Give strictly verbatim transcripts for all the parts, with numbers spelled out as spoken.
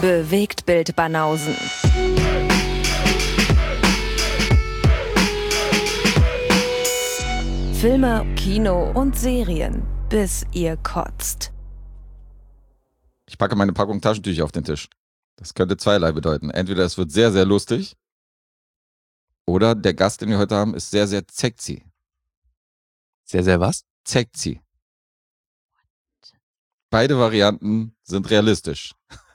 Bewegtbild Banausen. Filme, Kino und Serien, bis ihr kotzt. Ich packe meine Packung Taschentücher auf den Tisch. Das könnte zweierlei bedeuten. Entweder es wird sehr, sehr lustig oder der Gast, den wir heute haben, ist sehr, sehr sexy. Sehr, sehr was? Sexy. Beide Varianten sind realistisch.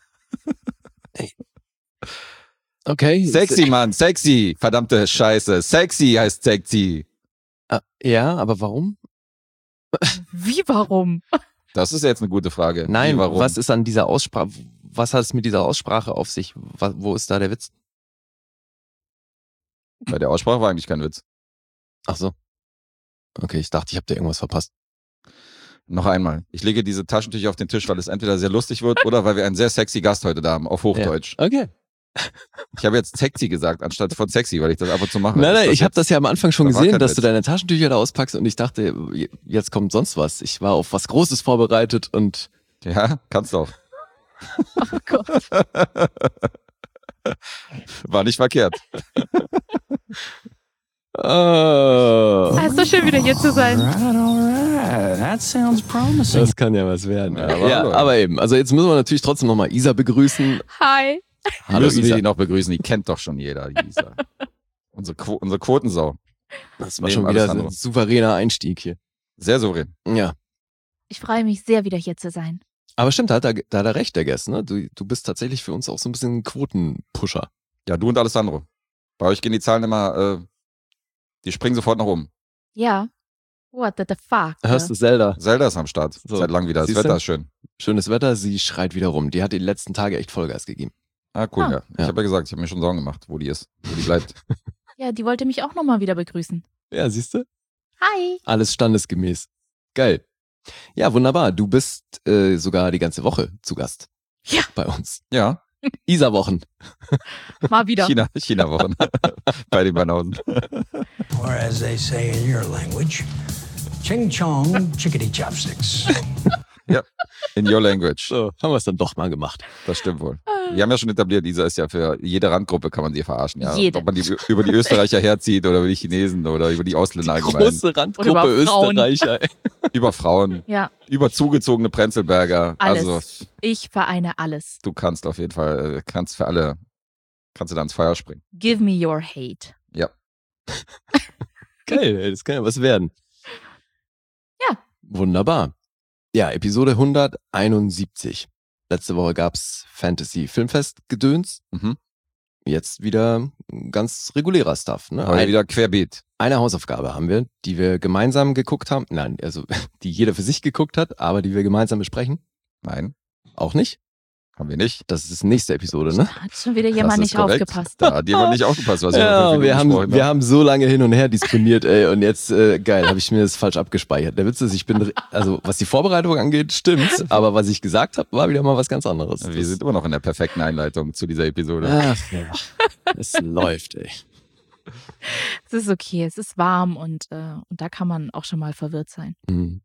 Okay. Sexy, Mann, sexy. Verdammte Scheiße. Sexy heißt sexy. Ah, ja, aber warum? Wie, warum? Das ist jetzt eine gute Frage. Nein, Wie, warum? was ist an dieser Aussprache, was hat es mit dieser Aussprache auf sich? Was, wo ist da der Witz? Bei der Aussprache war eigentlich kein Witz. Ach so. Okay, ich dachte, ich habe da irgendwas verpasst. Noch einmal. Ich lege diese Taschentücher auf den Tisch, weil es entweder sehr lustig wird oder weil wir einen sehr sexy Gast heute da haben, auf Hochdeutsch. Ja. Okay. Ich habe jetzt sexy gesagt, anstatt von sexy, weil ich das ab und zu mache. Nein, nein, das ich habe das ja am Anfang schon da war gesehen, kein dass Witz. du deine Taschentücher da auspackst und ich dachte, jetzt kommt sonst was. Ich war auf was Großes vorbereitet und... Ja, kannst du auch. Oh Gott. War nicht verkehrt. Oh, Ah, ist so schön, wieder hier zu sein. Alright, alright. That sounds promising. das kann ja was werden. Ja, Ja, aber hallo. aber eben. Also jetzt müssen wir natürlich trotzdem nochmal Isa begrüßen. Hi. Hallo Müssen wir Isa. die noch begrüßen, die kennt doch schon jeder, die Isa. unsere, Qu- unsere Quotensau. Das war Neben schon wieder Alessandro. ein souveräner Einstieg hier. Sehr souverän. Ja. Ich freue mich sehr, wieder hier zu sein. Aber stimmt, da hat er, da hat er recht, der Guest, ne? Du, du bist tatsächlich für uns auch so ein bisschen ein Quotenpusher. Ja, du und Alessandro. Bei euch gehen die Zahlen immer, äh, die springen sofort nach oben. Ja. What the fuck? Hörst du Zelda? Zelda ist am Start. So. Seit langem wieder. Das Siehst Wetter du? ist schön. Schönes Wetter, sie schreit wieder rum. Die hat die letzten Tage echt Vollgas gegeben. Ah, cool, Ah. ja. Ich Ja. habe ja gesagt, ich habe mir schon Sorgen gemacht, wo die ist, wo die bleibt. Ja, die wollte mich auch nochmal wieder begrüßen. Ja, siehst du? Hi. Alles standesgemäß. Geil. Ja, wunderbar. Du bist äh, sogar die ganze Woche zu Gast. Ja. Bei uns. Ja, Isa-Wochen. Mal wieder. China, China-Wochen. Bei den Banausen. Or as they say in your language, ching chong chickadee chopsticks. In your language. So, haben wir es dann doch mal gemacht. Das stimmt wohl. Wir haben ja schon etabliert, Isa ist ja für jede Randgruppe kann man sie verarschen. Ja? Jede. Ob man die über die Österreicher herzieht oder über die Chinesen oder über die Ausländer allgemein. Große Randgruppe Oder über Frauen. Österreicher. Über Frauen, Ja, über zugezogene Prenzlberger. alles. Also Ich vereine alles. du kannst auf jeden Fall, äh, kannst für alle, kannst du da ins Feuer springen. Give me your hate. Geil, ey, das kann ja was werden. Ja. Wunderbar. Ja, Episode hunderteinundsiebzig. Letzte Woche gab's Fantasy Filmfest Gedöns. Mhm. Jetzt wieder ganz regulärer Stuff. Ne? Heute Ein, wieder querbeet. eine Hausaufgabe haben wir, die wir gemeinsam geguckt haben. Nein, also die jeder für sich geguckt hat, aber die wir gemeinsam besprechen. Nein, Auch nicht. haben wir nicht. Das ist nächste Episode, ne? Da hat schon wieder jemand Das ist nicht korrekt. aufgepasst. Da hat jemand nicht aufgepasst, was wir vor Ja, fünf wir Minuten haben, besprochen wir haben so lange hin und her disponiert, ey, und jetzt, äh, geil, habe ich mir das falsch abgespeichert. Der Witz ist, ich bin, also was die Vorbereitung angeht, stimmt's, aber was ich gesagt habe, war wieder mal was ganz anderes. Wir sind immer noch in der perfekten Einleitung zu dieser Episode. Ach, ja. Es läuft, ey. Es ist okay, es ist warm und, äh, und da kann man auch schon mal verwirrt sein. Hm.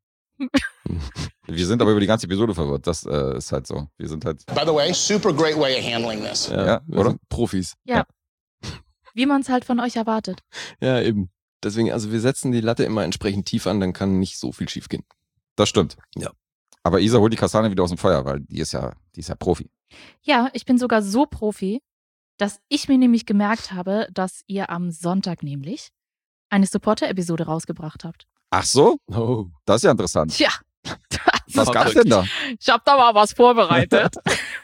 Wir sind aber über die ganze Episode verwirrt. Das äh, ist halt so. Wir sind halt, By the way, super great way of handling this. Ja, Ja, wir oder? sind Profis. Wie man es halt von euch erwartet. Ja, eben. Deswegen, also wir setzen die Latte immer entsprechend tief an, dann kann nicht so viel schief gehen. das stimmt. Ja. Aber Isa holt die Kastanie wieder aus dem Feuer, weil die ist ja, die ist ja Profi. Ja, ich bin sogar so Profi, dass ich mir nämlich gemerkt habe, dass ihr am Sonntag nämlich eine Supporter-Episode rausgebracht habt. Ach so? Oh. Das ist ja interessant. Tja, Was gab's denn da? ich habe da mal was vorbereitet.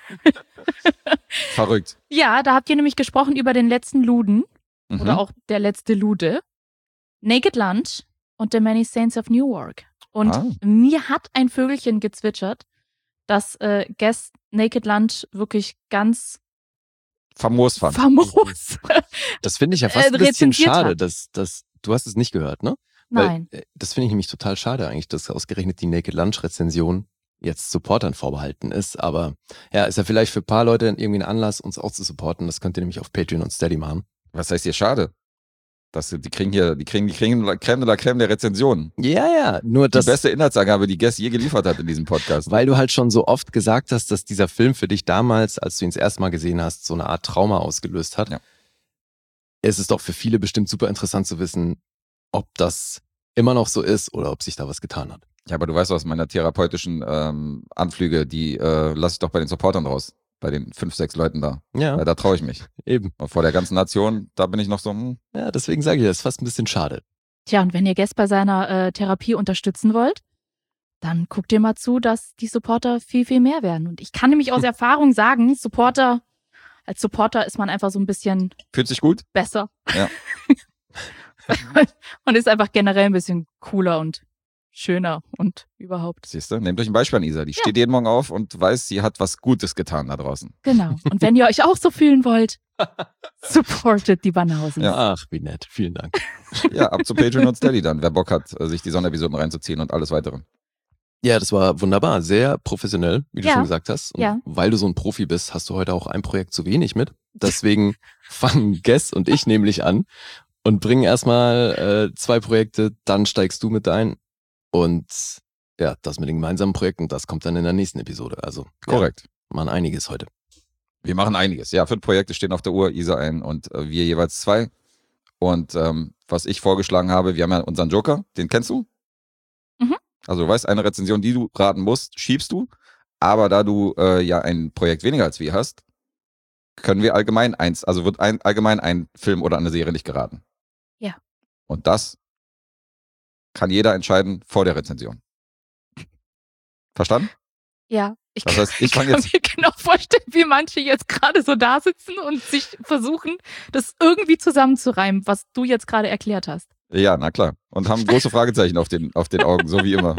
Verrückt. Ja, da habt ihr nämlich gesprochen über den letzten Luden Mhm. oder auch der letzte Lude, Naked Lunch und The Many Saints of Newark. Und Ah. mir hat ein Vögelchen gezwitschert, dass äh, Guest Naked Lunch wirklich ganz Famos fand. famos. Das finde ich ja fast Äh, ein bisschen rezensiert schade, hat. dass, dass du hast es nicht gehört, ne? Nein. Weil, äh, das finde ich nämlich total schade eigentlich, dass ausgerechnet die Naked Lunch Rezension jetzt Supportern vorbehalten ist. Aber ja, ist ja vielleicht für ein paar Leute irgendwie ein Anlass, uns auch zu supporten. Das könnt ihr nämlich auf Patreon und Steady machen. Was heißt hier schade? Das, die kriegen hier, die kriegen, die kriegen Crème de la Crème der Rezensionen. Ja, ja, nur Die das, beste Inhaltsangabe, die Guess je geliefert hat in diesem Podcast. weil du halt schon so oft gesagt hast, dass dieser Film für dich damals, als du ihn das erste Mal gesehen hast, so eine Art Trauma ausgelöst hat. Ja. Es ist doch für viele bestimmt super interessant zu wissen, ob das immer noch so ist oder ob sich da was getan hat. Ja, aber du weißt aus meiner therapeutischen ähm, Anflüge, die äh, lasse ich doch bei den Supportern raus. Bei den fünf, sechs Leuten da. Ja, Weil da traue ich mich. eben. Und vor der ganzen Nation, da bin ich noch so, hm, Ja, deswegen sage ich, das ist fast ein bisschen schade. Tja, und wenn ihr Guest bei seiner äh, Therapie unterstützen wollt, dann guckt ihr mal zu, dass die Supporter viel, viel mehr werden. Und ich kann nämlich aus Erfahrung sagen, Supporter, als Supporter ist man einfach so ein bisschen fühlt sich gut? besser. Ja. Man ist einfach generell ein bisschen cooler und schöner und überhaupt. Siehst du? Nehmt euch ein Beispiel an Isa. Die Ja. steht jeden Morgen auf und weiß, sie hat was Gutes getan da draußen. Genau. Und wenn ihr euch auch so fühlen wollt, supportet die Banausen. Ja. Ach, wie nett. Vielen Dank. Ja, ab zu Patreon und Steady dann, wer Bock hat, äh, sich die Sonderepisoden reinzuziehen und alles weitere. Ja, das war wunderbar. Sehr professionell, wie du Ja. schon gesagt hast. Und Ja. weil du so ein Profi bist, hast du heute auch ein Projekt zu wenig mit. Deswegen fangen Guess und ich nämlich an und bringen erstmal äh, zwei Projekte, dann steigst du mit ein. Und ja, das mit den gemeinsamen Projekten, das kommt dann in der nächsten Episode. Also Korrekt. ja, machen einiges heute. Wir machen einiges. Ja, fünf Projekte stehen auf der Uhr, Isa ein und äh, wir jeweils zwei. Und ähm, was ich vorgeschlagen habe, wir haben ja unseren Joker, den kennst du? Mhm. Also du weißt, eine Rezension, die du raten musst, schiebst du. Aber da du äh, ja ein Projekt weniger als wir hast, können wir allgemein eins, also wird ein, allgemein ein Film oder eine Serie nicht geraten. Ja. Und das kann jeder entscheiden vor der Rezension. Verstanden? Ja. Ich Das kann, heißt, ich kann fang jetzt- mir genau vorstellen, wie manche jetzt gerade so da sitzen und sich versuchen, das irgendwie zusammenzureimen, was du jetzt gerade erklärt hast. Ja, na klar. Und haben große Fragezeichen auf den, auf den Augen, so wie immer.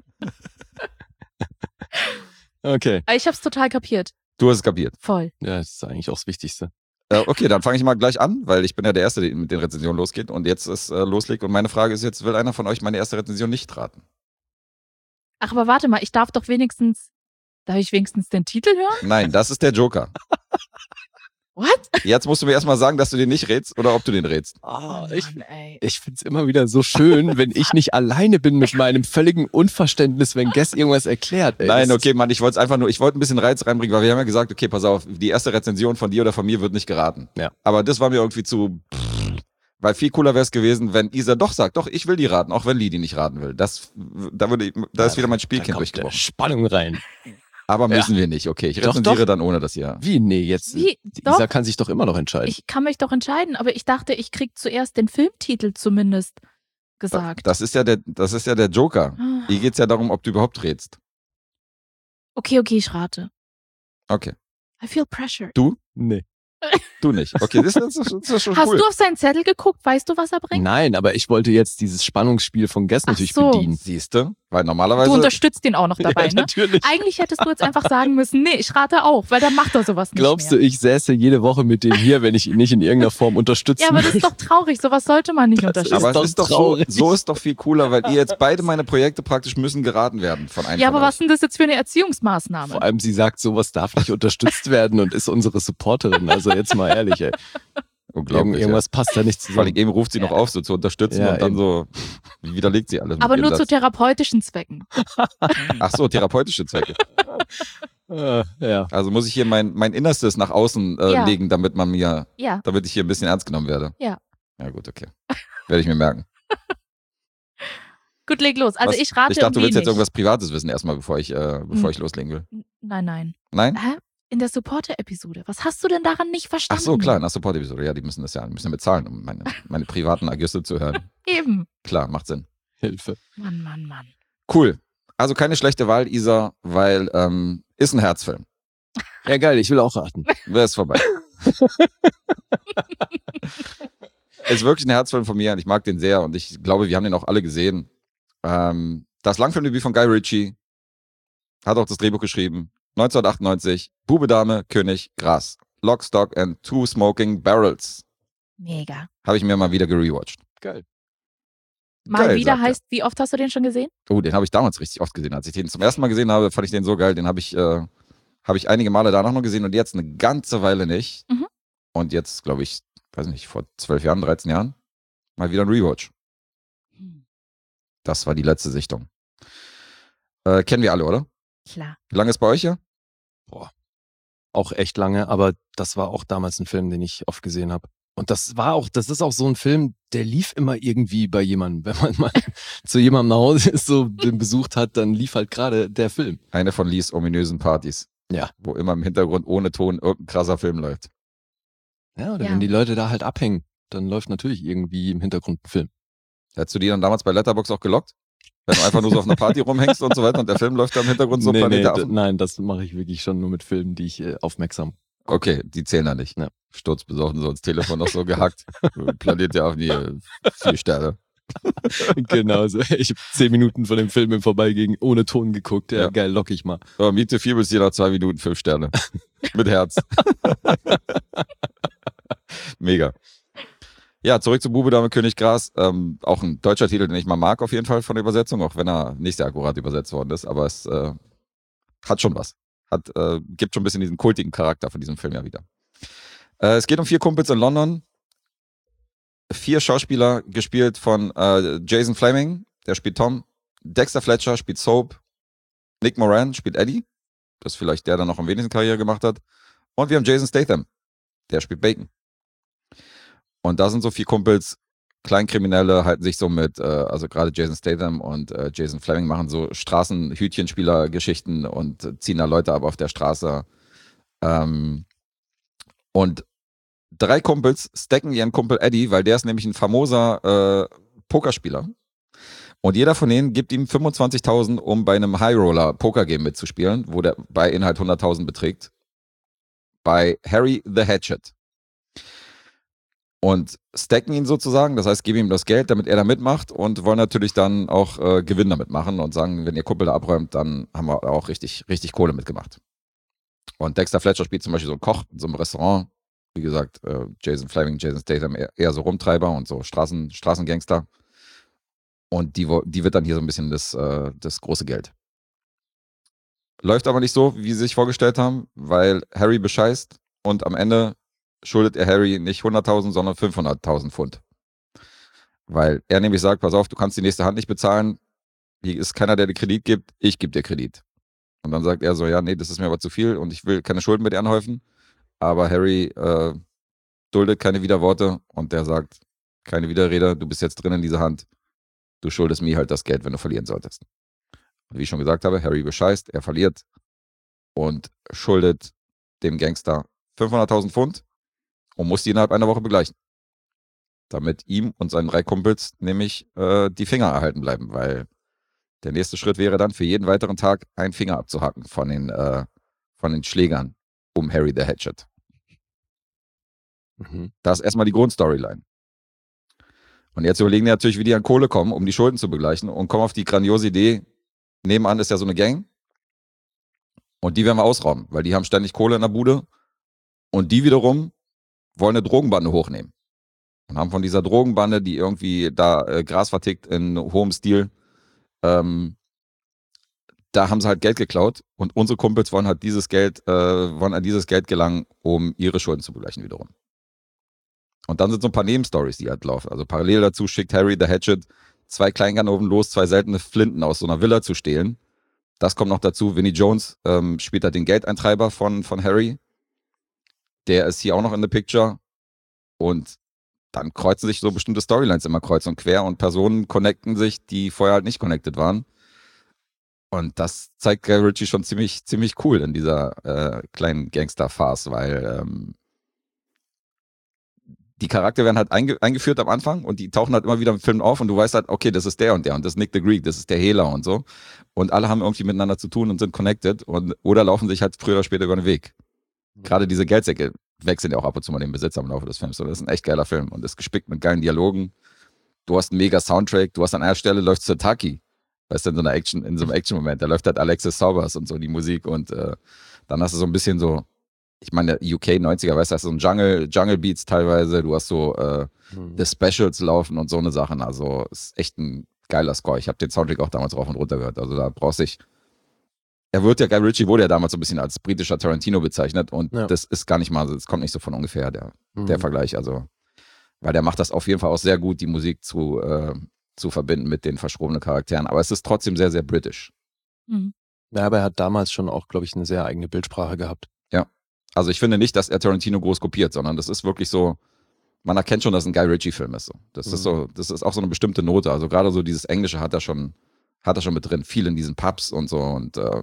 Okay. Aber ich hab's total kapiert. Du hast es kapiert. Voll. Ja, das ist eigentlich auch das Wichtigste. Äh, okay, dann fange ich mal gleich an, weil ich bin ja der Erste, der mit den Rezensionen losgeht und jetzt ist äh, loslegt. Und meine Frage ist jetzt, will einer von euch meine erste Rezension nicht raten? Ach, aber warte mal, ich darf doch wenigstens, darf ich wenigstens den Titel hören? Nein, das ist der Joker. What? Jetzt musst du mir erstmal sagen, dass du den nicht rätst oder ob du den rätst. Ah, Oh, ich Mann, ey. ich find's immer wieder so schön, wenn ich nicht alleine bin mit meinem völligen Unverständnis, wenn Guess irgendwas erklärt. Ey, Nein, das- okay, Mann, ich wollte es einfach nur, ich wollte ein bisschen Reiz reinbringen, weil wir haben ja gesagt, okay, pass auf, die erste Rezension von dir oder von mir wird nicht geraten. Ja. Aber das war mir irgendwie zu, weil viel cooler wäre es gewesen, wenn Isa doch sagt, doch, ich will die raten, auch wenn Lee die nicht raten will. Das, da würde, ich- da ist wieder mein Da Spielkind kommt der durchgebrochen. Spannung rein. Aber müssen wir nicht, okay. Ich Doch, rezensiere doch. dann ohne das hier. Wie? Nee, jetzt. Wie? die Doch. Isa kann sich doch immer noch entscheiden. Ich kann mich doch entscheiden, aber ich dachte, ich krieg zuerst den Filmtitel zumindest gesagt. Das ist ja der, das ist ja der Joker. Ah. Hier geht's ja darum, ob du überhaupt rätst. Okay, okay, ich rate. Okay. I feel pressure. nee. Du nicht. Okay, das ist, das ist schon Hast cool. du auf seinen Zettel geguckt? Weißt du, was er bringt? Nein, aber ich wollte jetzt dieses Spannungsspiel von Guess Ach natürlich so. bedienen. Siehst du? Weil normalerweise. Du unterstützt ihn auch noch dabei, ja, ne? natürlich. Eigentlich hättest du jetzt einfach sagen müssen, nee, ich rate auch, weil dann macht er sowas nicht Glaubst mehr. du, ich säße jede Woche mit dem hier, wenn ich ihn nicht in irgendeiner Form unterstützen Ja, aber das ist doch traurig, sowas sollte man nicht Das unterstützen. aber ist doch es ist doch so, traurig. so ist doch viel cooler, weil ihr jetzt beide meine Projekte praktisch müssen geraten werden von einem Ja, von aber euch. was ist denn das jetzt für eine Erziehungsmaßnahme? Vor allem, sie sagt, sowas darf nicht unterstützt werden und ist unsere Supporterin. Also jetzt mal ehrlich, ey. Irgend, Unglaublich. irgendwas passt da nicht Ja. Vor allem zusammen. eben ruft sie noch auf, so zu unterstützen Ja, und dann eben. so widerlegt sie alles. mit Aber ihrem nur zu Satz. therapeutischen Zwecken. Ach so, therapeutische Zwecke. Äh, ja. Also muss ich hier mein, mein Innerstes nach außen äh, Ja. legen, damit man mir, Ja. damit ich hier ein bisschen ernst genommen werde. Ja. Ja gut, okay. Werde ich mir merken. Gut, leg los. Also Was? ich rate Ich dachte, du willst irgendwie jetzt irgendwas Privates wissen erstmal, bevor ich, äh, bevor Hm. ich loslegen will. nicht. Nein, nein. Nein? Hä? In der Supporter-Episode. Was hast du denn daran nicht Ach verstanden? so, klar, nach Support-Episode. Ja, die müssen das ja, die müssen ja bezahlen, um meine, meine privaten Ergüsse zu hören. Eben. Klar, macht Sinn. Hilfe. Mann, Mann, Mann. Cool. Also keine schlechte Wahl, Isa, weil ähm, ist ein Herzfilm. Ja, geil, ich will auch raten. Wäre es vorbei. Ist wirklich ein Herzfilm von mir und ich mag den sehr und ich glaube, wir haben den auch alle gesehen. Ähm, das Langfilmdebüt von Guy Ritchie hat auch das Drehbuch geschrieben. neunzehnhundertachtundneunzig, Bube, Dame, König, Gras. Lock, Stock and Two Smoking Barrels. Mega. Habe ich mir mal wieder gerewatcht. Geil. Mal Geil, wieder sagt er. heißt, wie oft hast du den schon gesehen? Oh, den habe ich damals richtig oft gesehen. Als ich den zum ersten Mal gesehen habe, fand ich den so geil. Den habe ich, äh, habe ich einige Male danach noch gesehen und jetzt eine ganze Weile nicht. Mhm. Und jetzt, glaube ich, weiß nicht, vor zwölf Jahren, dreizehn Jahren. Mal wieder ein Rewatch. Hm. Das war die letzte Sichtung. Äh, kennen wir alle, oder? Klar. Wie lange ist bei euch hier? Boah. Auch echt lange, aber das war auch damals ein Film, den ich oft gesehen habe. Und das war auch, das ist auch so ein Film, der lief immer irgendwie bei jemandem. Wenn man mal zu jemandem nach Hause ist, so den besucht hat, dann lief halt gerade der Film. Eine von Lees ominösen Partys. Ja. Wo immer im Hintergrund ohne Ton irgendein krasser Film läuft. Ja, oder Ja. wenn die Leute da halt abhängen, dann läuft natürlich irgendwie im Hintergrund ein Film. Hättest du die dann damals bei Letterboxd auch gelockt? Wenn du einfach nur so auf einer Party rumhängst und so weiter und der Film läuft da im Hintergrund so nee, Planet nee, der d- Affen? nein, das mache ich wirklich schon nur mit Filmen, die ich äh, aufmerksam. Okay, die zählen da nicht. Ja. Sturzbesoffen, so ins Telefon noch so gehackt. Planet der Affen, hier, vier Sterne. Genau, so. Ich habe zehn Minuten von dem Film im Vorbeigehen ohne Ton geguckt. Ja, Ja. geil, lock ich mal. So, Miete vier bis hier nach zwei Minuten, fünf Sterne. Mit Herz. Mega. Ja, zurück zu Bube, Dame, König, Gras. Ähm, auch ein deutscher Titel, den ich mal mag auf jeden Fall von der Übersetzung, auch wenn er nicht sehr akkurat übersetzt worden ist, aber es äh, hat schon was. Hat, äh, gibt schon ein bisschen diesen kultigen Charakter von diesem Film ja wieder. Äh, es geht um vier Kumpels in London. Vier Schauspieler, gespielt von äh, Jason Fleming, der spielt Tom. Dexter Fletcher spielt Soap. Nick Moran spielt Eddie. Das ist vielleicht der, der noch am wenigsten Karriere gemacht hat. Und wir haben Jason Statham, der spielt Bacon. Und da sind so vier Kumpels, Kleinkriminelle, halten sich so mit, äh, also gerade Jason Statham und äh, Jason Fleming machen so Straßenhütchenspieler-Geschichten und äh, ziehen da Leute ab auf der Straße. Ähm, und drei Kumpels stacken ihren Kumpel Eddie, weil der ist nämlich ein famoser äh, Pokerspieler. Und jeder von denen gibt ihm fünfundzwanzigtausend, um bei einem High-Roller-Poker-Game mitzuspielen, wo der bei Inhalt hunderttausend beträgt. Bei Harry the Hatchet. Und stacken ihn sozusagen, das heißt, geben ihm das Geld, damit er da mitmacht und wollen natürlich dann auch äh, Gewinn damit machen und sagen, wenn ihr Kumpel da abräumt, dann haben wir auch richtig, richtig Kohle mitgemacht. Und Dexter Fletcher spielt zum Beispiel so einen Koch in so einem Restaurant. Wie gesagt, äh, Jason Fleming, Jason Statham eher, eher so Rumtreiber und so Straßen, Straßengangster. Und die, wo- die wird dann hier so ein bisschen das, äh, das große Geld. Läuft aber nicht so, wie sie sich vorgestellt haben, weil Harry bescheißt und am Ende schuldet er Harry nicht hunderttausend, sondern fünfhunderttausend Pfund. Weil er nämlich sagt, pass auf, du kannst die nächste Hand nicht bezahlen, hier ist keiner, der dir Kredit gibt, ich gebe dir Kredit. Und dann sagt er so, ja, nee, das ist mir aber zu viel und ich will keine Schulden mit dir anhäufen. Aber Harry äh, duldet keine Widerworte und der sagt, keine Widerrede, du bist jetzt drin in dieser Hand, du schuldest mir halt das Geld, wenn du verlieren solltest. Und wie ich schon gesagt habe, Harry bescheißt, er verliert und schuldet dem Gangster fünfhunderttausend Pfund und muss die innerhalb einer Woche begleichen. Damit ihm und seinen drei Kumpels nämlich äh, die Finger erhalten bleiben, weil der nächste Schritt wäre dann für jeden weiteren Tag einen Finger abzuhacken von den, äh, von den Schlägern um Harry the Hatchet. Mhm. Das ist erstmal die Grundstoryline. Und jetzt überlegen die natürlich, wie die an Kohle kommen, um die Schulden zu begleichen und kommen auf die grandiose Idee, nebenan ist ja so eine Gang und die werden wir ausrauben, weil die haben ständig Kohle in der Bude und die wiederum wollen eine Drogenbande hochnehmen und haben von dieser Drogenbande, die irgendwie da äh, Gras vertickt in hohem Stil, ähm, da haben sie halt Geld geklaut und unsere Kumpels wollen halt dieses Geld, äh, wollen an dieses Geld gelangen, um ihre Schulden zu begleichen wiederum. Und dann sind so ein paar Nebenstories, die halt laufen. Also parallel dazu schickt Harry the Hatchet zwei Kleinganoven los, zwei seltene Flinten aus so einer Villa zu stehlen. Das kommt noch dazu. Vinnie Jones ähm, spielt halt den Geldeintreiber von, von Harry. Der ist hier auch noch in the picture. Und dann kreuzen sich so bestimmte Storylines immer kreuz und quer und Personen connecten sich, die vorher halt nicht connected waren. Und das zeigt Guy Ritchie schon ziemlich, ziemlich cool in dieser äh, kleinen Gangster-Farce, weil ähm, die Charaktere werden halt einge- eingeführt am Anfang und die tauchen halt immer wieder im Film auf und du weißt halt, okay, das ist der und der und das ist Nick the Greek, das ist der Hehler und so. Und alle haben irgendwie miteinander zu tun und sind connected und oder laufen sich halt früher oder später über den Weg. Gerade diese Geldsäcke wechseln ja auch ab und zu mal den Besitzer im Laufe des Films. So, das ist ein echt geiler Film und ist gespickt mit geilen Dialogen. Du hast einen mega Soundtrack, du hast an einer Stelle läuft Sataki, weißt du, in so einer Action, in so einem Action-Moment, da läuft halt Alexis Saubers und so die Musik und äh, dann hast du so ein bisschen so, ich meine, der U K neunziger, weißt du, hast so ein Jungle, Jungle Beats teilweise, du hast so äh, Mhm. The Specials laufen und so eine Sachen, also ist echt ein geiler Score. Ich habe den Soundtrack auch damals rauf und runter gehört, also da brauchst du dich, er wird ja, Guy Ritchie wurde ja damals so ein bisschen als britischer Tarantino bezeichnet und Ja. das ist gar nicht mal, das kommt nicht so von ungefähr, der, Mhm. der Vergleich, also Weil der macht das auf jeden Fall auch sehr gut, die Musik zu, äh, zu verbinden mit den verschrobenen Charakteren. Aber es ist trotzdem sehr, sehr britisch. Mhm. Ja, aber er hat damals schon auch, glaube ich, eine sehr eigene Bildsprache gehabt. Also ich finde nicht, dass er Tarantino groß kopiert, sondern das ist wirklich so, man erkennt schon, dass es ein Guy Ritchie-Film ist. So. Das Mhm. ist so, das ist auch so eine bestimmte Note. Also gerade so dieses Englische hat er schon, hat er schon mit drin. Viel in diesen Pubs und so und äh,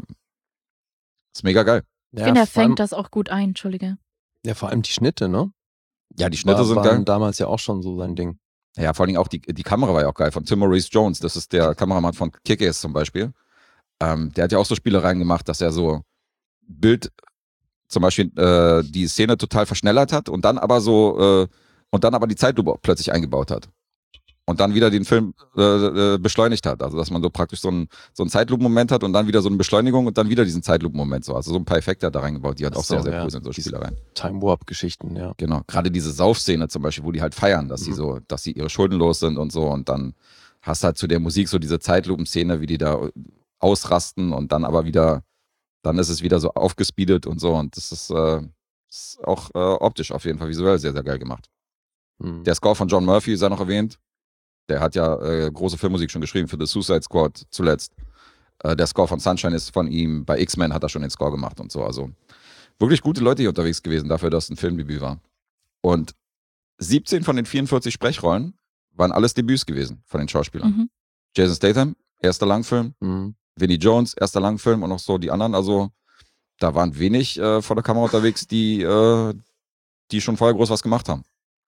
ist mega geil. Ich Ja, finde, er vor allem, fängt das auch gut ein, Entschuldige. ja, vor allem die Schnitte, ne? Ja, die Schnitte War, sind waren geil. damals ja auch schon so sein Ding. Ja, vor allen Dingen auch die, die Kamera war ja auch geil. Von Tim Maurice Jones, das ist der Kameramann von Kick-Ass zum Beispiel. Ähm, der hat ja auch so Spielereien gemacht, dass er so Bild, zum Beispiel äh, die Szene total verschnellert hat und dann aber so, äh, und dann aber die Zeitlupe plötzlich eingebaut hat. Und dann wieder den Film äh, äh, beschleunigt hat. Also dass man so praktisch so einen so einen Zeitlupenmoment hat und dann wieder so eine Beschleunigung und dann wieder diesen Zeitlupenmoment. So. Also so ein paar Effekte hat er reingebaut, die halt Ach auch so, sehr, sehr ja. cool sind, so Diese- Spielereien. Time Warp-Geschichten, ja. Genau. Gerade diese Saufszene zum Beispiel, wo die halt feiern, dass sie Mhm. so, dass sie ihre Schulden los sind und so. Und dann hast du halt zu der Musik so diese Zeitlupenszene, wie die da ausrasten und dann aber wieder, dann ist es wieder so aufgespeedet und so. Und das ist, äh, ist auch äh, optisch auf jeden Fall visuell sehr, sehr geil gemacht. Mhm. Der Score von John Murphy sei noch erwähnt. Der hat ja äh, große Filmmusik schon geschrieben für The Suicide Squad zuletzt. Äh, der Score von Sunshine ist von ihm. Bei X-Men hat er schon den Score gemacht und so. Also wirklich gute Leute hier unterwegs gewesen dafür, dass es ein Filmdebüt war. Und siebzehn von den vierundvierzig Sprechrollen waren alles Debüts gewesen von den Schauspielern. Mhm. Jason Statham, erster Langfilm. Mhm. Vinnie Jones, erster Langfilm und noch so die anderen. Also da waren wenig äh, vor der Kamera unterwegs, die, äh, die schon vorher groß was gemacht haben.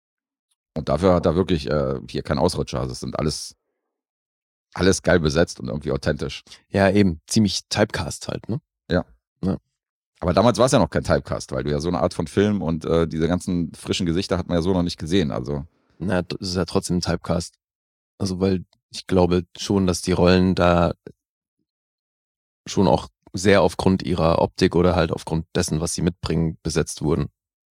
Und dafür hat er wirklich äh, hier kein Ausrutscher. Also es sind alles, alles geil besetzt und irgendwie authentisch. Ja, eben. Ziemlich Typecast halt, ne? Aber damals war es ja noch kein Typecast, weil du ja so eine Art von Film und äh, diese ganzen frischen Gesichter hat man ja so noch nicht gesehen. Also Na, das ist ja trotzdem ein Typecast. Also, weil ich glaube schon, dass die Rollen da schon auch sehr aufgrund ihrer Optik oder halt aufgrund dessen, was sie mitbringen, besetzt wurden.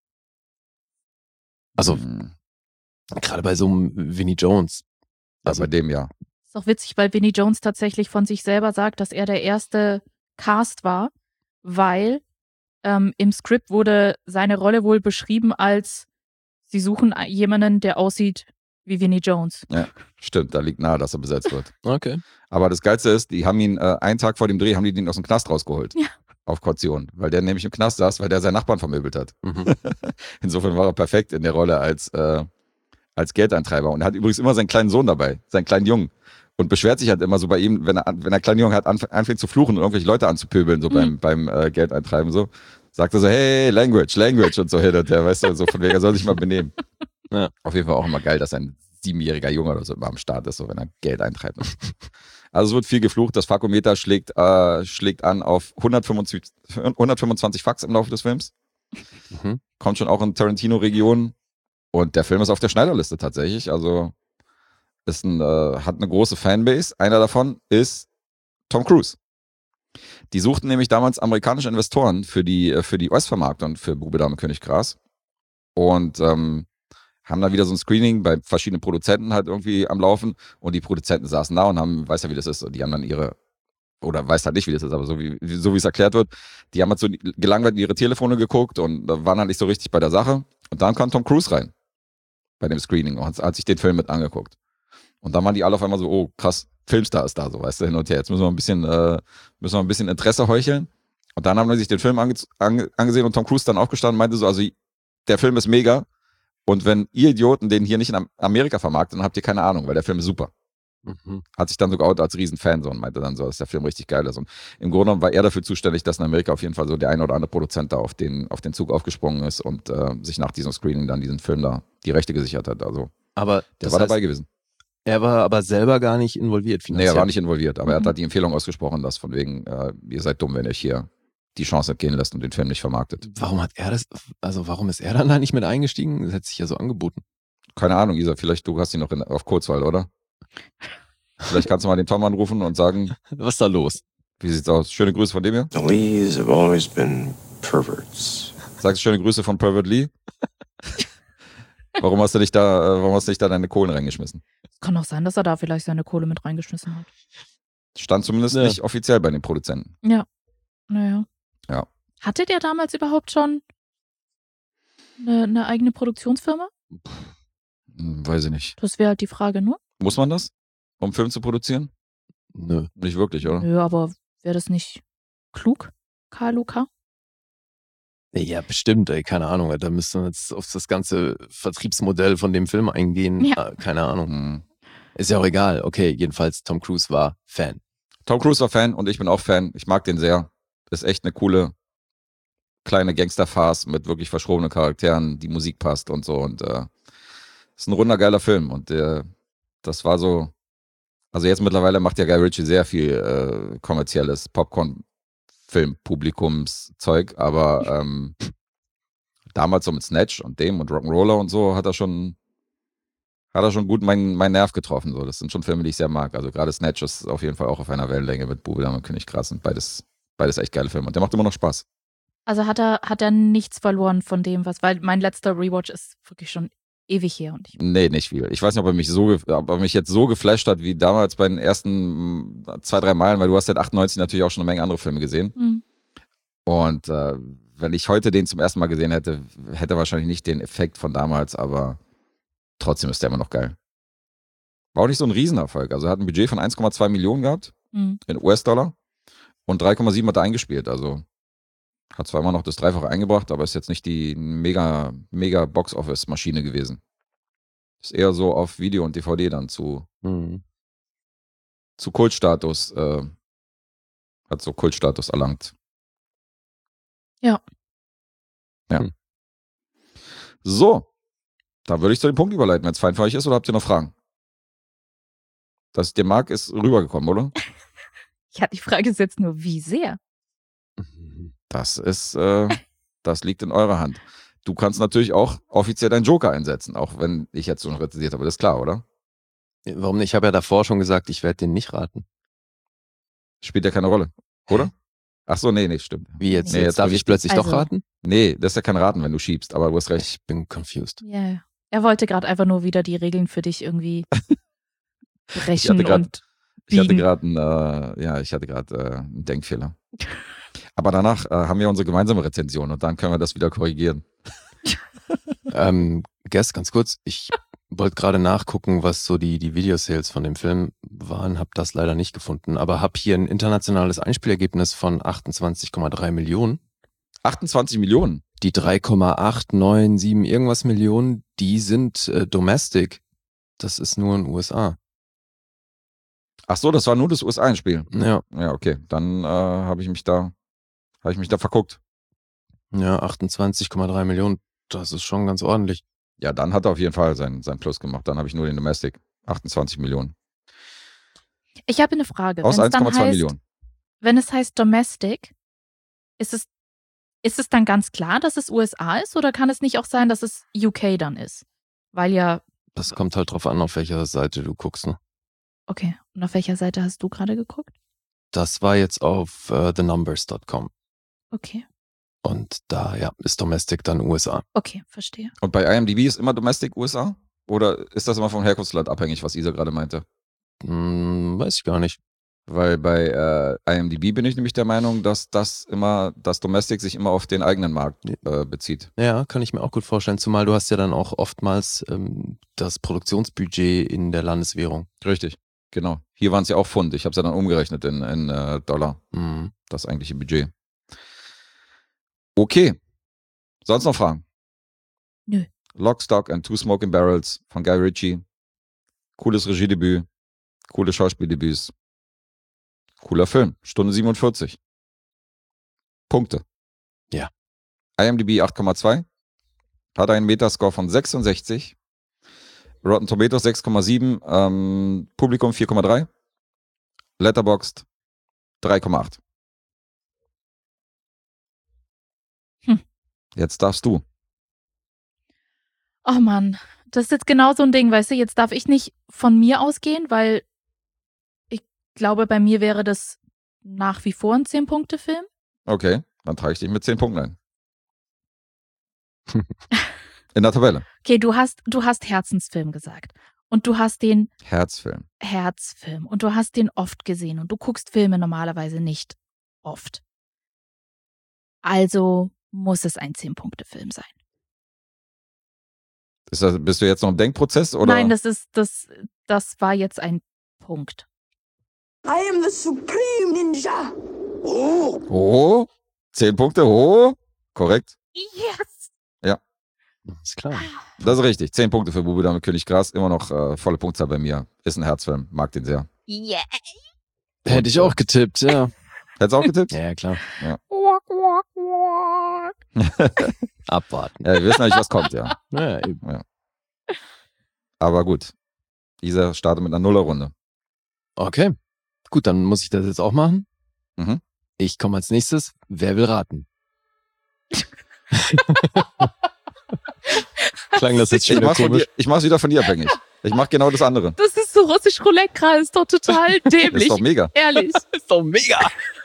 Also, mh, gerade bei so einem Vinnie Jones. ja, Also, bei dem ja. Ist auch witzig, weil Vinnie Jones tatsächlich von sich selber sagt, dass er der erste Cast war, weil ähm, im Skript wurde seine Rolle wohl beschrieben als, sie suchen jemanden, der aussieht wie Vinnie Jones. Stimmt, da liegt nahe, dass er besetzt wird. okay. Aber das Geilste ist, die haben ihn äh, einen Tag vor dem Dreh, haben die den aus dem Knast rausgeholt. Ja. Auf Kaution. Weil der nämlich im Knast saß, weil der seinen Nachbarn vermöbelt hat. Mhm. Insofern war er perfekt in der Rolle als, äh, als Geldeintreiber. Und er hat übrigens immer seinen kleinen Sohn dabei, seinen kleinen Jungen. Und beschwert sich halt immer so bei ihm, wenn er, wenn er kleinen Jungen hat, anf- anfängt zu fluchen und irgendwelche Leute anzupöbeln, so Mhm. beim, beim äh, Geldeintreiben, so. Sagt er so, hey, Language, Language und so hin und her, weißt du, so von wegen, er soll sich mal benehmen. Ja. Auf jeden Fall auch immer geil, dass ein siebenjähriger Junge oder so immer am Start ist, so wenn er Geld eintreibt. Also es wird viel geflucht, das Fakometer schlägt, äh, schlägt an auf hundertfünfundzwanzig, hundertfünfundzwanzig Fax im Laufe des Films. Mhm. Kommt schon auch in Tarantino-Regionen. Und der Film ist auf der Schneiderliste tatsächlich. Also ist ein, äh, hat eine große Fanbase. Einer davon ist Tom Cruise. Die suchten nämlich damals amerikanische Investoren für die, äh, für die U S-Vermarktung für Bube, Dame, König, Gras. Und ähm, haben da wieder so ein Screening bei verschiedenen Produzenten halt irgendwie am Laufen. Und die Produzenten saßen da und haben, weiß ja, wie das ist. Und die haben dann ihre, oder weiß halt nicht, wie das ist, aber so wie, so wie es erklärt wird, die haben halt so gelangweilt in ihre Telefone geguckt und da waren halt nicht so richtig bei der Sache. Und dann kam Tom Cruise rein bei dem Screening und hat, hat sich den Film mit angeguckt. Und dann waren die alle auf einmal so, oh krass, Filmstar ist da, so weißt du, hin und her. Jetzt müssen wir ein bisschen, äh, müssen wir ein bisschen Interesse heucheln. Und dann haben die sich den Film ange ange angesehen und Tom Cruise dann aufgestanden und meinte so, also der Film ist mega und wenn ihr Idioten den hier nicht in Amerika vermarktet, dann habt ihr keine Ahnung, weil der Film ist super. Mhm. Hat sich dann sogar out als Riesenfan so und meinte dann so, dass der Film richtig geil ist. Und im Grunde genommen war er dafür zuständig, dass in Amerika auf jeden Fall so der ein oder andere Produzent da auf den, auf den Zug aufgesprungen ist und äh, sich nach diesem Screening dann diesen Film da die Rechte gesichert hat. Also Aber der das war heißt, dabei gewesen. er war aber selber gar nicht involviert Nee, finanziell. er war nicht involviert, aber er hat Mhm. halt die Empfehlung ausgesprochen, dass von wegen, äh, ihr seid dumm, wenn ihr euch hier die Chance entgehen lässt und den Film nicht vermarktet. Warum hat er das, also warum ist er dann da nicht mit eingestiegen? Das hätte sich ja so angeboten. Keine Ahnung, Isa, vielleicht du hast ihn noch in, auf Kurzwahl, oder? Vielleicht kannst du mal den Tom anrufen und sagen, Was ist da los? wie sieht's aus? Schöne Grüße von dem hier. The Lees have always been perverts. Sagst schöne Grüße von Pervert Lee. Warum hast du dich da, äh, warum hast du dich da deine Kohlen reingeschmissen? Kann auch sein, dass er da vielleicht seine Kohle mit reingeschmissen hat. Stand zumindest Ja. nicht offiziell bei den Produzenten. Naja. Ja. Hatte der damals überhaupt schon eine, eine eigene Produktionsfirma? Hm, weiß ich nicht. Das wäre halt die Frage, ne? Muss man das, um einen Film zu produzieren? Nö. Nicht wirklich, oder? Nö, aber wäre das nicht klug, Karl Luca? Ja, bestimmt, ey, keine Ahnung. Da müssten wir jetzt auf das ganze Vertriebsmodell von dem Film eingehen. Ja. Äh, keine Ahnung. Hm. Ist ja auch egal. Okay, jedenfalls Tom Cruise war Fan. Tom Cruise war Fan und ich bin auch Fan. Ich mag den sehr. Ist echt eine coole kleine Gangster-Farce mit wirklich verschrobenen Charakteren. Die Musik passt und so. Und äh, ist ein runder, geiler Film. Und äh, das war so. Also jetzt mittlerweile macht ja Guy Ritchie sehr viel äh, kommerzielles Popcorn-Film-Publikumszeug. Aber ähm, damals so mit Snatch und dem und Rock'n'Roller und so hat er schon. Hat er schon gut meinen mein Nerv getroffen. So. Das sind schon Filme, die ich sehr mag. Also gerade Snatch ist auf jeden Fall auch auf einer Wellenlänge mit Bubbeldamm und König Gras. Und beides, beides echt geile Filme. Und der macht immer noch Spaß. Also hat er, hat er nichts verloren von dem, was, weil mein letzter Rewatch ist wirklich schon ewig her. Und ich, Nee, nicht viel. Ich weiß nicht, ob er mich so, ge- ob er mich jetzt so geflasht hat wie damals bei den ersten mm, zwei, drei Malen, weil du hast seit achtundneunzig natürlich auch schon eine Menge andere Filme gesehen. hm. Und äh, wenn ich heute den zum ersten Mal gesehen hätte, hätte er wahrscheinlich nicht den Effekt von damals, aber trotzdem ist der immer noch geil. War auch nicht so ein Riesenerfolg. Also er hat ein Budget von eins Komma zwei Millionen gehabt Hm. in U S-Dollar und drei Komma sieben hat er eingespielt. Also hat zwar immer noch das Dreifache eingebracht, aber ist jetzt nicht die mega, mega Box-Office-Maschine gewesen. Ist eher so auf Video und D V D dann zu, Mhm. zu Kultstatus, äh, hat so Kultstatus erlangt. Ja. Ja. Hm. So, dann würde ich zu dem Punkt überleiten, wenn es fein für euch ist, oder habt ihr noch Fragen? Das der Marc ist rübergekommen, oder? Ja, die Frage ist jetzt nur, wie sehr? Das ist, äh, das liegt in eurer Hand. Du kannst natürlich auch offiziell deinen Joker einsetzen, auch wenn ich jetzt schon rezisiert habe, das ist klar, oder? Warum nicht? Ich habe ja davor schon gesagt, ich werde den nicht raten. Spielt ja keine Rolle, oder? Ach so, nee, nee, stimmt. Wie jetzt? Nee, jetzt jetzt darf bin ich ich- plötzlich Also- doch raten? Nee, das ist ja kein Raten, wenn du schiebst, aber du hast recht. Ich bin confused. Ja, ja. Er wollte gerade einfach nur wieder die Regeln für dich irgendwie Ich brechen hatte grad- und Ich hatte biegen. gerade einen, äh, ja, ich hatte gerade äh, einen Denkfehler. Aber danach äh, haben wir unsere gemeinsame Rezension und dann können wir das wieder korrigieren. Ähm, Guess, ganz kurz, ich wollte gerade nachgucken, was so die, die Videosales von dem Film waren, habe das leider nicht gefunden, aber habe hier ein internationales Einspielergebnis von achtundzwanzig Komma drei Millionen. achtundzwanzig Millionen. Die drei Komma acht neun sieben irgendwas Millionen, die sind äh, domestic. Das ist nur in den U S A. Ach so, das war nur das U S A-Einspiel. Ja, Ja, okay. Dann äh, habe ich mich da, habe ich mich da verguckt. ja, achtundzwanzig Komma drei Millionen, das ist schon ganz ordentlich. Ja, dann hat er auf jeden Fall sein, sein Plus gemacht. Dann habe ich nur den Domestic. achtundzwanzig Millionen. Ich habe eine Frage. Aus Wenn es dann eins Komma zwei heißt, Millionen. wenn es heißt Domestic, ist es, ist es dann ganz klar, dass es U S A ist oder kann es nicht auch sein, dass es U K dann ist? Weil ja, Das kommt halt drauf an, auf welcher Seite du guckst. Ne? okay, und auf welcher Seite hast du gerade geguckt? Das war jetzt auf äh, the numbers dot com. Okay, Und da, ja, ist Domestic dann U S A. okay, verstehe. Und bei I M D B ist immer Domestic U S A? Oder ist das immer vom Herkunftsland abhängig, was Isa gerade meinte? Hm, weiß ich gar nicht. Weil bei äh, I M D B bin ich nämlich der Meinung, dass das immer, das Domestic sich immer auf den eigenen Markt äh, bezieht. Ja, kann ich mir auch gut vorstellen. Zumal du hast ja dann auch oftmals ähm, das Produktionsbudget in der Landeswährung. Richtig, genau. Hier waren es ja auch Pfund. Ich habe es ja dann umgerechnet in, in äh, Dollar, Mhm. das eigentliche Budget. Okay. Sonst noch Fragen? Nö. Lock, Stock and Two Smoking Barrels von Guy Ritchie. Cooles Regiedebüt. Coole Schauspieldebüts. Cooler Film. Stunde siebenundvierzig. Punkte. Ja. I M D B acht Komma zwei. Hat einen Metascore von sechsundsechzig. Rotten Tomatoes sechs Komma sieben. Ähm, Publikum vier Komma drei. Letterboxd drei Komma acht. Hm. Jetzt darfst du. Oh Mann, das ist jetzt genau so ein Ding, weißt du, jetzt darf ich nicht von mir ausgehen, weil ich glaube, bei mir wäre das nach wie vor ein zehn-Punkte-Film. Okay, dann trage ich dich mit zehn Punkten ein. In der Tabelle. Okay, du hast, du hast Herzensfilm gesagt. Und du hast den Herzfilm. Herzfilm. Und du hast den oft gesehen. Und du guckst Filme normalerweise nicht oft. Also muss es ein zehn-Punkte-Film sein. Ist das, bist du jetzt noch im Denkprozess? Oder? Nein, das ist, das, das war jetzt ein Punkt. I am the Supreme Ninja. Oh. Oh. Zehn Punkte. Oh. Korrekt. Yes! Ja. Ist klar. Das ist richtig. Zehn Punkte für Bube Dame König Gras. Immer noch äh, volle Punktzahl bei mir. Ist ein Herzfilm. Mag den sehr. Yeah. Hätte ich auch getippt, ja. Hättest du auch getippt? Ja, klar. Ja. Walk, walk, walk. Abwarten. Ja, wir wissen eigentlich, was kommt, ja. Ja, eben. ja. Aber gut. Isa startet mit einer Nullerrunde. Okay. Gut, dann muss ich das jetzt auch machen. Mhm. Ich komme als nächstes. Wer will raten? Klang das jetzt schon Ich wieder mach's, von komisch? dir, ich mach's wieder von dir abhängig. Ich mach genau das andere. Das ist so russisch Roulette gerade, ist doch total Das dämlich. ist doch mega. Ehrlich. ist doch mega.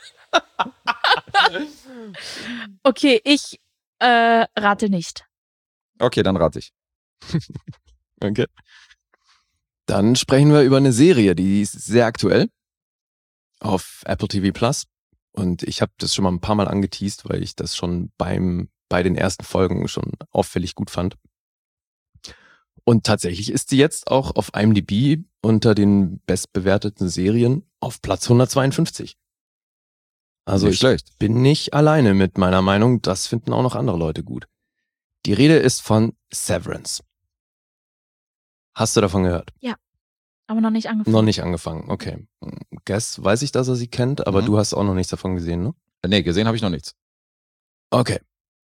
Okay, ich äh, rate nicht. Okay, dann rate ich. Okay. Dann sprechen wir über eine Serie, die ist sehr aktuell auf Apple T V Plus. Und ich habe das schon mal ein paar Mal angeteast, weil ich das schon beim bei den ersten Folgen schon auffällig gut fand. Und tatsächlich ist sie jetzt auch auf I M D B unter den bestbewerteten Serien auf Platz hundertzweiundfünfzig. Also Nicht ich schlecht. bin nicht alleine mit meiner Meinung, das finden auch noch andere Leute gut. Die Rede ist von Severance. Hast du davon gehört? Aber noch nicht angefangen. Noch nicht angefangen, okay. Guess, weiß ich, dass er sie kennt, aber Mhm. du hast auch noch nichts davon gesehen, ne? Nee, gesehen habe ich noch nichts. Okay.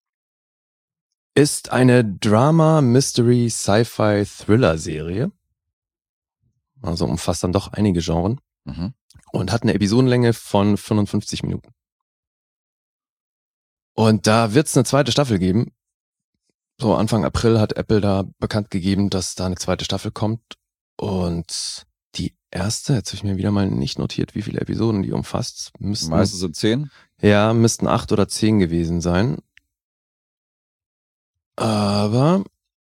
Ist eine Drama, Mystery, Sci-Fi, Thriller-Serie. Also umfasst dann doch einige Genren. Mhm. Und hat eine Episodenlänge von fünfundfünfzig Minuten. Und da wird es eine zweite Staffel geben. So Anfang April hat Apple da bekannt gegeben, dass da eine zweite Staffel kommt. Und die erste, jetzt habe ich mir wieder mal nicht notiert, wie viele Episoden die umfasst. Müssten, Meistens sind zehn. ja, müssten acht oder zehn gewesen sein. Aber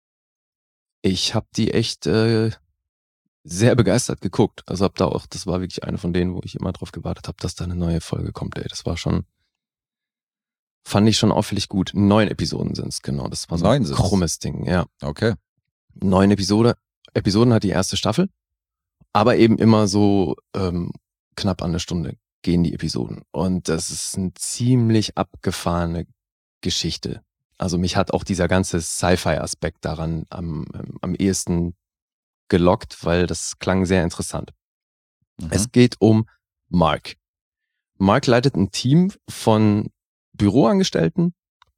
ich habe die echt äh, sehr begeistert geguckt. Also hab da auch, das war wirklich eine von denen, wo ich immer drauf gewartet habe, dass da eine neue Folge kommt. Ey, das war schon, fand ich schon auffällig gut. Neun Episoden sind's, genau. Das war so Neun ein sind's. krummes Ding, ja. Okay. Neun Episode, Episoden hat die erste Staffel, aber eben immer so ähm, knapp an eine Stunde gehen die Episoden. Und das ist eine ziemlich abgefahrene Geschichte. Also mich hat auch dieser ganze Sci-Fi-Aspekt daran am, ähm, am ehesten gelockt, weil das klang sehr interessant. Mhm. Es geht um Mark. Mark leitet ein Team von Büroangestellten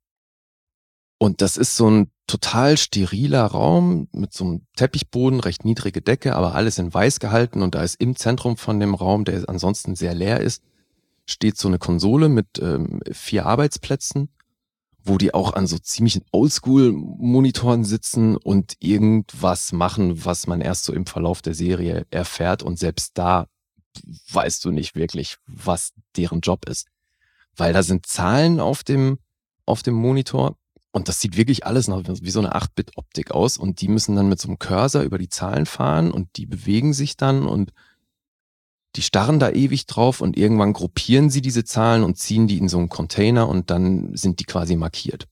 und das ist so ein total steriler Raum mit so einem Teppichboden, recht niedrige Decke, aber alles in weiß gehalten und da ist im Zentrum von dem Raum, der ansonsten sehr leer ist, steht so eine Konsole mit ähm, vier Arbeitsplätzen, wo die auch an so ziemlichen Oldschool-Monitoren sitzen und irgendwas machen, was man erst so im Verlauf der Serie erfährt und selbst da weißt du nicht wirklich, was deren Job ist. Weil da sind Zahlen auf dem, auf dem Monitor und das sieht wirklich alles nach wie so eine acht-Bit-Optik aus und die müssen dann mit so einem Cursor über die Zahlen fahren und die bewegen sich dann und die starren da ewig drauf und irgendwann gruppieren sie diese Zahlen und ziehen die in so einen Container und dann sind die quasi markiert.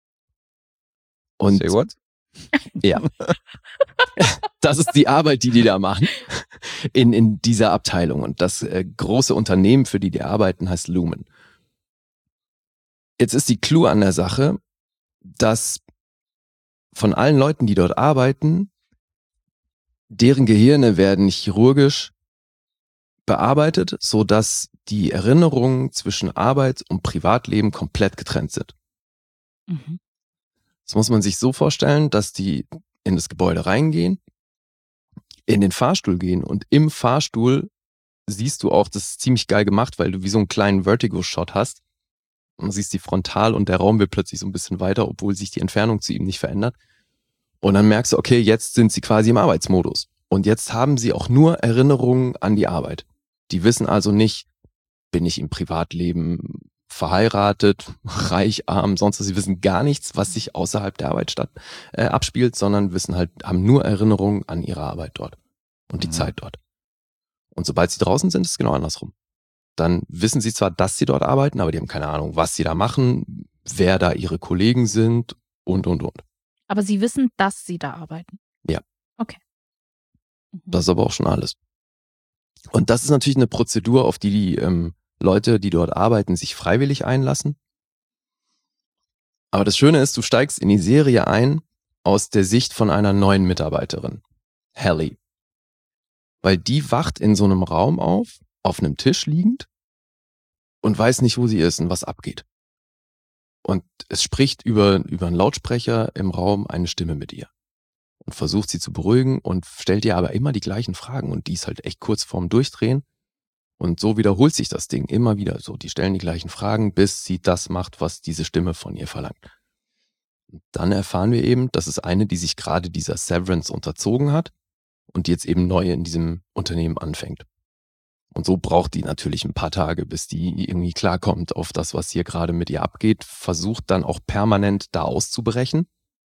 Und Say what? ja, das ist die Arbeit, die die da machen in, in dieser Abteilung. Und das äh, große Unternehmen, für die die arbeiten, heißt Lumen. Jetzt ist die Clou an der Sache, dass von allen Leuten, die dort arbeiten, deren Gehirne werden chirurgisch bearbeitet, so dass die Erinnerungen zwischen Arbeit und Privatleben komplett getrennt sind. Mhm. Das muss man sich so vorstellen, dass die in das Gebäude reingehen, in den Fahrstuhl gehen und im Fahrstuhl siehst du auch, das ist ziemlich geil gemacht, weil du wie so einen kleinen Vertigo-Shot hast und siehst die frontal und der Raum wird plötzlich so ein bisschen weiter, obwohl sich die Entfernung zu ihm nicht verändert. Und dann merkst du, okay, jetzt sind sie quasi im Arbeitsmodus. Und jetzt haben sie auch nur Erinnerungen an die Arbeit. Die wissen also nicht, bin ich im Privatleben verheiratet, reich, arm, sonst was. Sie wissen gar nichts, was sich außerhalb der Arbeit statt, äh, abspielt, sondern wissen halt, haben nur Erinnerungen an ihre Arbeit dort und die Mhm. Zeit dort. Und sobald sie draußen sind, ist es genau andersrum. Dann wissen sie zwar, dass sie dort arbeiten, aber die haben keine Ahnung, was sie da machen, wer da ihre Kollegen sind und, und, und. Aber sie wissen, dass sie da arbeiten? Ja. Okay. Mhm. Das ist aber auch schon alles. Und das ist natürlich eine Prozedur, auf die die ähm, Leute, die dort arbeiten, sich freiwillig einlassen. Aber das Schöne ist, du steigst in die Serie ein aus der Sicht von einer neuen Mitarbeiterin, Hallie. Weil die wacht in so einem Raum auf, auf einem Tisch liegend und weiß nicht, wo sie ist und was abgeht. Und es spricht über, über einen Lautsprecher im Raum eine Stimme mit ihr und versucht sie zu beruhigen und stellt ihr aber immer die gleichen Fragen und die ist halt echt kurz vorm Durchdrehen. Und so wiederholt sich das Ding immer wieder so. Die stellen die gleichen Fragen, bis sie das macht, was diese Stimme von ihr verlangt. Und dann erfahren wir eben, das ist eine, die sich gerade dieser Severance unterzogen hat und die jetzt eben neu in diesem Unternehmen anfängt. Und so braucht die natürlich ein paar Tage, bis die irgendwie klarkommt auf das, was hier gerade mit ihr abgeht, versucht dann auch permanent da auszubrechen,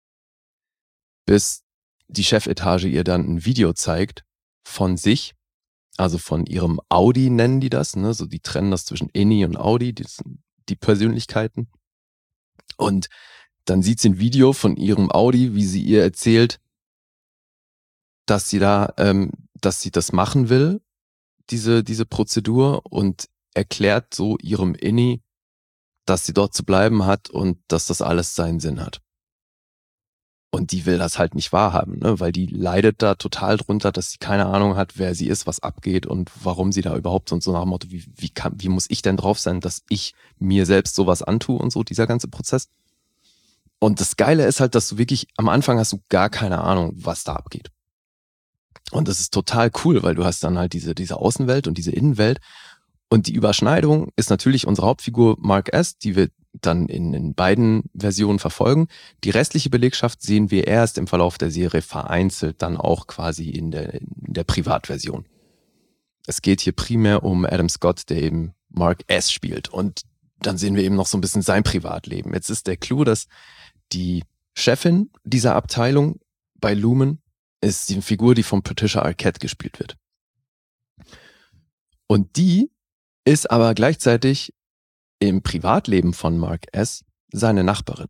bis die Chefetage ihr dann ein Video zeigt von sich, also von ihrem Audi nennen die das, ne? So die trennen das zwischen Inni und Audi, die, die Persönlichkeiten. Und dann sieht sie ein Video von ihrem Audi, wie sie ihr erzählt, dass sie da, ähm, dass sie das machen will, diese diese Prozedur, und erklärt so ihrem Inni, dass sie dort zu bleiben hat und dass das alles seinen Sinn hat. Und die will das halt nicht wahrhaben, ne? Weil die leidet da total drunter, dass sie keine Ahnung hat, wer sie ist, was abgeht und warum sie da überhaupt und so nach dem Motto, wie, wie, kann, wie muss ich denn drauf sein, dass ich mir selbst sowas antue und so, dieser ganze Prozess. Und das Geile ist halt, dass du wirklich, am Anfang hast du gar keine Ahnung, was da abgeht. Und das ist total cool, weil du hast dann halt diese, diese Außenwelt und diese Innenwelt. Und die Überschneidung ist natürlich unsere Hauptfigur Mark S., die wir dann in, in beiden Versionen verfolgen. Die restliche Belegschaft sehen wir erst im Verlauf der Serie vereinzelt, dann auch quasi in der, in der Privatversion. Es geht hier primär um Adam Scott, der eben Mark S. spielt. Und dann sehen wir eben noch so ein bisschen sein Privatleben. Jetzt ist der Clou, dass die Chefin dieser Abteilung bei Lumen ist die Figur, die von Patricia Arquette gespielt wird. Und die ist aber gleichzeitig im Privatleben von Mark S. seine Nachbarin.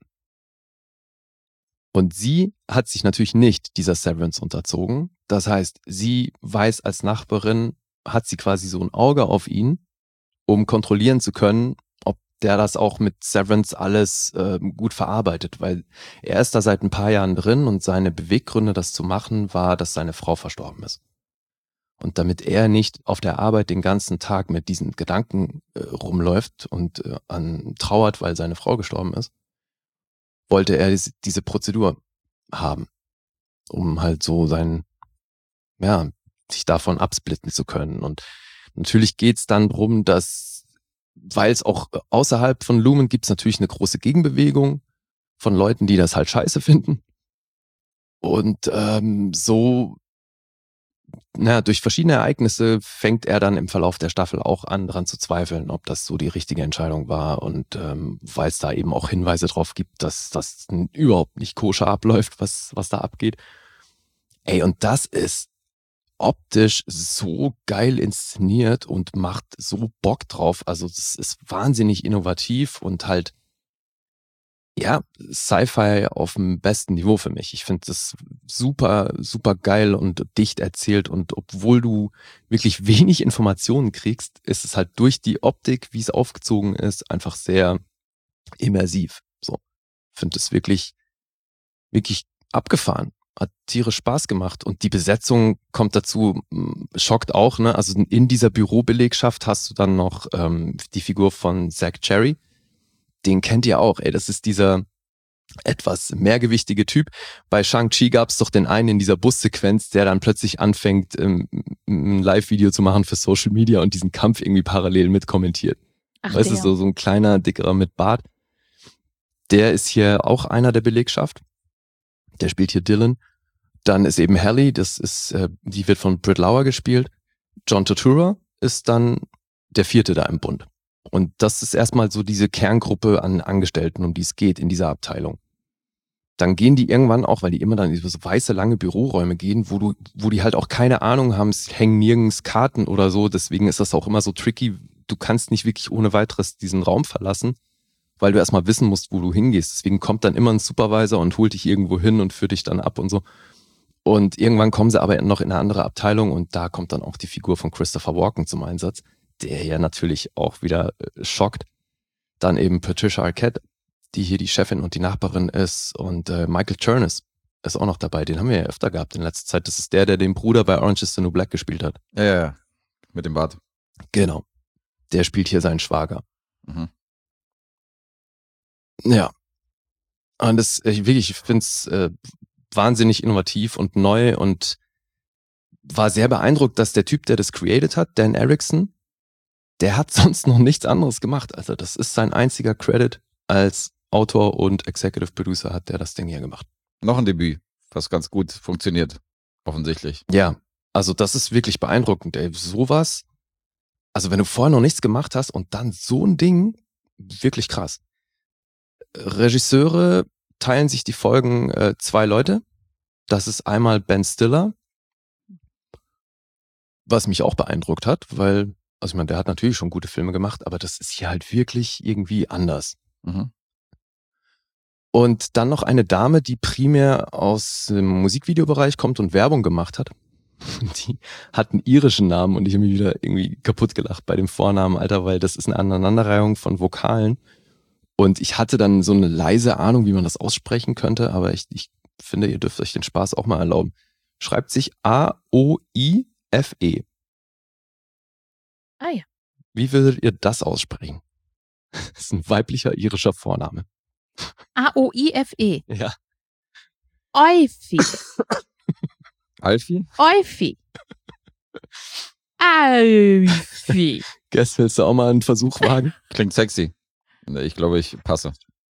Und sie hat sich natürlich nicht dieser Severance unterzogen. Das heißt, sie weiß als Nachbarin, hat sie quasi so ein Auge auf ihn, um kontrollieren zu können, ob der das auch mit Severance alles äh, gut verarbeitet. Weil er ist da seit ein paar Jahren drin und seine Beweggründe, das zu machen, war, dass seine Frau verstorben ist. Und damit er nicht auf der Arbeit den ganzen Tag mit diesen Gedanken äh, rumläuft und äh, an trauert, weil seine Frau gestorben ist, wollte er diese, diese Prozedur haben, um halt so sein, ja, sich davon absplitten zu können. Und natürlich geht's dann drum, dass, weil es auch außerhalb von Lumen gibt's natürlich eine große Gegenbewegung von Leuten, die das halt scheiße finden. Und ähm, so Na, durch verschiedene Ereignisse fängt er dann im Verlauf der Staffel auch an, daran zu zweifeln, ob das so die richtige Entscheidung war, und ähm, weil es da eben auch Hinweise drauf gibt, dass das überhaupt nicht koscher abläuft, was was da abgeht. Ey, und das ist optisch so geil inszeniert und macht so Bock drauf. Also das ist wahnsinnig innovativ und halt, ja, Sci-Fi auf dem besten Niveau für mich. Ich finde das super, super geil und dicht erzählt, und obwohl du wirklich wenig Informationen kriegst, ist es halt durch die Optik, wie es aufgezogen ist, einfach sehr immersiv. So, finde es wirklich, wirklich abgefahren. Hat tierisch Spaß gemacht, und die Besetzung kommt dazu, schockt auch, ne? Also in dieser Bürobelegschaft hast du dann noch ähm, die Figur von Zach Cherry. Den kennt ihr auch, ey, das ist dieser etwas mehrgewichtige Typ. Bei Shang-Chi gab es doch den einen in dieser Bussequenz, der dann plötzlich anfängt, ähm, ein Live-Video zu machen für Social Media und diesen Kampf irgendwie parallel mit kommentiert. Ach, weißt du, so, so ein kleiner, dickerer mit Bart. Der ist hier auch einer der Belegschaft. Der spielt hier Dylan. Dann ist eben Hallie, das ist, äh, die wird von Britt Lauer gespielt. John Turturro ist dann der vierte da im Bund. Und das ist erstmal so diese Kerngruppe an Angestellten, um die es geht in dieser Abteilung. Dann gehen die irgendwann auch, weil die immer dann in so weiße, lange Büroräume gehen, wo du, wo die halt auch keine Ahnung haben, es hängen nirgends Karten oder so, deswegen ist das auch immer so tricky. Du kannst nicht wirklich ohne weiteres diesen Raum verlassen, weil du erstmal wissen musst, wo du hingehst. Deswegen kommt dann immer ein Supervisor und holt dich irgendwo hin und führt dich dann ab und so. Und irgendwann kommen sie aber noch in eine andere Abteilung und da kommt dann auch die Figur von Christopher Walken zum Einsatz, der ja natürlich auch wieder äh, schockt. Dann eben Patricia Arquette, die hier die Chefin und die Nachbarin ist, und äh, Michael Chernus ist auch noch dabei. Den haben wir ja öfter gehabt in letzter Zeit. Das ist der, der den Bruder bei Orange is the New Black gespielt hat. Ja, ja, ja. Mit dem Bart. Genau. Der spielt hier seinen Schwager. Mhm. Ja. Und das, ich wirklich, ich finde es äh, wahnsinnig innovativ und neu und war sehr beeindruckt, dass der Typ, der das created hat, Dan Erickson, der hat sonst noch nichts anderes gemacht. Also das ist sein einziger Credit als Autor und Executive Producer, hat der das Ding hier gemacht. Noch ein Debüt, was ganz gut funktioniert, offensichtlich. Ja, also das ist wirklich beeindruckend, ey. Sowas, also wenn du vorher noch nichts gemacht hast und dann so ein Ding, wirklich krass. Regisseure teilen sich die Folgen äh, zwei Leute. Das ist einmal Ben Stiller, was mich auch beeindruckt hat, weil, also ich meine, der hat natürlich schon gute Filme gemacht, aber das ist hier halt wirklich irgendwie anders. Mhm. Und dann noch eine Dame, die primär aus dem Musikvideobereich kommt und Werbung gemacht hat. Die hat einen irischen Namen und ich habe mich wieder irgendwie kaputt gelacht bei dem Vornamen, Alter, weil das ist eine Aneinanderreihung von Vokalen. Und ich hatte dann so eine leise Ahnung, wie man das aussprechen könnte, aber ich, ich finde, ihr dürft euch den Spaß auch mal erlauben. Schreibt sich A O I F E. Ah ja. Wie würdet ihr das aussprechen? Das ist ein weiblicher irischer Vorname. A O I F E. Ja. Eufi. Alfie? Eufi. Eufi. Guess, willst du auch mal einen Versuch wagen? Klingt sexy. Ich glaube, ich passe.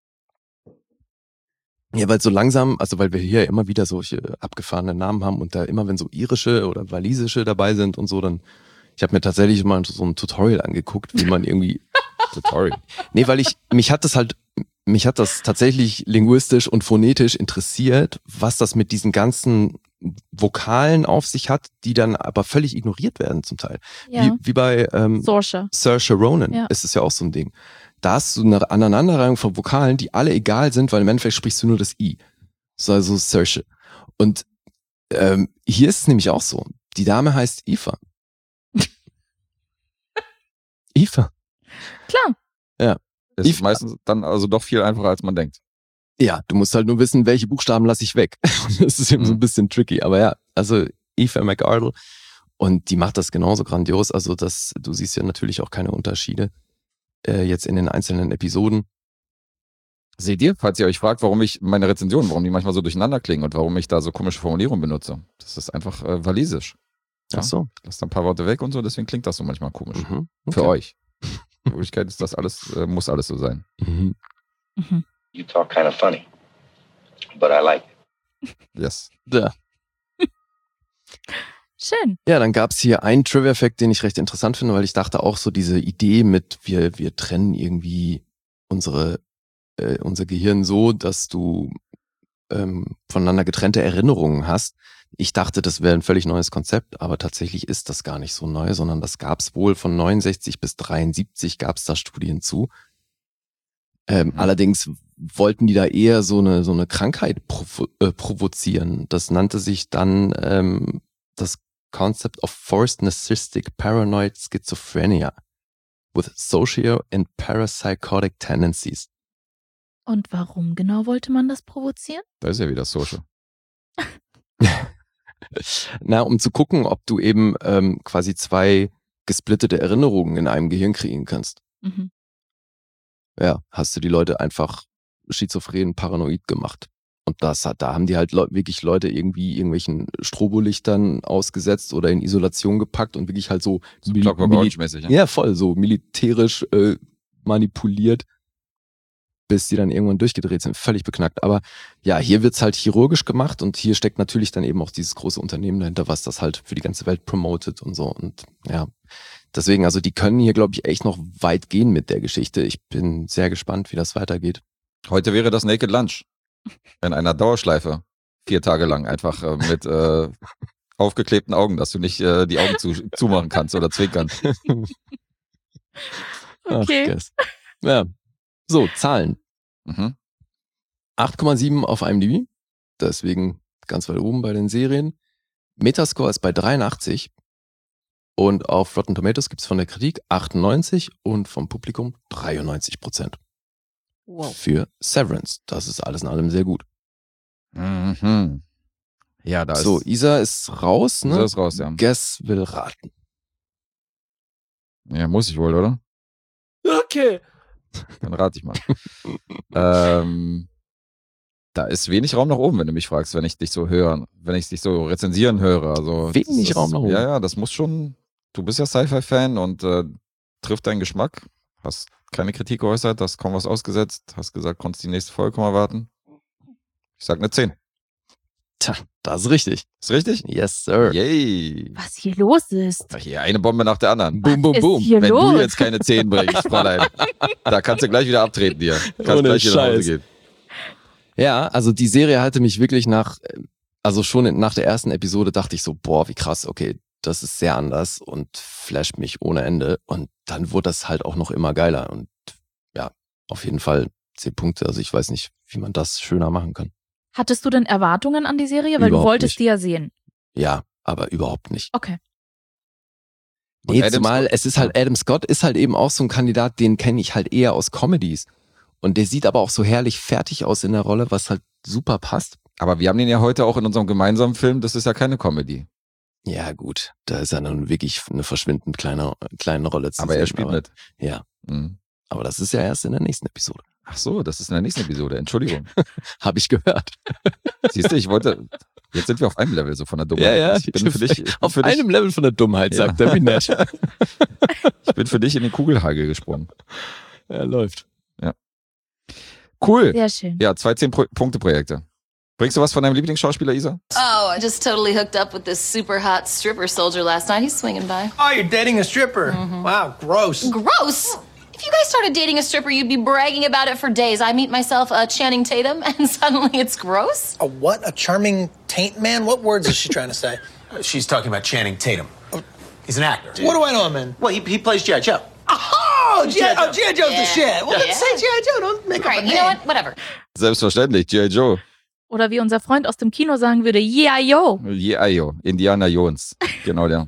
Ja, weil so langsam, also weil wir hier immer wieder solche abgefahrene Namen haben und da immer, wenn so irische oder walisische dabei sind und so, dann, ich habe mir tatsächlich mal so ein Tutorial angeguckt, wie man irgendwie... Tutorial? Nee, weil ich, mich hat das halt, mich hat das tatsächlich linguistisch und phonetisch interessiert, was das mit diesen ganzen Vokalen auf sich hat, die dann aber völlig ignoriert werden zum Teil. Ja. Wie, wie bei ähm, Saoirse. Saoirse Ronan Ja. ist es ja auch so ein Ding. Da hast du eine Aneinanderreihung von Vokalen, die alle egal sind, weil im Endeffekt sprichst du nur das I. So, also Saoirse. Und ähm, hier ist es nämlich auch so. Die Dame heißt Aoife. Aoife. Klar. Ja. Ist Ich- meistens dann also doch viel einfacher, als man denkt. Ja, du musst halt nur wissen, welche Buchstaben lasse ich weg. Das ist eben so ein bisschen tricky. Aber ja, also Aoife McArdle. Und die macht das genauso grandios. Also das, du siehst ja natürlich auch keine Unterschiede äh, jetzt in den einzelnen Episoden. Seht ihr, falls ihr euch fragt, warum ich meine Rezensionen, warum die manchmal so durcheinander klingen und warum ich da so komische Formulierungen benutze. Das ist einfach äh, walisisch. Ja. Ach so. Lass da ein paar Worte weg und so, deswegen klingt das so manchmal komisch. Mhm. Für Okay. euch. In Wirklichkeit ist das alles, äh, muss alles so sein. Mhm. Mhm. You talk kind of funny, but I like it. Yes. Ja. Schön. Ja, dann gab's hier einen Trivia-Fact, den ich recht interessant finde, weil ich dachte auch so diese Idee mit, wir, wir trennen irgendwie unsere, äh, unser Gehirn so, dass du ähm, voneinander getrennte Erinnerungen hast. Ich dachte, das wäre ein völlig neues Konzept, aber tatsächlich ist das gar nicht so neu, sondern das gab's wohl von neunundsechzig bis dreiundsiebzig gab's da Studien zu. Ähm, Mhm. Allerdings wollten die da eher so eine so eine Krankheit provo äh, provozieren. Das nannte sich dann ähm, das Concept of Forced Narcissistic Paranoid Schizophrenia with Socio- and Parapsychotic Tendencies. Und warum genau wollte man das provozieren? Da ist ja wieder Social. Na, um zu gucken, ob du eben ähm, quasi zwei gesplittete Erinnerungen in einem Gehirn kriegen kannst. Mhm. Ja, hast du die Leute einfach schizophren, paranoid gemacht. Und das hat, da haben die halt Leu- wirklich Leute irgendwie irgendwelchen Strobolichtern ausgesetzt oder in Isolation gepackt und wirklich halt so, So mili- Clockwork mili- Orange-mäßig. Ja? ja, voll, so militärisch äh, manipuliert, bis die dann irgendwann durchgedreht sind. Völlig beknackt. Aber ja, hier wird's halt chirurgisch gemacht und hier steckt natürlich dann eben auch dieses große Unternehmen dahinter, was das halt für die ganze Welt promotet und so. Und ja, deswegen, also die können hier, glaube ich, echt noch weit gehen mit der Geschichte. Ich bin sehr gespannt, wie das weitergeht. Heute wäre das Naked Lunch. In einer Dauerschleife. Vier Tage lang. Einfach äh, mit äh, aufgeklebten Augen, dass du nicht äh, die Augen zu, zumachen kannst oder zwinkern. Okay. Ach, Guess. Ja, So, Zahlen. Mhm. acht Komma sieben auf IMDb. Deswegen ganz weit oben bei den Serien. Metascore ist bei dreiundachtzig. Und auf Rotten Tomatoes gibt's von der Kritik achtundneunzig und vom Publikum dreiundneunzig Prozent. Wow. Für Severance. Das ist alles in allem sehr gut. Mhm. Ja, da So, ist... Isa ist raus, ne? Isa ist raus, ja. Guess will raten. Ja, muss ich wohl, oder? Okay. Dann rate ich mal. ähm, da ist wenig Raum nach oben, wenn du mich fragst, wenn ich dich so höre, wenn ich dich so rezensieren höre. Also, Wenig das, Raum nach oben. Ja, ja, das muss schon, du bist ja Sci-Fi-Fan und äh, trifft deinen Geschmack. Hast keine Kritik geäußert, hast kaum was ausgesetzt, hast gesagt, konntest die nächste Folge kaum erwarten. Ich sag eine zehn. Tja, das ist richtig. Ist richtig? Yes, sir. Yay. Was hier los ist. Hier eine Bombe nach der anderen. Boom, boom, ist boom. hier Wenn los? du jetzt keine zehn bringst, Fräulein, da kannst du gleich wieder abtreten hier. Kannst Ohne gleich wieder nach Hause Scheiß. gehen. Ja, also die Serie hatte mich wirklich nach, also schon in- nach der ersten Episode dachte ich so, boah, wie krass, okay, das ist sehr anders und flasht mich ohne Ende. Und dann wurde das halt auch noch immer geiler. Und ja, auf jeden Fall zehn Punkte. Also ich weiß nicht, wie man das schöner machen kann. Hattest du denn Erwartungen an die Serie? Weil Überhaupt du wolltest nicht. die ja sehen. Ja, aber überhaupt nicht. Okay. Und Nee, Adam zumal Scott- es ist halt, Adam Scott ist halt eben auch so ein Kandidat, den kenne ich halt eher aus Comedies. Und der sieht aber auch so herrlich fertig aus in der Rolle, was halt super passt. Aber wir haben den ja heute auch in unserem gemeinsamen Film, das ist ja keine Comedy. Ja, gut, da ist er dann wirklich eine verschwindend kleine, kleine Rolle zu Aber sehen. er spielt aber, mit. Ja, Mhm. aber das ist ja erst in der nächsten Episode. Ach so, das ist in der nächsten Episode. Entschuldigung. Habe ich gehört. Siehst du, ich wollte, jetzt sind wir auf einem Level so von der Dummheit. Ich bin für dich, ich bin Auf für dich, einem Level von der Dummheit, Ja. sagt er, wie nett. ich bin für dich in den Kugelhagel gesprungen. Er läuft. Cool. Sehr schön. Ja, zwei zehn-Punkte-Projekte. Bringst du was von deinem Lieblingsschauspieler, Isa? Oh, I just totally hooked up with this super hot stripper soldier last night. He's swinging by. Oh, you're dating a stripper. Wow, gross. Gross! If you guys started dating a stripper, you'd be bragging about it for days. I meet myself uh, Channing Tatum, and suddenly it's gross? A what? A charming taint man? What words is she trying to say? She's talking about Channing Tatum. He's an actor. What do I know him in? Well, he, he plays G I. Joe. Oh, G I. Oh, G I. Joe's Yeah. the shit. Well, Yeah. let's say G I. Joe. Don't make All up a right, you know name. what? Whatever. Selbstverständlich, G I. Joe. Oder wie unser Freund aus dem Kino sagen würde, yeah, yo. Yeah, yo. Indiana Jones. Genau der.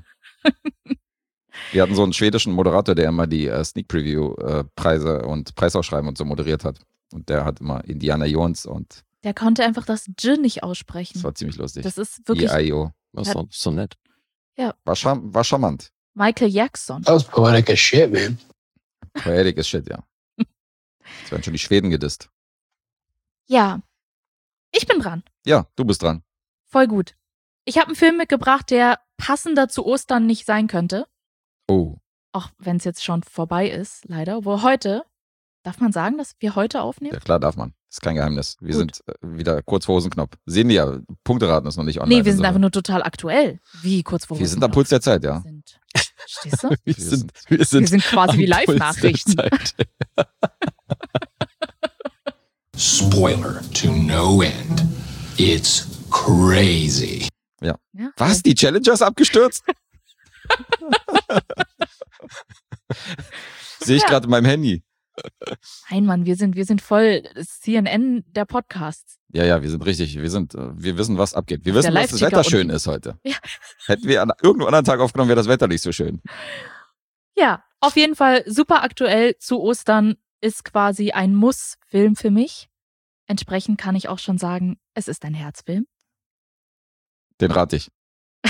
Wir hatten so einen schwedischen Moderator, der immer die äh, Sneak Preview äh, Preise und Preisausschreiben und so moderiert hat. Und der hat immer Indiana Jones und Der konnte einfach das J nicht aussprechen. das war ziemlich lustig. Das ist wirklich G I. Joe. Das ist so, so nett. War, charm war charmant. Michael Jackson. That was poetic as shit, man. Poetic ist shit, ja. Jetzt werden schon die Schweden gedisst. Ja. Ich bin dran. Ja, du bist dran. Voll gut. Ich habe einen Film mitgebracht, der passender zu Ostern nicht sein könnte. Oh. Auch wenn es jetzt schon vorbei ist, leider. Wo heute, darf man sagen, dass wir heute aufnehmen? Ja, klar darf man. Das ist kein Geheimnis. Wir Gut. sind äh, wieder kurz vor Hosenknopf. Sehen die ja, Punkteraten ist noch nicht online. Nee, wir sind Also, einfach nur total aktuell. Wie kurz vor Wir sind am Puls der Zeit, ja. Wir sind, Verstehst du? Wir Wir sind, sind- wir sind, Wir sind quasi wie am Puls der Live-Nachrichten. Zeit. Spoiler to no end. It's crazy. Ja, Was? Die Challenger ist abgestürzt? Sehe ich Ja. gerade in meinem Handy. Nein, Mann, wir sind, wir sind voll das C N N der Podcasts. Ja, ja, wir sind richtig. Wir sind, äh, wir wissen, was abgeht. Wir Auf wissen, der dass das Live-Ticker Wetter schön unten. ist heute. Ja. Hätten wir an irgendeinem anderen Tag aufgenommen, wäre das Wetter nicht so schön. Ja, auf jeden Fall super aktuell zu Ostern, ist quasi ein Muss-Film für mich. Entsprechend kann ich auch schon sagen, es ist ein Herzfilm. Den rate ich.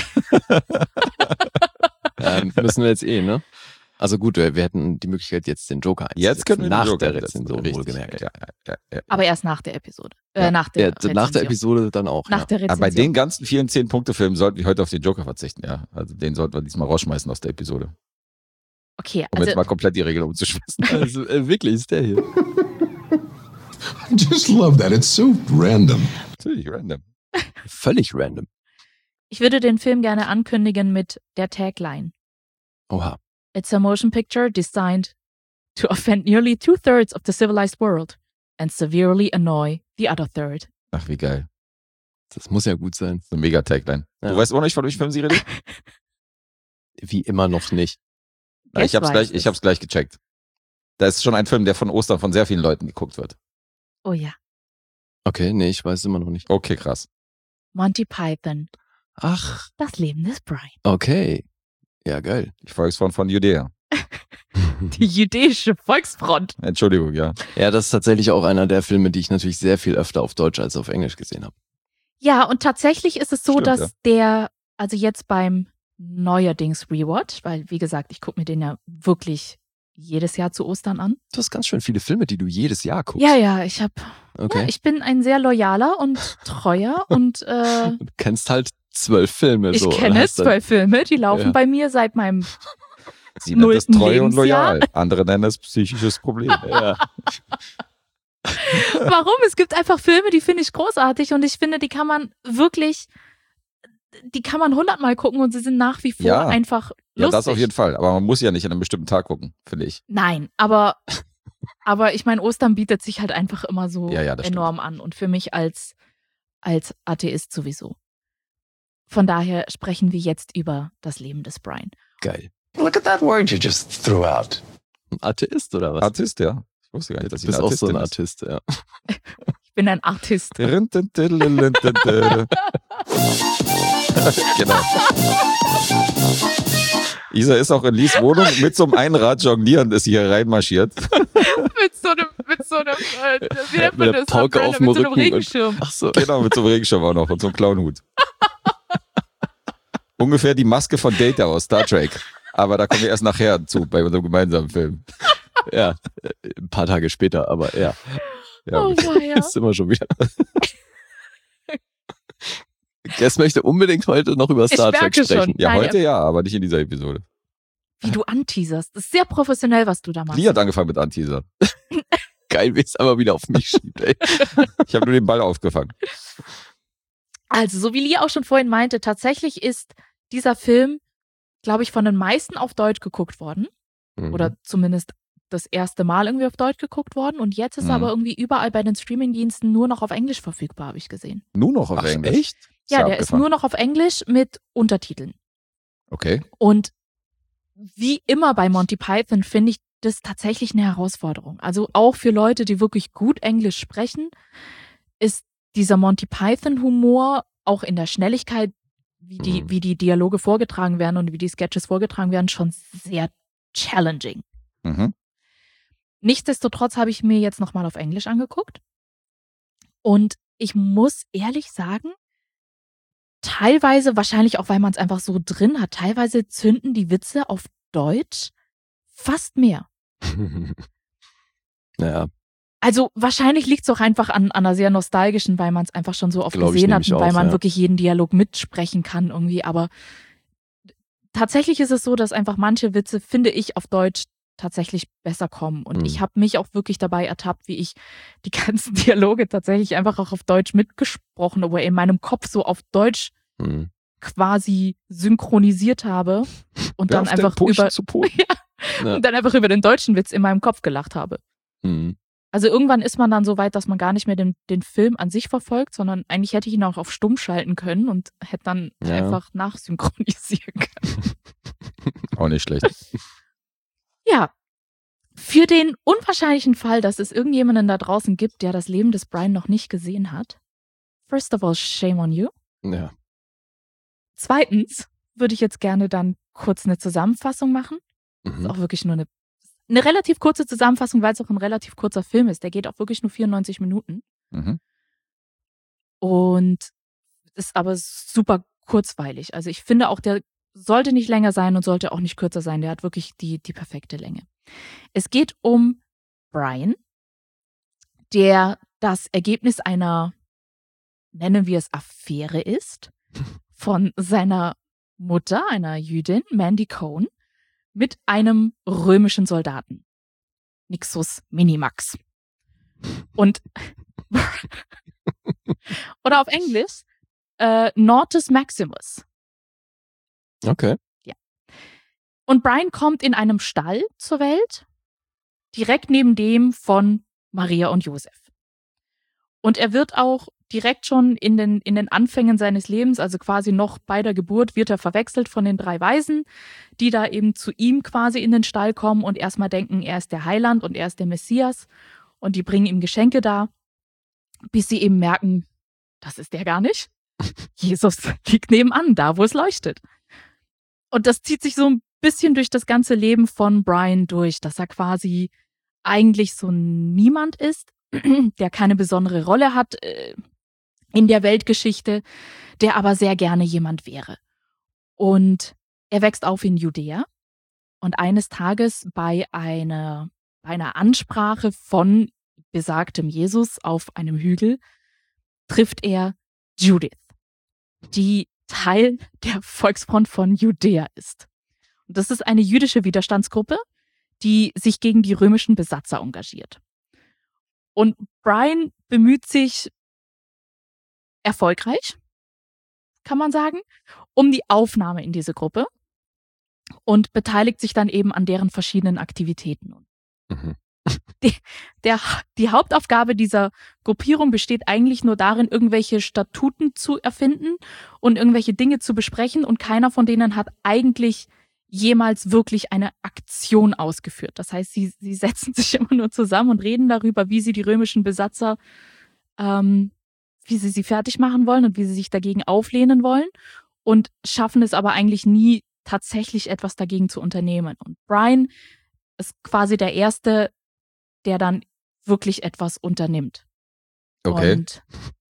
Ähm, müssen wir jetzt eh, ne? Also gut, wir, wir hätten die Möglichkeit, jetzt den Joker einzusetzen. Jetzt können wir nach den Joker der setzen, Rezension, richtig. wohlgemerkt. Ja, ja, ja, ja. Aber erst nach der Episode. Äh, Ja. nach der Ja, nach der Rezension. Episode dann auch. Nach ja. der Aber Rezension. bei den ganzen vielen zehn-Punkte-Filmen sollten wir heute auf den Joker verzichten, ja. Also den sollten wir diesmal rausschmeißen aus der Episode. Okay, Um jetzt also mal komplett die Regel umzuschmeißen. Also äh, wirklich, ist der hier. I just love that. It's so random. Natürlich, random. Völlig random. ich würde den Film gerne ankündigen mit der Tagline. Oha. It's a motion picture designed to offend nearly two-thirds of the civilized world and severely annoy the other third. Ach, wie geil. Das muss ja gut sein. So ein Mega-Tagline. Ja. Du weißt auch nicht, von welchem Film sie redet? Wie immer noch nicht. Ja, ich Guess hab's gleich, weiß ich es. hab's gleich gecheckt. Da ist schon ein Film, der von Ostern von sehr vielen Leuten geguckt wird. Oh ja. Okay, nee, ich weiß immer noch nicht. Okay, krass. Monty Python. Ach. Das Leben des Brian. Okay. Ja, geil. Die Volksfront von Judäa. Die jüdische Volksfront. Entschuldigung, ja. Ja, das ist tatsächlich auch einer der Filme, die ich natürlich sehr viel öfter auf Deutsch als auf Englisch gesehen habe. Ja, und tatsächlich ist es so, Stimmt, dass ja. der, also jetzt beim neuerdings Rewatch, weil wie gesagt, ich gucke mir den ja wirklich jedes Jahr zu Ostern an. Du hast ganz schön viele Filme, die du jedes Jahr guckst. Ja, ja, ich habe, Okay. ja, ich bin ein sehr loyaler und treuer und äh, Du kennst halt zwölf Filme. ich so, kenne hast dann- zwölf Filme, die laufen Ja. bei mir seit meinem Sie nennt es Nullten treu und Lebensjahr. loyal. Andere nennen es psychisches Problem. Ja. Warum? Es gibt einfach Filme, die finde ich großartig und ich finde, die kann man wirklich, die kann man hundertmal gucken und sie sind nach wie vor Ja. einfach Ja, lustig. das auf jeden Fall. Aber man muss ja nicht an einem bestimmten Tag gucken, finde ich. Nein, aber, aber ich meine, Ostern bietet sich halt einfach immer so Ja, ja, das enorm an und für mich als, als Atheist sowieso. Von daher sprechen wir jetzt über das Leben des Brian. Geil. Look at that word you just threw out. Ein Atheist oder was? Artist, ja. Ich wusste gar nicht, dass Du ich bist eine auch so ein Artistin Artist, ja. Ich bin ein Artist. Genau. Isa ist auch in Lies Wohnung mit so einem Einrad jonglieren, ist hier reinmarschiert. mit so einem, mit so einem, äh, wie nennt man Mit der das? Pauke Umbrella, auf dem mit so einem Rücken und- Regenschirm. Ach so. Genau, mit so einem Regenschirm auch noch und so einem Clownhut. Ungefähr die Maske von Data aus Star Trek. Aber da kommen wir erst nachher zu, bei unserem gemeinsamen Film. Ja, äh, ein paar Tage später, aber ja. Ja, Oh, weia. Ist immer schon wieder. Guess möchte unbedingt heute noch über Star Ich Trek merke sprechen. schon. ja Nein, heute ja, aber nicht in dieser Episode. Wie du anteaserst. Das ist sehr professionell, was du da machst. Lee hat angefangen mit Anteaser. Geil, wie es aber wieder auf mich schiebt, ey. Ich habe nur den Ball aufgefangen. Also, so wie Lee auch schon vorhin meinte, tatsächlich ist dieser Film, glaube ich, von den meisten auf Deutsch geguckt worden. Mhm. Oder zumindest das erste Mal irgendwie auf Deutsch geguckt worden. Und jetzt ist Mhm. er aber irgendwie überall bei den Streamingdiensten nur noch auf Englisch verfügbar, habe ich gesehen. Nur noch auf Ach, Englisch. echt? Ja, ja der ist abgefahren. nur noch auf Englisch mit Untertiteln. Okay. Und wie immer bei Monty Python finde ich das tatsächlich eine Herausforderung. Also auch für Leute, die wirklich gut Englisch sprechen, ist dieser Monty Python-Humor auch in der Schnelligkeit, wie die, Mhm. wie die Dialoge vorgetragen werden und wie die Sketches vorgetragen werden, schon sehr challenging. Mhm. Nichtsdestotrotz habe ich mir jetzt nochmal auf Englisch angeguckt. Und ich muss ehrlich sagen, teilweise, wahrscheinlich auch, weil man es einfach so drin hat, teilweise zünden die Witze auf Deutsch fast mehr. Naja, Also wahrscheinlich liegt es auch einfach an, an einer sehr nostalgischen, weil man es einfach schon so oft Glaub ich gesehen hat nämlich und weil auch, man ja. wirklich jeden Dialog mitsprechen kann irgendwie. Aber tatsächlich ist es so, dass einfach manche Witze, finde ich, auf Deutsch tatsächlich besser kommen. Und Mhm. ich habe mich auch wirklich dabei ertappt, wie ich die ganzen Dialoge tatsächlich einfach auch auf Deutsch mitgesprochen, aber in meinem Kopf so auf Deutsch hm. quasi synchronisiert habe und dann Werft den einfach Push über zu Boden. Ja. und dann einfach über den deutschen Witz in meinem Kopf gelacht habe. Hm. Also irgendwann ist man dann so weit, dass man gar nicht mehr den, den Film an sich verfolgt, sondern eigentlich hätte ich ihn auch auf stumm schalten können und hätte dann Ja. einfach nachsynchronisieren können. Auch nicht schlecht. Ja. Für den unwahrscheinlichen Fall, dass es irgendjemanden da draußen gibt, der das Leben des Brian noch nicht gesehen hat. First of all, shame on you. Ja. Zweitens würde ich jetzt gerne dann kurz eine Zusammenfassung machen. Das ist Mhm. auch wirklich nur eine, eine relativ kurze Zusammenfassung, weil es auch ein relativ kurzer Film ist. Der geht auch wirklich nur vierundneunzig Minuten. Mhm. Und ist aber super kurzweilig. Also ich finde auch, der sollte nicht länger sein und sollte auch nicht kürzer sein. Der hat wirklich die, die perfekte Länge. Es geht um Brian, der das Ergebnis einer, nennen wir es Affäre ist, von seiner Mutter, einer Jüdin, Mandy Cohn, mit einem römischen Soldaten. Nixus Minimax. Und oder auf Englisch äh, Nortus Maximus. Okay. Und Brian kommt in einem Stall zur Welt, direkt neben dem von Maria und Josef. Und er wird auch direkt schon in den, in den Anfängen seines Lebens, also quasi noch bei der Geburt, wird er verwechselt von den drei Weisen, die da eben zu ihm quasi in den Stall kommen und erstmal denken, er ist der Heiland und er ist der Messias und die bringen ihm Geschenke da, bis sie eben merken, das ist der gar nicht. Jesus liegt nebenan, da wo es leuchtet. Und das zieht sich so ein bisschen durch das ganze Leben von Brian durch, dass er quasi eigentlich so niemand ist, der keine besondere Rolle hat äh, in der Weltgeschichte, der aber sehr gerne jemand wäre. Und er wächst auf in Judäa und eines Tages bei einer, bei einer Ansprache von besagtem Jesus auf einem Hügel trifft er Judith, die Teil der Volksfront von Judäa ist. Und das ist eine jüdische Widerstandsgruppe, die sich gegen die römischen Besatzer engagiert. Und Brian bemüht sich erfolgreich, kann man sagen, um die Aufnahme in diese Gruppe und beteiligt sich dann eben an deren verschiedenen Aktivitäten. Mhm. Die, der, die Hauptaufgabe dieser Gruppierung besteht eigentlich nur darin, irgendwelche Statuten zu erfinden und irgendwelche Dinge zu besprechen und keiner von denen hat eigentlich jemals wirklich eine Aktion ausgeführt. Das heißt, sie, sie setzen sich immer nur zusammen und reden darüber, wie sie die römischen Besatzer, ähm, wie sie sie fertig machen wollen und wie sie sich dagegen auflehnen wollen und schaffen es aber eigentlich nie, tatsächlich etwas dagegen zu unternehmen. Und Brian ist quasi der Erste, der dann wirklich etwas unternimmt. Okay. Und,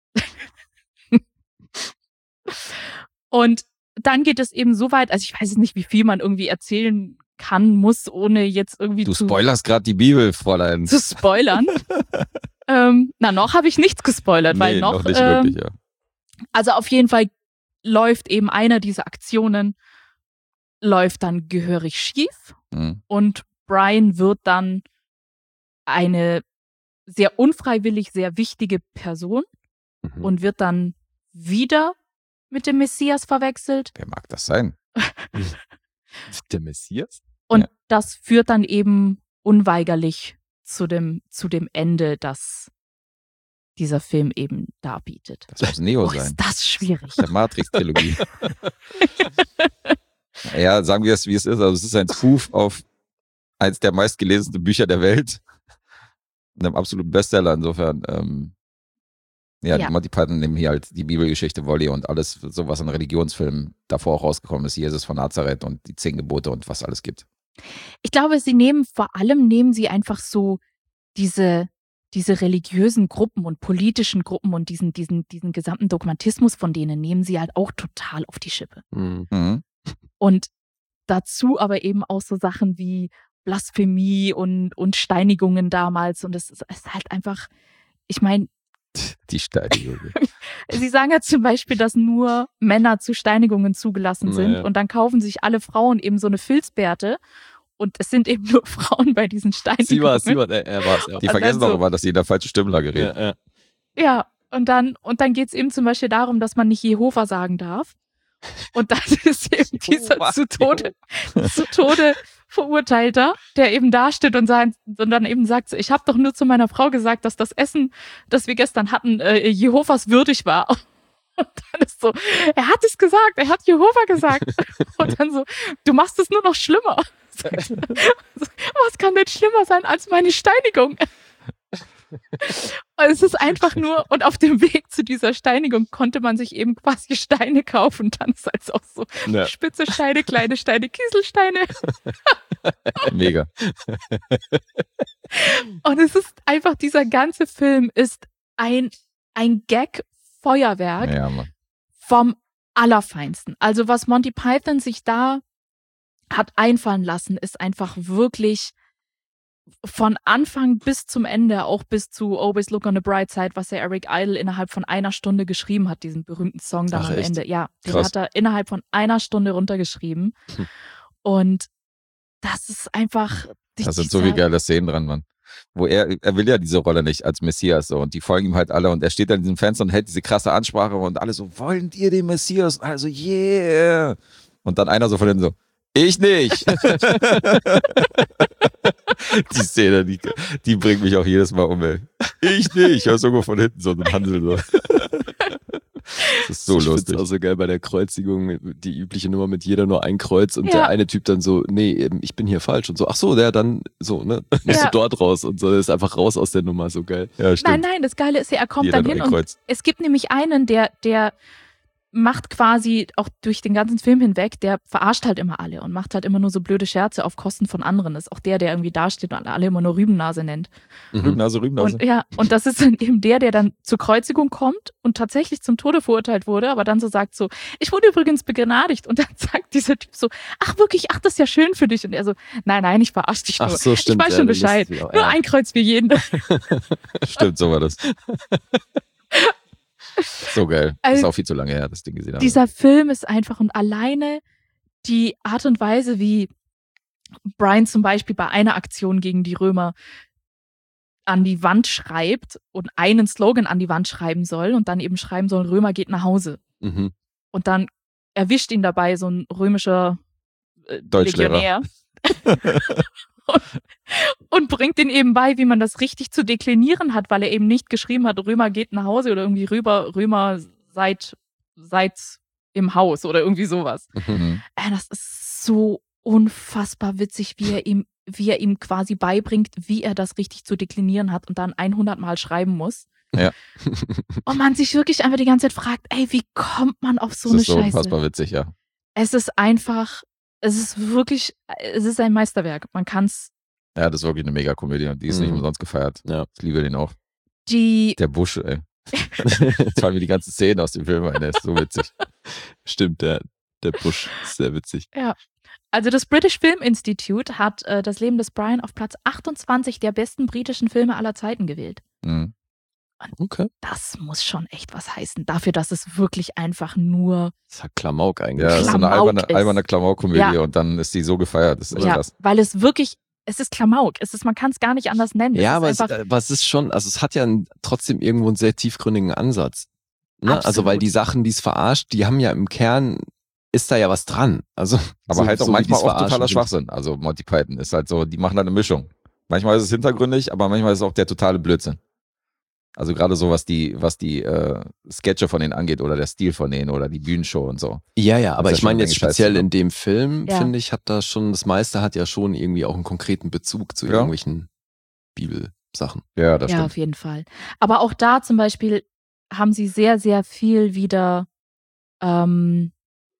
und dann geht es eben so weit, also ich weiß nicht, wie viel man irgendwie erzählen kann, muss, ohne jetzt irgendwie du zu... Du spoilerst gerade die Bibel, Fräulein. Zu spoilern. ähm, na, noch habe ich nichts gespoilert, nee, weil noch... noch nicht ähm, wirklich, ja. Also auf jeden Fall läuft eben einer dieser Aktionen, läuft dann gehörig schief mhm. und Brian wird dann eine sehr unfreiwillig sehr wichtige Person mhm. und wird dann wieder mit dem Messias verwechselt. Wer mag das sein? Der Messias? Und ja. das führt dann eben unweigerlich zu dem, zu dem Ende, das dieser Film eben darbietet. Das muss Neo oh, sein. Ist das schwierig. Der Matrix-Trilogie. Ja, sagen wir es, wie es ist. Also es ist ein Spoof auf eins der meistgelesenen Bücher der Welt. Einem absoluten Bestseller insofern. Ähm, ja, Ja. die Monty Python nehmen hier halt die Bibelgeschichte Wolli und alles, so was an Religionsfilmen davor auch rausgekommen ist. Jesus von Nazareth und die Zehn Gebote und was alles gibt. Ich glaube, sie nehmen vor allem, nehmen sie einfach so diese, diese religiösen Gruppen und politischen Gruppen und diesen, diesen, diesen gesamten Dogmatismus von denen nehmen sie halt auch total auf die Schippe. Mhm. Mhm. Und dazu aber eben auch so Sachen wie Blasphemie und, und Steinigungen damals. Und es ist, es ist halt einfach, ich meine, Die Steinigung. sie sagen ja zum Beispiel, dass nur Männer zu Steinigungen zugelassen sind. Naja. Und dann kaufen sich alle Frauen eben so eine Filzbärte. Und es sind eben nur Frauen bei diesen Steinigungen. Sie war es, sie war, er, er war es. Ja. Die Also vergessen dann doch so- immer, dass sie in der falschen Stimmlage reden. Ja, ja. Ja, und dann, und dann geht es eben zum Beispiel darum, dass man nicht Jehova sagen darf. Und das ist eben dieser Jehova, zu Tode, zu Tode Verurteilter, der eben da steht und, sagt, und dann eben sagt, so, ich habe doch nur zu meiner Frau gesagt, dass das Essen, das wir gestern hatten, äh, Jehovas würdig war. Und dann ist so, er hat es gesagt, er hat Jehova gesagt. Und dann so, du machst es nur noch schlimmer. Sagt er. Was kann denn schlimmer sein als meine Steinigung? Und es ist einfach nur, und auf dem Weg zu dieser Steinigung konnte man sich eben quasi Steine kaufen. Dann ist es auch so Ja. spitze Steine, kleine Steine, Kieselsteine. Mega. Und es ist einfach, dieser ganze Film ist ein, ein Gag-Feuerwerk Ja, Mann. vom Allerfeinsten. Also was Monty Python sich da hat einfallen lassen, ist einfach wirklich von Anfang bis zum Ende, auch bis zu Always Look on the Bright Side, was ja Eric Idle innerhalb von einer Stunde geschrieben hat, diesen berühmten Song dann Ach, am echt? Ende. Ja, den Krass. hat er innerhalb von einer Stunde runtergeschrieben. Hm. Und das ist einfach... Da sind so viele geile Szenen dran, Mann. Wo er, er will ja diese Rolle nicht als Messias so und die folgen ihm halt alle und er steht dann in diesem Fenster und hält diese krasse Ansprache und alle so, wollen ihr den Messias? Und alle so, yeah. Und dann einer so von denen so, ich nicht. Die Szene, die, die bringt mich auch jedes Mal um, ey. Ich nicht, ich höre sogar von hinten so einen Handel. So. Das ist so ich lustig. Ich auch so geil bei der Kreuzigung, die übliche Nummer mit jeder nur ein Kreuz und Ja. der eine Typ dann so, nee, ich bin hier falsch und so, ach so, der dann so, ne, musst Ja. du dort raus und so, ist einfach raus aus der Nummer, so geil. Ja, Nein, nein, das Geile ist ja, er kommt Jeder dann nur hin ein und Kreuz. es gibt nämlich einen, der, der macht quasi auch durch den ganzen Film hinweg, der verarscht halt immer alle und macht halt immer nur so blöde Scherze auf Kosten von anderen. Das ist auch der, der irgendwie dasteht und alle immer nur Rübennase nennt. Rübennase, Rübennase. Und ja, und das ist dann eben der, der dann zur Kreuzigung kommt und tatsächlich zum Tode verurteilt wurde, aber dann so sagt so, ich wurde übrigens begnadigt. Und dann sagt dieser Typ so, ach wirklich, ach, das ist ja schön für dich. Und er so, nein, nein, ich verarsche dich nur. Ach so, stimmt, ich weiß ja, schon der Bescheid. lustig auch, Nur ja. ein Kreuz für jeden. Stimmt, so war das. So geil. Das ist Also, auch viel zu lange her, das Ding gesehen habe. Dieser Film ist einfach und alleine die Art und Weise, wie Brian zum Beispiel bei einer Aktion gegen die Römer an die Wand schreibt und einen Slogan an die Wand schreiben soll und dann eben schreiben soll, Römer geht nach Hause. Mhm. Und dann erwischt ihn dabei so ein römischer äh, Deutschlehrer. Legionär und, und bringt ihn eben bei, wie man das richtig zu deklinieren hat, weil er eben nicht geschrieben hat, Römer geht nach Hause oder irgendwie Römer, Römer seid, seid im Haus oder irgendwie sowas. Mhm. Äh, das ist so unfassbar witzig, wie er ihm, wie er ihm quasi beibringt, wie er das richtig zu deklinieren hat und dann hundert Mal schreiben muss. Ja. Und man sich wirklich einfach die ganze Zeit fragt, ey, wie kommt man auf so Das eine ist so Scheiße? unfassbar witzig, ja. Es ist einfach, es ist wirklich, es ist ein Meisterwerk. Man kann es, Ja, das ist wirklich eine Mega-Komödie und die ist nicht Mhm. umsonst gefeiert. Ja. Ich liebe den auch. die, Der Busch, ey. Jetzt fallen mir die ganzen Szenen aus dem Film ein, der ist so witzig. Stimmt, der, der Busch ist sehr witzig. ja. Also das British Film Institute hat äh, das Leben des Brian auf Platz achtundzwanzig der besten britischen Filme aller Zeiten gewählt. Mhm. Okay. Das muss schon echt was heißen. Dafür, dass es wirklich einfach nur, Das hat Klamauk eigentlich. Ja, das ist so eine Klamauk alberne, ist. alberne Klamauk-Komödie Ja. und dann ist die so gefeiert. Das ist echt ja, krass. weil es wirklich, es ist Klamauk. Es ist, man kann es gar nicht anders nennen. Es Ja, ist aber es, einfach, aber es ist schon, also es hat ja einen, trotzdem irgendwo einen sehr tiefgründigen Ansatz. Ne? Also Absolut. weil die Sachen, die es verarscht, die haben ja im Kern, ist da ja was dran. Also Aber so, halt auch so wie manchmal die's auch verarschen totaler sind. Schwachsinn. Also Monty Python ist halt so, die machen da eine Mischung. Manchmal ist es hintergründig, aber manchmal ist es auch der totale Blödsinn. Also gerade so, was die, was die äh, Sketche von denen angeht oder der Stil von denen oder die Bühnenshow und so. Ja, ja, aber ist ja ich meine schon jetzt eine Menge speziell Scheiße, in dem Film, Ja. finde ich, hat da schon, das meiste hat ja schon irgendwie auch einen konkreten Bezug zu Ja. irgendwelchen Bibelsachen. Ja, das ja, stimmt. auf jeden Fall. Aber auch da zum Beispiel haben sie sehr, sehr viel wieder ähm,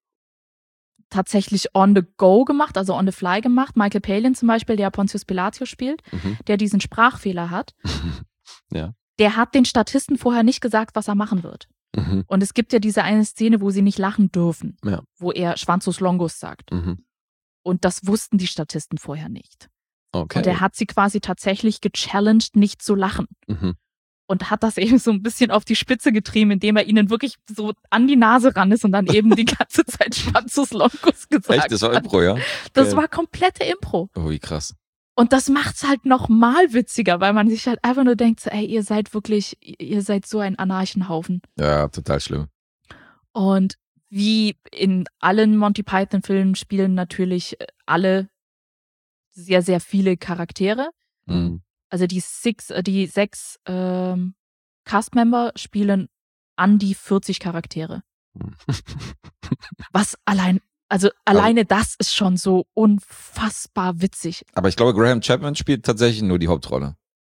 tatsächlich on the go gemacht, also on the fly gemacht. Michael Palin zum Beispiel, der Pontius Pilatus spielt, Mhm. der diesen Sprachfehler hat, Ja. der hat den Statisten vorher nicht gesagt, was er machen wird. Mhm. Und es gibt ja diese eine Szene, wo sie nicht lachen dürfen, Ja. wo er Schwanzus Longus sagt. Mhm. Und das wussten die Statisten vorher nicht. Okay. Und er hat sie quasi tatsächlich gechallenged, nicht zu lachen. Mhm. Und hat das eben so ein bisschen auf die Spitze getrieben, indem er ihnen wirklich so an die Nase ran ist und dann eben die ganze Zeit Schwanzus Longus gesagt Echt, das war hat. Impro, ja? Das Geil. war komplette Impro. Oh, wie krass. Und das macht's halt noch mal witziger, weil man sich halt einfach nur denkt, so, ey, ihr seid wirklich, ihr seid so ein Anarchenhaufen. Ja, total schlimm. Und wie in allen Monty Python-Filmen spielen natürlich alle sehr, sehr viele Charaktere. Mhm. Also die six, äh, die sechs ähm, Cast-Member spielen an die vierzig Charaktere. Was allein, also alleine das ist schon so unfassbar witzig. Aber ich glaube, Graham Chapman spielt tatsächlich nur die Hauptrolle.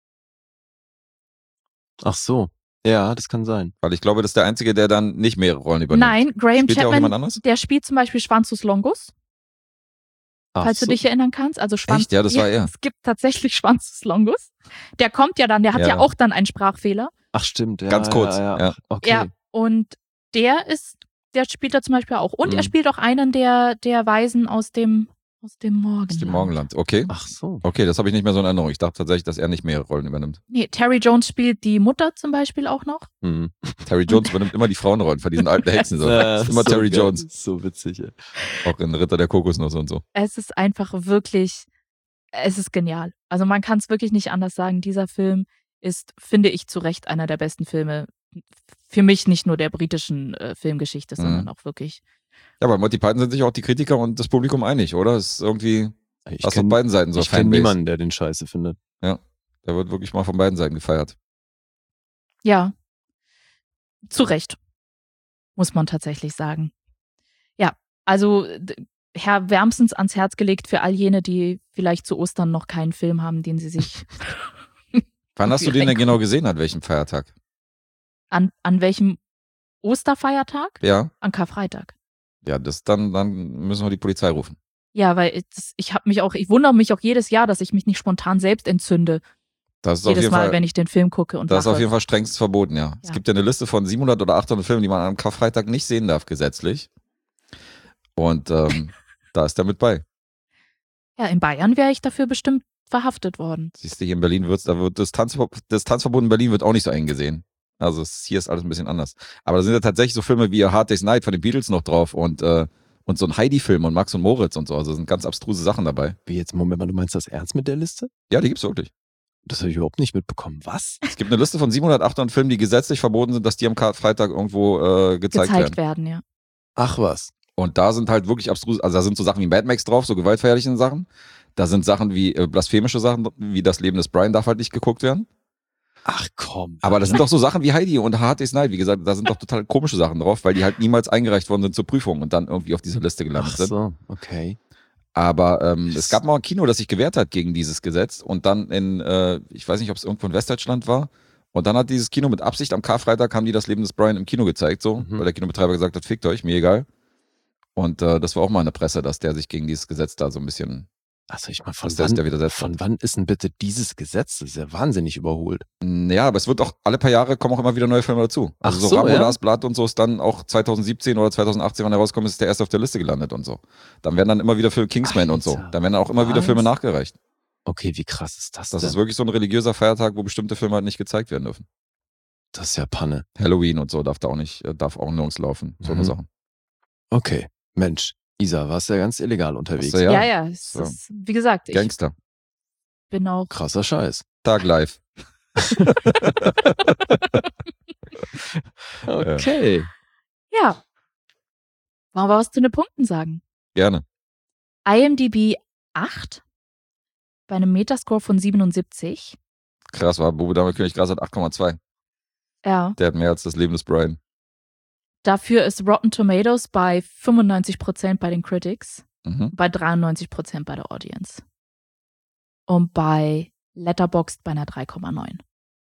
Ach so. Ja, das kann sein. Weil ich glaube, das ist der Einzige, der dann nicht mehrere Rollen übernimmt. Nein, Graham Spielt der auch Chapman, jemand anders? der spielt zum Beispiel Schwanzus Longus, Ach falls so. du dich erinnern kannst. Also Schwanz, Echt? Ja, das war er. Es gibt tatsächlich Schwanzus Longus. Der kommt ja dann, der hat ja, Ja. auch dann einen Sprachfehler. Ach stimmt. Ja, Ganz kurz, Ja, ja. ja. Okay. Ja, und der ist, der spielt da zum Beispiel auch. Und Mhm. er spielt auch einen der, der Weisen aus dem, aus dem Morgenland. Das ist die Morgenland. Okay. Ach so. Okay, das habe ich nicht mehr so in Erinnerung. Ich dachte tatsächlich, dass er nicht mehrere Rollen übernimmt. Nee, Terry Jones spielt die Mutter zum Beispiel auch noch. Mhm. Terry Jones übernimmt immer die Frauenrollen von diesen alten Hexen. So. Ja, Das ist immer so Terry geil. Jones. So witzig. Ja. Auch in Ritter der Kokosnuss und so. Es ist einfach wirklich, es ist genial. Also man kann es wirklich nicht anders sagen. Dieser Film ist, finde ich, zu Recht einer der besten Filme. Für mich nicht nur der britischen äh, Filmgeschichte, sondern Mhm. auch wirklich. Ja, bei Monty Python sind sich auch die Kritiker und das Publikum einig, oder? Es ist irgendwie, Ich Hast du kenn- auf beiden Seiten so Ich kenne Fanbase. niemanden, der den Scheiße findet. Ja, der wird wirklich mal von beiden Seiten gefeiert. Ja. Zu Recht. Muss man tatsächlich sagen. Ja, also d- Herr wärmstens ans Herz gelegt für all jene, die vielleicht zu Ostern noch keinen Film haben, den sie sich Wann hast du den denn genau gesehen, an welchem Feiertag? an, an welchem Osterfeiertag? Ja, An Karfreitag. ja, das dann, dann müssen wir die Polizei rufen. Ja, weil ich, das, ich habe mich auch, ich wundere mich auch jedes Jahr, dass ich mich nicht spontan selbst entzünde. Das ist auf Jedes jeden Mal, Fall, wenn ich den Film gucke und das ist lache. auf jeden Fall strengst verboten, ja. Es Ja. gibt ja eine Liste von siebenhundert oder achthundert Filmen, die man am Karfreitag nicht sehen darf, gesetzlich. Und ähm, da ist er mit bei. Ja, in Bayern wäre ich dafür bestimmt verhaftet worden. Siehst du, hier in Berlin wird's, da wird das, Tanzver das Tanzverbot in Berlin wird auch nicht so eng gesehen. Also es, hier ist alles ein bisschen anders. Aber da sind ja tatsächlich so Filme wie A Hard Day's Night von den Beatles noch drauf und, äh, und so ein Heidi-Film und Max und Moritz und so. Also sind ganz abstruse Sachen dabei. Wie jetzt, Moment mal, du meinst das ernst mit der Liste? Ja, die gibt's wirklich. Das habe ich überhaupt nicht mitbekommen. Was? Es gibt eine Liste von siebenhundert, achthundert Filmen, die gesetzlich verboten sind, dass die am Karfreitag irgendwo äh, gezeigt, Gezeigt werden. werden, ja. Ach was. Und da sind halt wirklich abstrus, also da sind so Sachen wie Mad Max drauf, so gewaltverherrliche Sachen. Da sind Sachen wie äh, blasphemische Sachen, wie das Leben des Brian darf halt nicht geguckt werden. Ach komm. Aber das sind doch so Sachen wie Heidi und Hard Day's Night, wie gesagt, da sind doch total komische Sachen drauf, weil die halt niemals eingereicht worden sind zur Prüfung und dann irgendwie auf dieser Liste gelandet Ach sind. so, okay. Aber ähm, es gab mal ein Kino, das sich gewehrt hat gegen dieses Gesetz und dann in, äh, ich weiß nicht, ob es irgendwo in Westdeutschland war, und dann hat dieses Kino mit Absicht am Karfreitag haben die das Leben des Brian im Kino gezeigt, so, Mhm. weil der Kinobetreiber gesagt hat, fickt euch, mir egal. Und äh, das war auch mal in der Presse, dass der sich gegen dieses Gesetz da so ein bisschen, Also ich meine, von, dass der sich da wann- widersetzt hat. von wann ist denn bitte dieses Gesetz? Das ist ja wahnsinnig überholt. Ja, aber es wird auch, alle paar Jahre kommen auch immer wieder neue Filme dazu. Also Ach so, so, Rambo, ja? Last Blood und so ist dann auch zwanzig siebzehn oder zwanzig achtzehn, wann er rauskommt, ist der erste auf der Liste gelandet und so. Dann werden dann immer wieder Filme, Kingsman und so. Alter, Dann werden auch immer wieder was? Filme nachgereicht. Okay, wie krass ist das, Das denn? ist wirklich so ein religiöser Feiertag, wo bestimmte Filme halt nicht gezeigt werden dürfen. Das ist ja Panne. Halloween und so darf da auch nicht, äh, darf auch nirgends laufen. So eine Mhm. Sachen. Okay, Mensch, Isa, warst ja ganz illegal unterwegs. Hast du Ja, Ja, ja, es so. ist, wie gesagt, ich Gangster. bin auch. Krasser Scheiß. Tag live. Okay. Ja. Wollen wir was zu den Punkten sagen? Gerne. IMDb acht bei einem Metascore von siebenundsiebzig. Krass, war Bube Dame König Gras hat acht Komma zwei. Ja. Der hat mehr als das Leben des Brian. Dafür ist Rotten Tomatoes bei fünfundneunzig Prozent bei den Critics, Mhm. bei dreiundneunzig Prozent bei der Audience. Und bei Letterboxd bei einer drei Komma neun.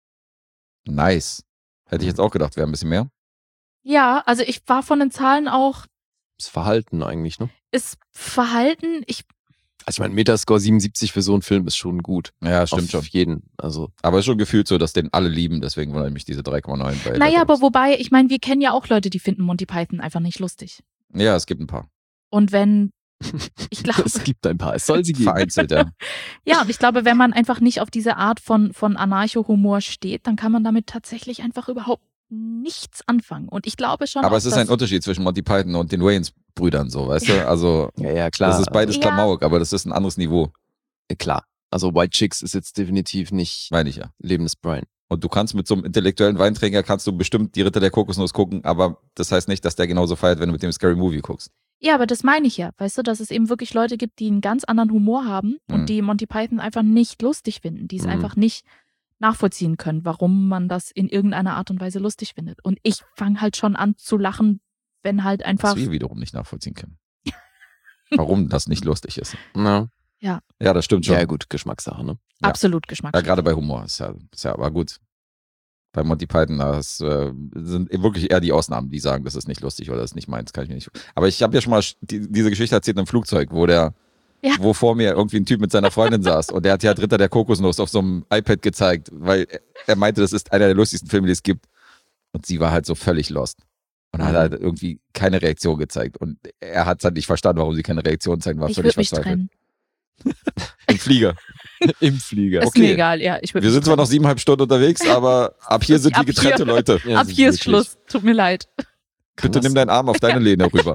Nice. Hätte ich jetzt auch gedacht, wäre ein bisschen mehr. Ja, also ich war von den Zahlen auch, Das Verhalten eigentlich, ne? ist Verhalten, ich, Also ich meine, Metascore siebenundsiebzig für so einen Film ist schon gut. Ja, stimmt Auf schon. jeden. Also, Aber es ist schon gefühlt so, dass den alle lieben, deswegen wundert mich diese drei Komma neun bei naja, aber Letterboxd. wobei, ich meine, wir kennen ja auch Leute, die finden Monty Python einfach nicht lustig. Ja, es gibt ein paar. Und wenn, ich glaube, es gibt ein paar. Es soll sie geben. Vereinzelt, ja. ja, und ich glaube, wenn man einfach nicht auf diese Art von, von Anarcho-Humor steht, dann kann man damit tatsächlich einfach überhaupt nichts anfangen. Und ich glaube schon Aber auch, es ist dass, ein Unterschied zwischen Monty Python und den Wayans-Brüdern, so, weißt du? Also, Ja, ja, klar. das ist beides Ja. Klamauk, aber das ist ein anderes Niveau, Äh, Klar. Also White Chicks ist jetzt definitiv nicht meine ich ja. Leben des Brian. Und du kannst mit so einem intellektuellen Weinträger, kannst du bestimmt die Ritter der Kokosnuss gucken, aber das heißt nicht, dass der genauso feiert, wenn du mit dem Scary Movie guckst. Ja, aber das meine ich ja. Weißt du, dass es eben wirklich Leute gibt, die einen ganz anderen Humor haben und Mhm. die Monty Python einfach nicht lustig finden, die es Mhm. einfach nicht nachvollziehen können, warum man das in irgendeiner Art und Weise lustig findet. Und ich fange halt schon an zu lachen, wenn halt einfach. Was wir wiederum nicht nachvollziehen können. Warum das nicht lustig ist. Na, Ja, das stimmt schon. ja Ja, gut, Geschmackssache, ne? ja. Absolut Geschmack. gerade bei Humor ist ja, ist ja aber gut. Bei Monty Python, das äh, sind wirklich eher die Ausnahmen, die sagen, das ist nicht lustig oder das ist nicht meins, kann ich mir nicht. Aber ich habe ja schon mal die, diese Geschichte erzählt im Flugzeug, wo der, Ja. wo vor mir irgendwie ein Typ mit seiner Freundin saß und der hat ja Ritter der Kokosnuss auf so einem iPad gezeigt, weil er meinte, das ist einer der lustigsten Filme, die es gibt. Und sie war halt so völlig lost. Und hat Mhm. halt irgendwie keine Reaktion gezeigt. Und er hat halt nicht verstanden, warum sie keine Reaktion zeigen, war ich völlig würde mich verzweifelt. trennen. Im Flieger. Im Flieger. Ist okay. mir egal, ja. Ich würd Wir mich sind zwar noch trennen. siebeneinhalb Stunden unterwegs, aber ab hier sind wir Ab hier. getrennte Leute. Ja, Ab sind hier ist wirklich- Schluss. Tut mir leid. Kann Bitte das- nimm deinen Arm auf deine Lehne rüber.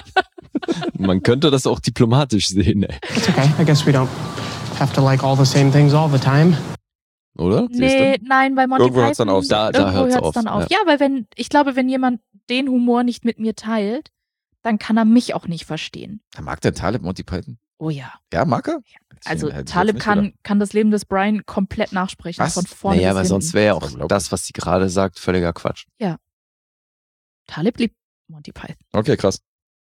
Man könnte das auch diplomatisch sehen, ey. It's okay. I guess we don't have to like all the same things all the time. Oder? Nee, nein, bei Monty Irgendwo hört's dann Python- auf. Da- da irgendwo hört's hört's auf, dann auf. ja. Ja, weil wenn, ich glaube, wenn jemand den Humor nicht mit mir teilt, dann kann er mich auch nicht verstehen. Mag der Taleb Monty Python? Oh ja. Ja, mag er? Also Hätte ich jetzt Talib nicht kann, gedacht. kann das Leben des Brian komplett nachsprechen. Was? Von vorne Naja, bis aber hinten. sonst wäre ja auch Unglaublich. das, was sie gerade sagt, völliger Quatsch. Talib liebt Monty Python. Okay, krass.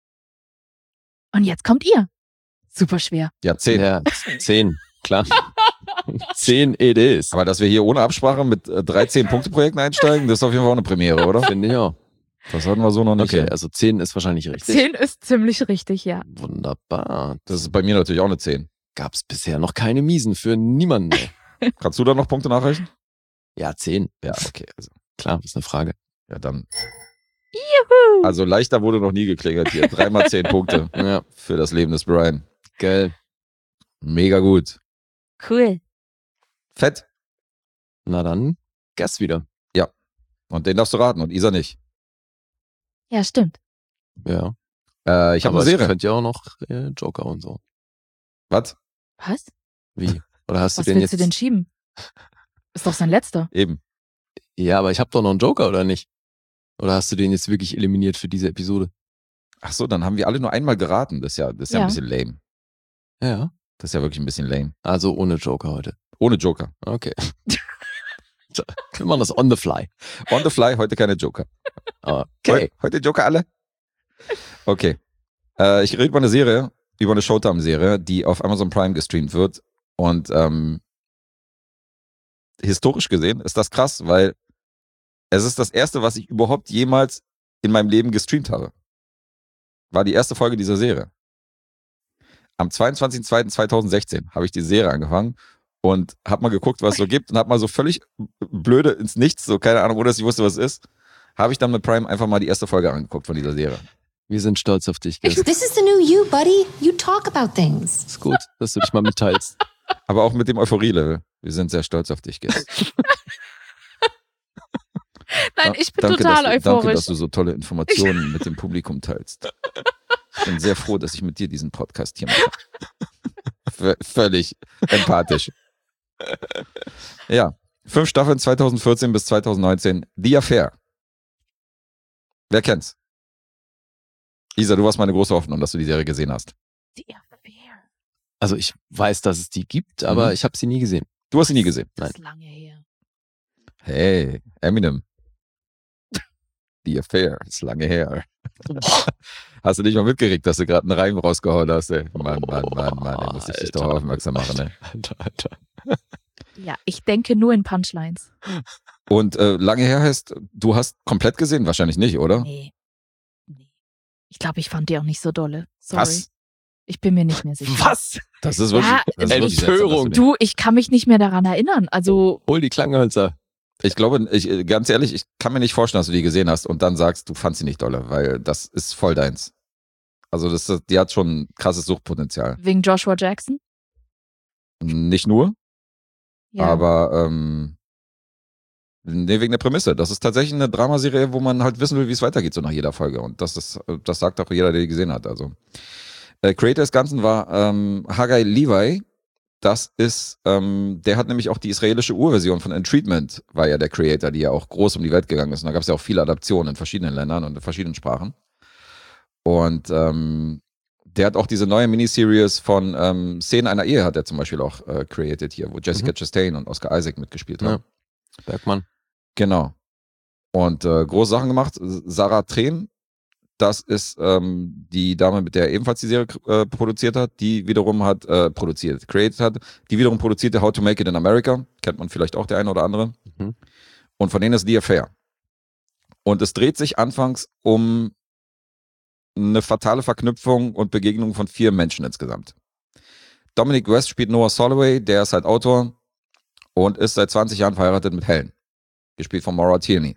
Und jetzt kommt ihr. Super schwer. Ja, zehn. Ja, zehn, klar. Zehn it is. Aber dass wir hier ohne Absprache mit äh, drei zehn-Punkte-Projekten einsteigen, das ist auf jeden Fall auch eine Premiere, oder? Finde ich auch. Das hatten wir so noch nicht. Okay, ey. also zehn ist wahrscheinlich richtig. Zehn ist ziemlich richtig, ja. Wunderbar. Das ist bei mir natürlich auch eine zehn. Gab's bisher noch keine Miesen für niemanden. Mehr. Kannst du da noch Punkte nachrechnen? Ja, zehn. Ja, okay. Also, Klar, ist eine Frage. ja, dann. Juhu. Also leichter wurde noch nie geklingelt hier. Dreimal zehn Punkte Ja, für das Leben des Brian. geil. Mega gut. Cool. Fett. Na dann, Guess wieder. Und den darfst du raten und Isa nicht. Ja, stimmt. Ja. Äh, ich habe Aber eine Serie. Ich könnte ja auch noch äh, Joker und so. Was? Was? Wie? Oder hast Was du den willst jetzt? du denn schieben? Ist doch sein letzter. Eben. Ja, aber ich habe doch noch einen Joker, oder nicht? Oder hast du den jetzt wirklich eliminiert für diese Episode? Ach so, dann haben wir alle nur einmal geraten. Das ist ja, das ist ja, Ja. ein bisschen lame. Ja. Das ist ja wirklich ein bisschen lame. Also ohne Joker heute. Ohne Joker. Okay. So, wir machen das on the fly. On the fly, heute keine Joker. Okay. Heu- Heute Joker alle? Okay. Äh, ich rede über eine Serie, über eine Showtime-Serie, die auf Amazon Prime gestreamt wird. Und ähm, historisch gesehen ist das krass, weil es ist das erste, was ich überhaupt jemals in meinem Leben gestreamt habe. War die erste Folge dieser Serie. Am zweiundzwanzigsten zweiten zweitausendsechzehn habe ich die Serie angefangen und habe mal geguckt, was es so gibt und habe mal so völlig blöde ins Nichts, so keine Ahnung, ohne dass ich wusste, was es ist, habe ich dann mit Prime einfach mal die erste Folge angeguckt von dieser Serie. Wir sind stolz auf dich, Guess. This is the new you, buddy. You talk about things. Ist gut, dass du dich mal mitteilst. Aber auch mit dem Euphorie-Level. Wir sind sehr stolz auf dich, Gess. Nein, ich bin danke, total dass du, euphorisch. Danke, dass du so tolle Informationen mit dem Publikum teilst. Ich bin sehr froh, dass ich mit dir diesen Podcast hier mache. V völlig empathisch. Ja, fünf Staffeln zweitausendvierzehn bis zweitausendneunzehn. The Affair. Wer kennt's? Isa, du warst meine große Hoffnung, dass du die Serie gesehen hast. The Affair. Also ich weiß, dass es die gibt, aber Mhm. ich habe sie nie gesehen. Du hast sie nie gesehen. Das ist lange her. Hey, Eminem. The Affair, ist lange her. Hast du nicht mal mitgekriegt, dass du gerade einen Reim rausgehauen hast, ey? Mann, Mann, Mann, Mann, ey, muss ich dich doch Alter. aufmerksam machen, ey. Alter, Alter. Ja, ich denke nur in Punchlines. Und äh, lange her heißt, du hast komplett gesehen? Wahrscheinlich nicht, oder? Nee. Nee. Ich glaube, ich fand die auch nicht so dolle. Sorry. Was? Ich bin mir nicht mehr sicher. Was? Das ist wirklich, Ja, das ist wirklich seltsam, Empörung. dass du Du, ich kann mich nicht mehr daran erinnern. Also, Hol die Klanghölzer. den- Ich glaube, ich, äh, ganz ehrlich, ich kann mir nicht vorstellen, dass du die gesehen hast und dann sagst, du fandst sie nicht dolle, weil das ist voll deins. Also das, ist- die hat schon ein krasses Suchtpotenzial. wegen Joshua Jackson? Nicht nur, Ja. aber ähm, nee, wegen der Prämisse. Das ist tatsächlich eine Dramaserie, wo man halt wissen will, wie es weitergeht, so nach jeder Folge. Und das ist, das sagt auch jeder, der die gesehen hat. Also äh, Creator des Ganzen war ähm, Haggai Levi. Das ist, ähm, der hat nämlich auch die israelische Urversion von Entreatment, war ja der Creator, die ja auch groß um die Welt gegangen ist. Und da gab es ja auch viele Adaptionen in verschiedenen Ländern und in verschiedenen Sprachen. Und ähm, der hat auch diese neue Miniseries von ähm, Szenen einer Ehe hat er zum Beispiel auch äh, created hier, wo Jessica Mhm. Chastain und Oscar Isaac mitgespielt haben. Ja. Bergmann. Genau. Und äh, große Sachen gemacht. Sarah Trehn, das ist ähm, die Dame, mit der er ebenfalls die Serie äh, produziert hat, die wiederum hat äh, produziert, created hat, die wiederum produzierte How to Make It in America. Kennt man vielleicht auch der eine oder andere. Mhm. Und von denen ist The Affair. Und es dreht sich anfangs um eine fatale Verknüpfung und Begegnung von vier Menschen insgesamt. Dominic West spielt Noah Soloway, der ist halt Autor und ist seit zwanzig Jahren verheiratet mit Helen, gespielt von Maura Tierney.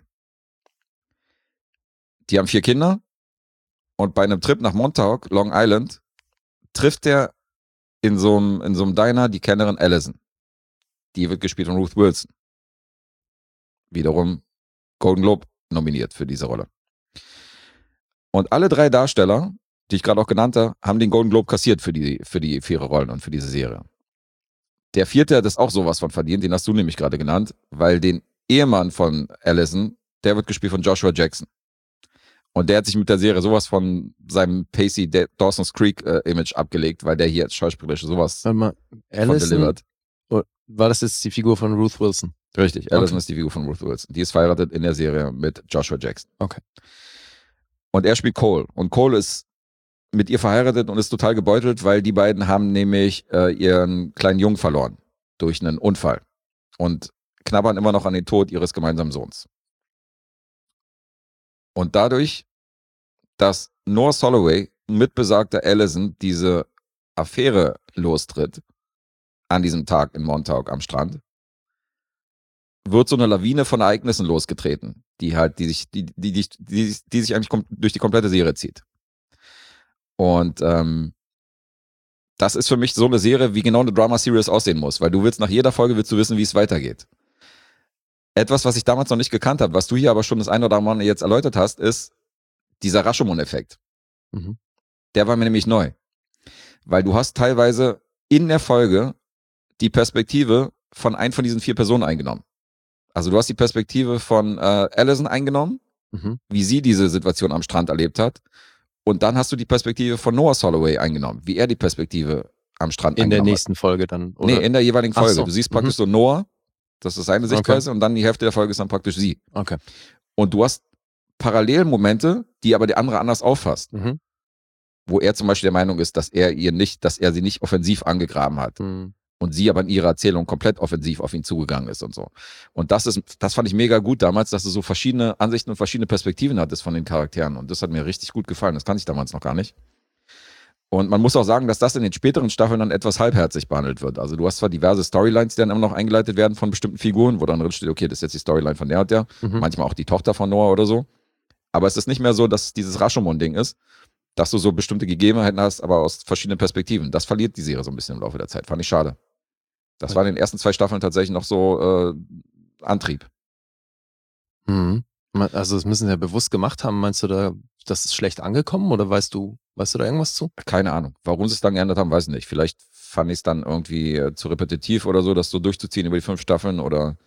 Die haben vier Kinder und bei einem Trip nach Montauk, Long Island, trifft er in so einem, in so einem Diner die Kellnerin Allison. Die wird gespielt von Ruth Wilson. Wiederum Golden Globe nominiert für diese Rolle. Und alle drei Darsteller, die ich gerade auch genannt habe, haben den Golden Globe kassiert für die, für die für ihre Rollen und für diese Serie. Der vierte hat das auch sowas von verdient, den hast du nämlich gerade genannt, weil den Ehemann von Allison, der wird gespielt von Joshua Jackson. Und der hat sich mit der Serie sowas von seinem Pacey Da- Dawson's Creek äh, Image abgelegt, weil der hier als schauspielerisch sowas Warte mal, von Allison, delivered. oh, war das jetzt die Figur von Ruth Wilson? Richtig, Allison Okay. ist die Figur von Ruth Wilson. Die ist verheiratet in der Serie mit Joshua Jackson. Okay. Und er spielt Cole. Und Cole ist mit ihr verheiratet und ist total gebeutelt, weil die beiden haben nämlich äh, ihren kleinen Jungen verloren durch einen Unfall und knabbern immer noch an den Tod ihres gemeinsamen Sohns. Und dadurch, dass Noah Holloway mit besagter Allison diese Affäre lostritt an diesem Tag in Montauk am Strand, wird so eine Lawine von Ereignissen losgetreten, die halt, die sich, die, die, die, die, die sich eigentlich kom- durch die komplette Serie zieht. Und ähm, das ist für mich so eine Serie, wie genau eine Drama-Series aussehen muss, weil du willst nach jeder Folge willst du wissen, wie es weitergeht. Etwas, was ich damals noch nicht gekannt habe, was du hier aber schon das eine oder andere Mal jetzt erläutert hast, ist dieser Rashomon-Effekt. Mhm. Der war mir nämlich neu. Weil du hast teilweise in der Folge die Perspektive von ein von diesen vier Personen eingenommen. Also du hast die Perspektive von äh, Allison eingenommen, Mhm. wie sie diese Situation am Strand erlebt hat. Und dann hast du die Perspektive von Noah Holloway eingenommen, wie er die Perspektive am Strand In der eingenommen nächsten Folge dann, hat. oder? Nee, in der jeweiligen Ach Folge. so. Du siehst Mhm. praktisch so Noah, das ist seine Sichtweise, und dann die Hälfte der Folge ist dann praktisch sie. Okay. Und du hast Parallelmomente, die aber der andere anders auffasst. Mhm. Wo er zum Beispiel der Meinung ist, dass er ihr nicht, dass er sie nicht offensiv angegraben hat. Mhm. Und sie aber in ihrer Erzählung komplett offensiv auf ihn zugegangen ist und so. Und das ist, das fand ich mega gut damals, dass du so verschiedene Ansichten und verschiedene Perspektiven hattest von den Charakteren. Und das hat mir richtig gut gefallen. Das kannte ich damals noch gar nicht. Und man muss auch sagen, dass das in den späteren Staffeln dann etwas halbherzig behandelt wird. Also du hast zwar diverse Storylines, die dann immer noch eingeleitet werden von bestimmten Figuren, wo dann drin steht, okay, das ist jetzt die Storyline von der und der. Mhm. Manchmal auch die Tochter von Noah oder so. Aber es ist nicht mehr so, dass es dieses Rashomon-Ding ist, dass du so bestimmte Gegebenheiten hast, aber aus verschiedenen Perspektiven. Das verliert die Serie so ein bisschen im Laufe der Zeit. Fand ich schade. Das war in den ersten zwei Staffeln tatsächlich noch so äh, Antrieb. Mhm. Also das müssen sie ja bewusst gemacht haben. Meinst du da, das ist schlecht angekommen oder weißt du, weißt du da irgendwas zu? Keine Ahnung. Warum sie es dann geändert haben, weiß ich nicht. Vielleicht fand ich es dann irgendwie äh, zu repetitiv oder so, das so durchzuziehen über die fünf Staffeln oder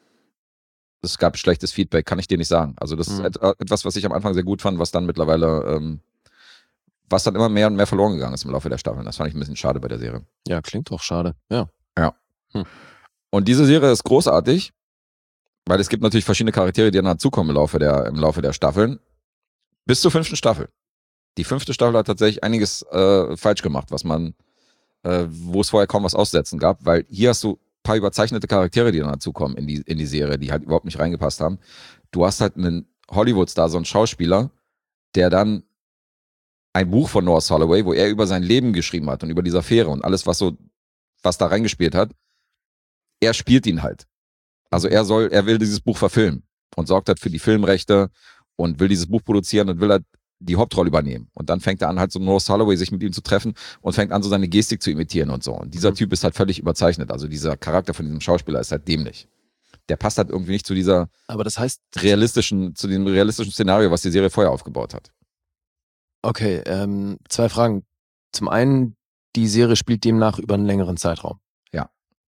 es gab schlechtes Feedback, kann ich dir nicht sagen. Also das Mhm. ist et etwas, was ich am Anfang sehr gut fand, was dann mittlerweile, ähm, was dann immer mehr und mehr verloren gegangen ist im Laufe der Staffeln. Das fand ich ein bisschen schade bei der Serie. Ja, klingt doch schade. Ja. Ja. Hm. Und diese Serie ist großartig, weil es gibt natürlich verschiedene Charaktere, die dann dazukommen im Laufe der, im Laufe der Staffeln. Bis zur fünften Staffel. Die fünfte Staffel hat tatsächlich einiges äh, falsch gemacht, was man, äh, wo es vorher kaum was aussetzen gab, weil hier hast du ein paar überzeichnete Charaktere, die dann dazukommen in die, in die Serie, die halt überhaupt nicht reingepasst haben. Du hast halt einen Hollywood-Star, so einen Schauspieler, der dann ein Buch von Noah Holloway, wo er über sein Leben geschrieben hat und über diese Affäre und alles, was so, was da reingespielt hat, er spielt ihn halt. Also er soll, er will dieses Buch verfilmen und sorgt halt für die Filmrechte und will dieses Buch produzieren und will halt die Hauptrolle übernehmen. Und dann fängt er an, halt so Noah Holloway sich mit ihm zu treffen und fängt an, so seine Gestik zu imitieren und so. Und dieser Mhm. Typ ist halt völlig überzeichnet. Also dieser Charakter von diesem Schauspieler ist halt dämlich. Der passt halt irgendwie nicht zu dieser Aber das heißt, realistischen, zu dem realistischen Szenario, was die Serie vorher aufgebaut hat. okay, ähm, zwei Fragen. Zum einen, die Serie spielt demnach über einen längeren Zeitraum. Ja.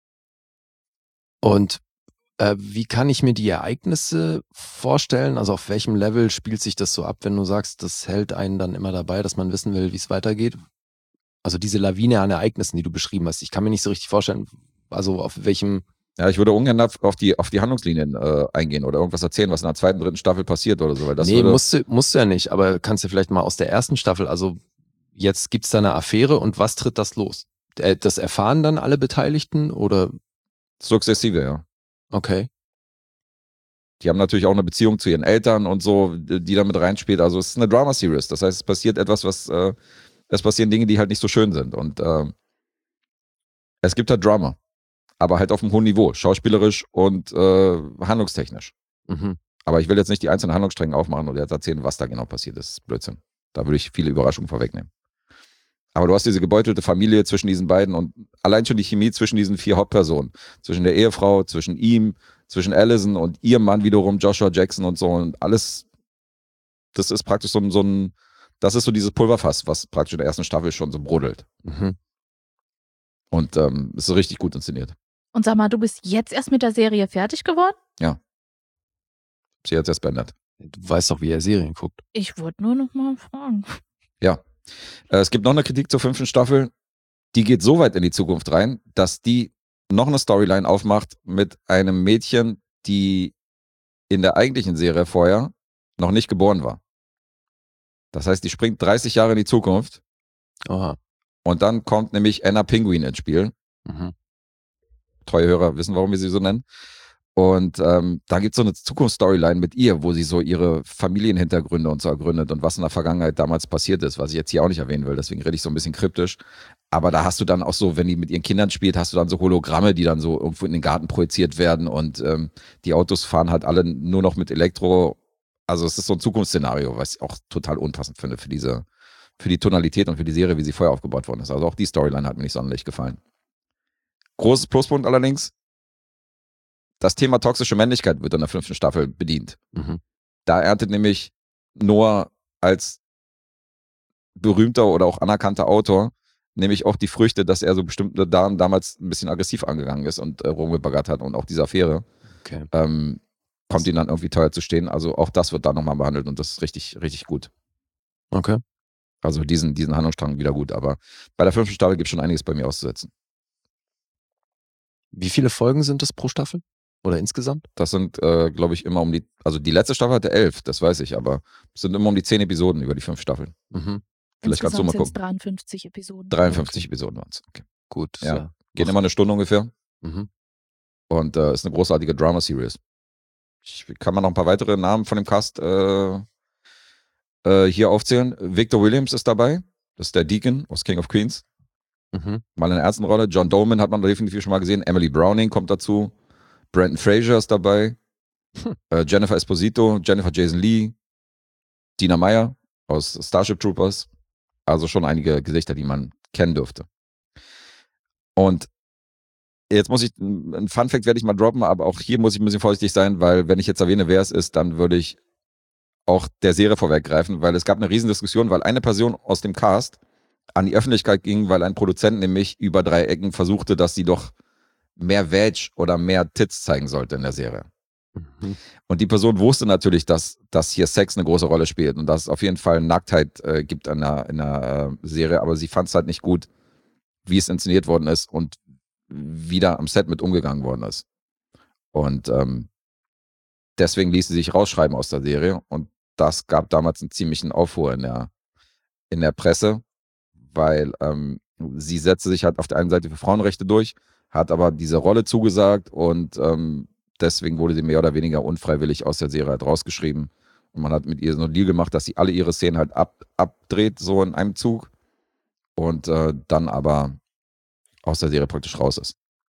Und äh, wie kann ich mir die Ereignisse vorstellen? Also auf welchem Level spielt sich das so ab, wenn du sagst, das hält einen dann immer dabei, dass man wissen will, wie es weitergeht? Also diese Lawine an Ereignissen, die du beschrieben hast. Ich kann mir nicht so richtig vorstellen, also auf welchem... Ja, ich würde ungern auf die, auf die Handlungslinien äh, eingehen oder irgendwas erzählen, was in der zweiten, dritten Staffel passiert oder so. Weil das nee, würde, musst du, musst du ja nicht, aber kannst du vielleicht mal aus der ersten Staffel, also jetzt gibt's da eine Affäre und was tritt das los? Äh, Das erfahren dann alle Beteiligten oder... sukzessive, ja. Okay. Die haben natürlich auch eine Beziehung zu ihren Eltern und so, die da mit reinspielt. Also es ist eine Drama-Series. Das heißt, es passiert etwas, was, äh, es passieren Dinge, die halt nicht so schön sind. Und äh, es gibt halt Drama. Aber halt auf einem hohen Niveau. Schauspielerisch und äh, handlungstechnisch. Mhm. Aber ich will jetzt nicht die einzelnen Handlungsstränge aufmachen oder jetzt erzählen, was da genau passiert ist. Das ist Blödsinn. Da würde ich viele Überraschungen vorwegnehmen. Aber du hast diese gebeutelte Familie zwischen diesen beiden und allein schon die Chemie zwischen diesen vier Hauptpersonen. Zwischen der Ehefrau, zwischen ihm, zwischen Allison und ihrem Mann wiederum, Joshua Jackson und so. Und alles, das ist praktisch so ein, so ein das ist so dieses Pulverfass, was praktisch in der ersten Staffel schon so brodelt. Mhm. Und ähm, ist so richtig gut inszeniert. Und sag mal, du bist jetzt erst mit der Serie fertig geworden? Ja. Sie hat es erst beendet. Du weißt doch, wie er Serien guckt. Ich wollte nur noch mal fragen. Ja. Äh, es gibt noch eine Kritik zur fünften Staffel. Die geht so weit in die Zukunft rein, dass die noch eine Storyline aufmacht mit einem Mädchen, die in der eigentlichen Serie vorher noch nicht geboren war. Das heißt, die springt dreißig Jahre in die Zukunft. Aha. Und dann kommt nämlich Anna Penguin ins Spiel. Mhm. Treue Hörer wissen, warum wir sie so nennen. Und ähm, da gibt es so eine Zukunftsstoryline mit ihr, wo sie so ihre Familienhintergründe und so ergründet und was in der Vergangenheit damals passiert ist, was ich jetzt hier auch nicht erwähnen will, deswegen rede ich so ein bisschen kryptisch. Aber da hast du dann auch so, wenn die mit ihren Kindern spielt, hast du dann so Hologramme, die dann so irgendwo in den Garten projiziert werden und ähm, die Autos fahren halt alle nur noch mit Elektro. Also es ist so ein Zukunftsszenario, was ich auch total unpassend finde für diese, für die Tonalität und für die Serie, wie sie vorher aufgebaut worden ist. Also auch die Storyline hat mir nicht sonderlich gefallen. Großes Pluspunkt allerdings, das Thema toxische Männlichkeit wird in der fünften Staffel bedient. Mhm. Da erntet nämlich Noah als berühmter oder auch anerkannter Autor nämlich auch die Früchte, dass er so bestimmte Damen damals ein bisschen aggressiv angegangen ist und äh, rumgebaggert hat und auch diese Affäre Okay. ähm, kommt ihm dann irgendwie teuer zu stehen. Also auch das wird da nochmal behandelt und das ist richtig, richtig gut. Okay. Also diesen, diesen Handlungsstrang wieder gut. Aber bei der fünften Staffel gibt es schon einiges bei mir auszusetzen. Wie viele Folgen sind das pro Staffel? Oder insgesamt? Das sind, äh, glaube ich, immer um die, also die letzte Staffel hatte elf, das weiß ich, aber es sind immer um die zehn Episoden über die fünf Staffeln. Mhm. Vielleicht kannst du mal gucken. dreiundfünfzig Episoden. dreiundfünfzig Episoden waren es. Okay. Gut. Ja. Ja. Geht immer eine Stunde ungefähr Mhm. und äh, ist eine großartige Drama-Series. Ich kann mal noch ein paar weitere Namen von dem Cast äh, äh, hier aufzählen. Victor Williams ist dabei, das ist der Deacon aus King of Queens. Mhm. Mal in der ernsten Rolle. John Doman hat man definitiv schon mal gesehen. Emily Browning kommt dazu. Brandon Fraser ist dabei. Hm. Äh, Jennifer Esposito, Jennifer Jason Leigh, Dina Meyer aus Starship Troopers. Also schon einige Gesichter, die man kennen dürfte. Und jetzt muss ich, ein Funfact werde ich mal droppen, aber auch hier muss ich ein bisschen vorsichtig sein, weil wenn ich jetzt erwähne, wer es ist, dann würde ich auch der Serie vorweggreifen, weil es gab eine riesen Diskussion, weil eine Person aus dem Cast an die Öffentlichkeit ging, weil ein Produzent nämlich über drei Ecken versuchte, dass sie doch mehr Vag oder mehr Tits zeigen sollte in der Serie. Mhm. Und die Person wusste natürlich, dass, dass hier Sex eine große Rolle spielt und dass es auf jeden Fall Nacktheit äh, gibt in der, in der äh, Serie, aber sie fand es halt nicht gut, wie es inszeniert worden ist und wie da am Set mit umgegangen worden ist. Und ähm, deswegen ließ sie sich rausschreiben aus der Serie und das gab damals einen ziemlichen Aufruhr in der, in der Presse, weil ähm, sie setzte sich halt auf der einen Seite für Frauenrechte durch, hat aber diese Rolle zugesagt und ähm, deswegen wurde sie mehr oder weniger unfreiwillig aus der Serie halt rausgeschrieben. Und man hat mit ihr so einen Deal gemacht, dass sie alle ihre Szenen halt ab, abdreht, so in einem Zug und äh, dann aber aus der Serie praktisch raus ist.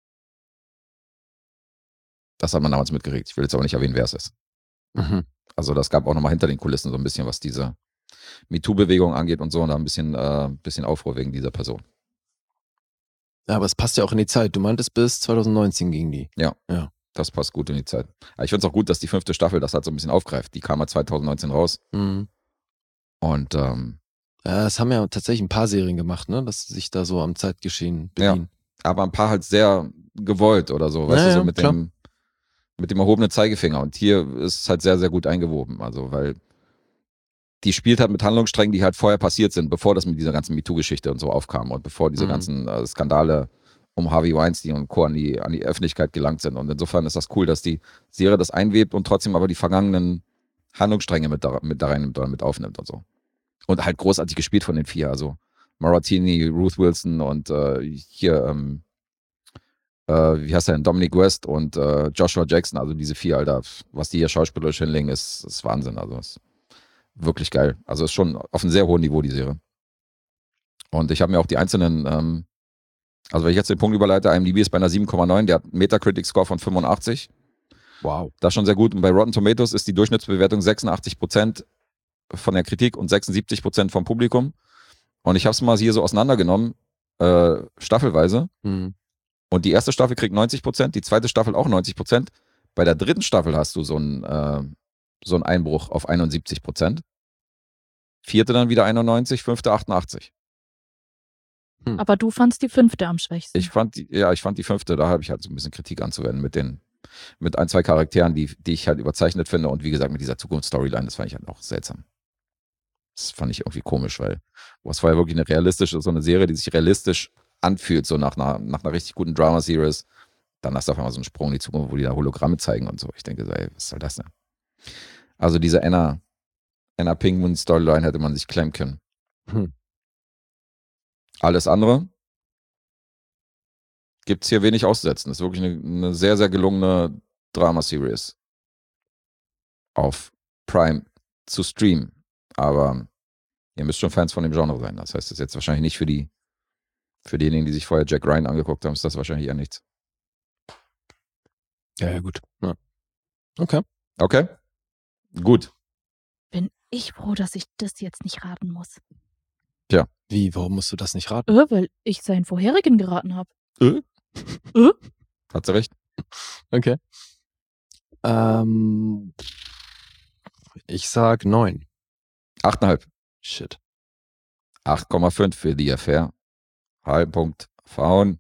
Das hat man damals mitgekriegt. Ich will jetzt aber nicht erwähnen, wer es ist. Mhm. Also das gab auch nochmal hinter den Kulissen so ein bisschen, was diese MeToo-Bewegung angeht und so, und da ein bisschen, äh, bisschen Aufruhr wegen dieser Person. Ja, aber es passt ja auch in die Zeit. Du meintest, bis zwanzig neunzehn ging die. Ja, Ja. das passt gut in die Zeit. Aber ich finde es auch gut, dass die fünfte Staffel das halt so ein bisschen aufgreift. Die kam ja zwanzig neunzehn raus. Mhm. Und ähm, Ja, das haben ja tatsächlich ein paar Serien gemacht, ne? Dass sie sich da so am Zeitgeschehen bedienen. aber ein paar halt sehr gewollt oder so, weißt Ja, du, so ja, mit klar. dem, mit dem erhobenen Zeigefinger. Und hier ist es halt sehr, sehr gut eingewoben. Also, weil die spielt halt mit Handlungssträngen, die halt vorher passiert sind, bevor das mit dieser ganzen MeToo-Geschichte und so aufkam und bevor diese Mhm. ganzen äh, Skandale um Harvey Weinstein und Co. an die, an die Öffentlichkeit gelangt sind. Und insofern ist das cool, dass die Serie das einwebt und trotzdem aber die vergangenen Handlungsstränge mit da, mit da reinnimmt oder mit aufnimmt und so. Und halt großartig gespielt von den vier. Also Maratini, Ruth Wilson und äh, hier, ähm, äh, wie heißt der denn, Dominic West und äh, Joshua Jackson. Also diese vier, Alter, was die hier schauspielerisch hinlegen, ist, ist Wahnsinn. Also ist wirklich geil. Also ist schon auf einem sehr hohen Niveau, die Serie. Und ich habe mir auch die einzelnen, ähm, also wenn ich jetzt den Punkt überleite, IMDb ist bei einer sieben Komma neun, der hat einen Metacritic-Score von fünfundachtzig. Wow. Das ist schon sehr gut. Und bei Rotten Tomatoes ist die Durchschnittsbewertung sechsundachtzig Prozent von der Kritik und sechsundsiebzig Prozent vom Publikum. Und ich habe es mal hier so auseinandergenommen, äh, staffelweise. Mhm. Und die erste Staffel kriegt neunzig Prozent, die zweite Staffel auch neunzig Prozent. Bei der dritten Staffel hast du so einen, äh, so einen Einbruch auf einundsiebzig Prozent. Vierte dann wieder einundneunzig, fünfte achtundachtzig. Aber du fandst die fünfte am schwächsten. Ich fand die, ja, ich fand die fünfte, da habe ich halt so ein bisschen Kritik anzuwenden mit den mit ein, zwei Charakteren, die, die ich halt überzeichnet finde und wie gesagt mit dieser Zukunftsstoryline, das fand ich halt auch seltsam. Das fand ich irgendwie komisch, weil was war ja wirklich eine realistische, so eine Serie, die sich realistisch anfühlt, so nach einer, nach einer richtig guten Drama-Series. Dann hast du auf einmal so einen Sprung in die Zukunft, wo die da Hologramme zeigen und so. Ich denke so, ey, was soll das denn? Also diese Anna, Anna Penguin-Storyline hätte man sich klemmen können. Hm. Alles andere gibt es hier wenig auszusetzen. Das ist wirklich eine, eine sehr, sehr gelungene Drama-Series auf Prime zu streamen. Aber ihr müsst schon Fans von dem Genre sein. Das heißt, das ist jetzt wahrscheinlich nicht für die, für diejenigen, die sich vorher Jack Ryan angeguckt haben, ist das wahrscheinlich eher nichts. Ja, ja, gut. Ja. Okay. Okay. Gut. Bin ich froh, dass ich das jetzt nicht raten muss. Tja. Wie, warum musst du das nicht raten? Äh, weil ich seinen vorherigen geraten habe. Äh? Äh? Hat sie recht. Okay. Ähm, ich sag neun. Achteinhalb. Shit. acht Komma fünf für die Affair. Halben Punkt verhauen.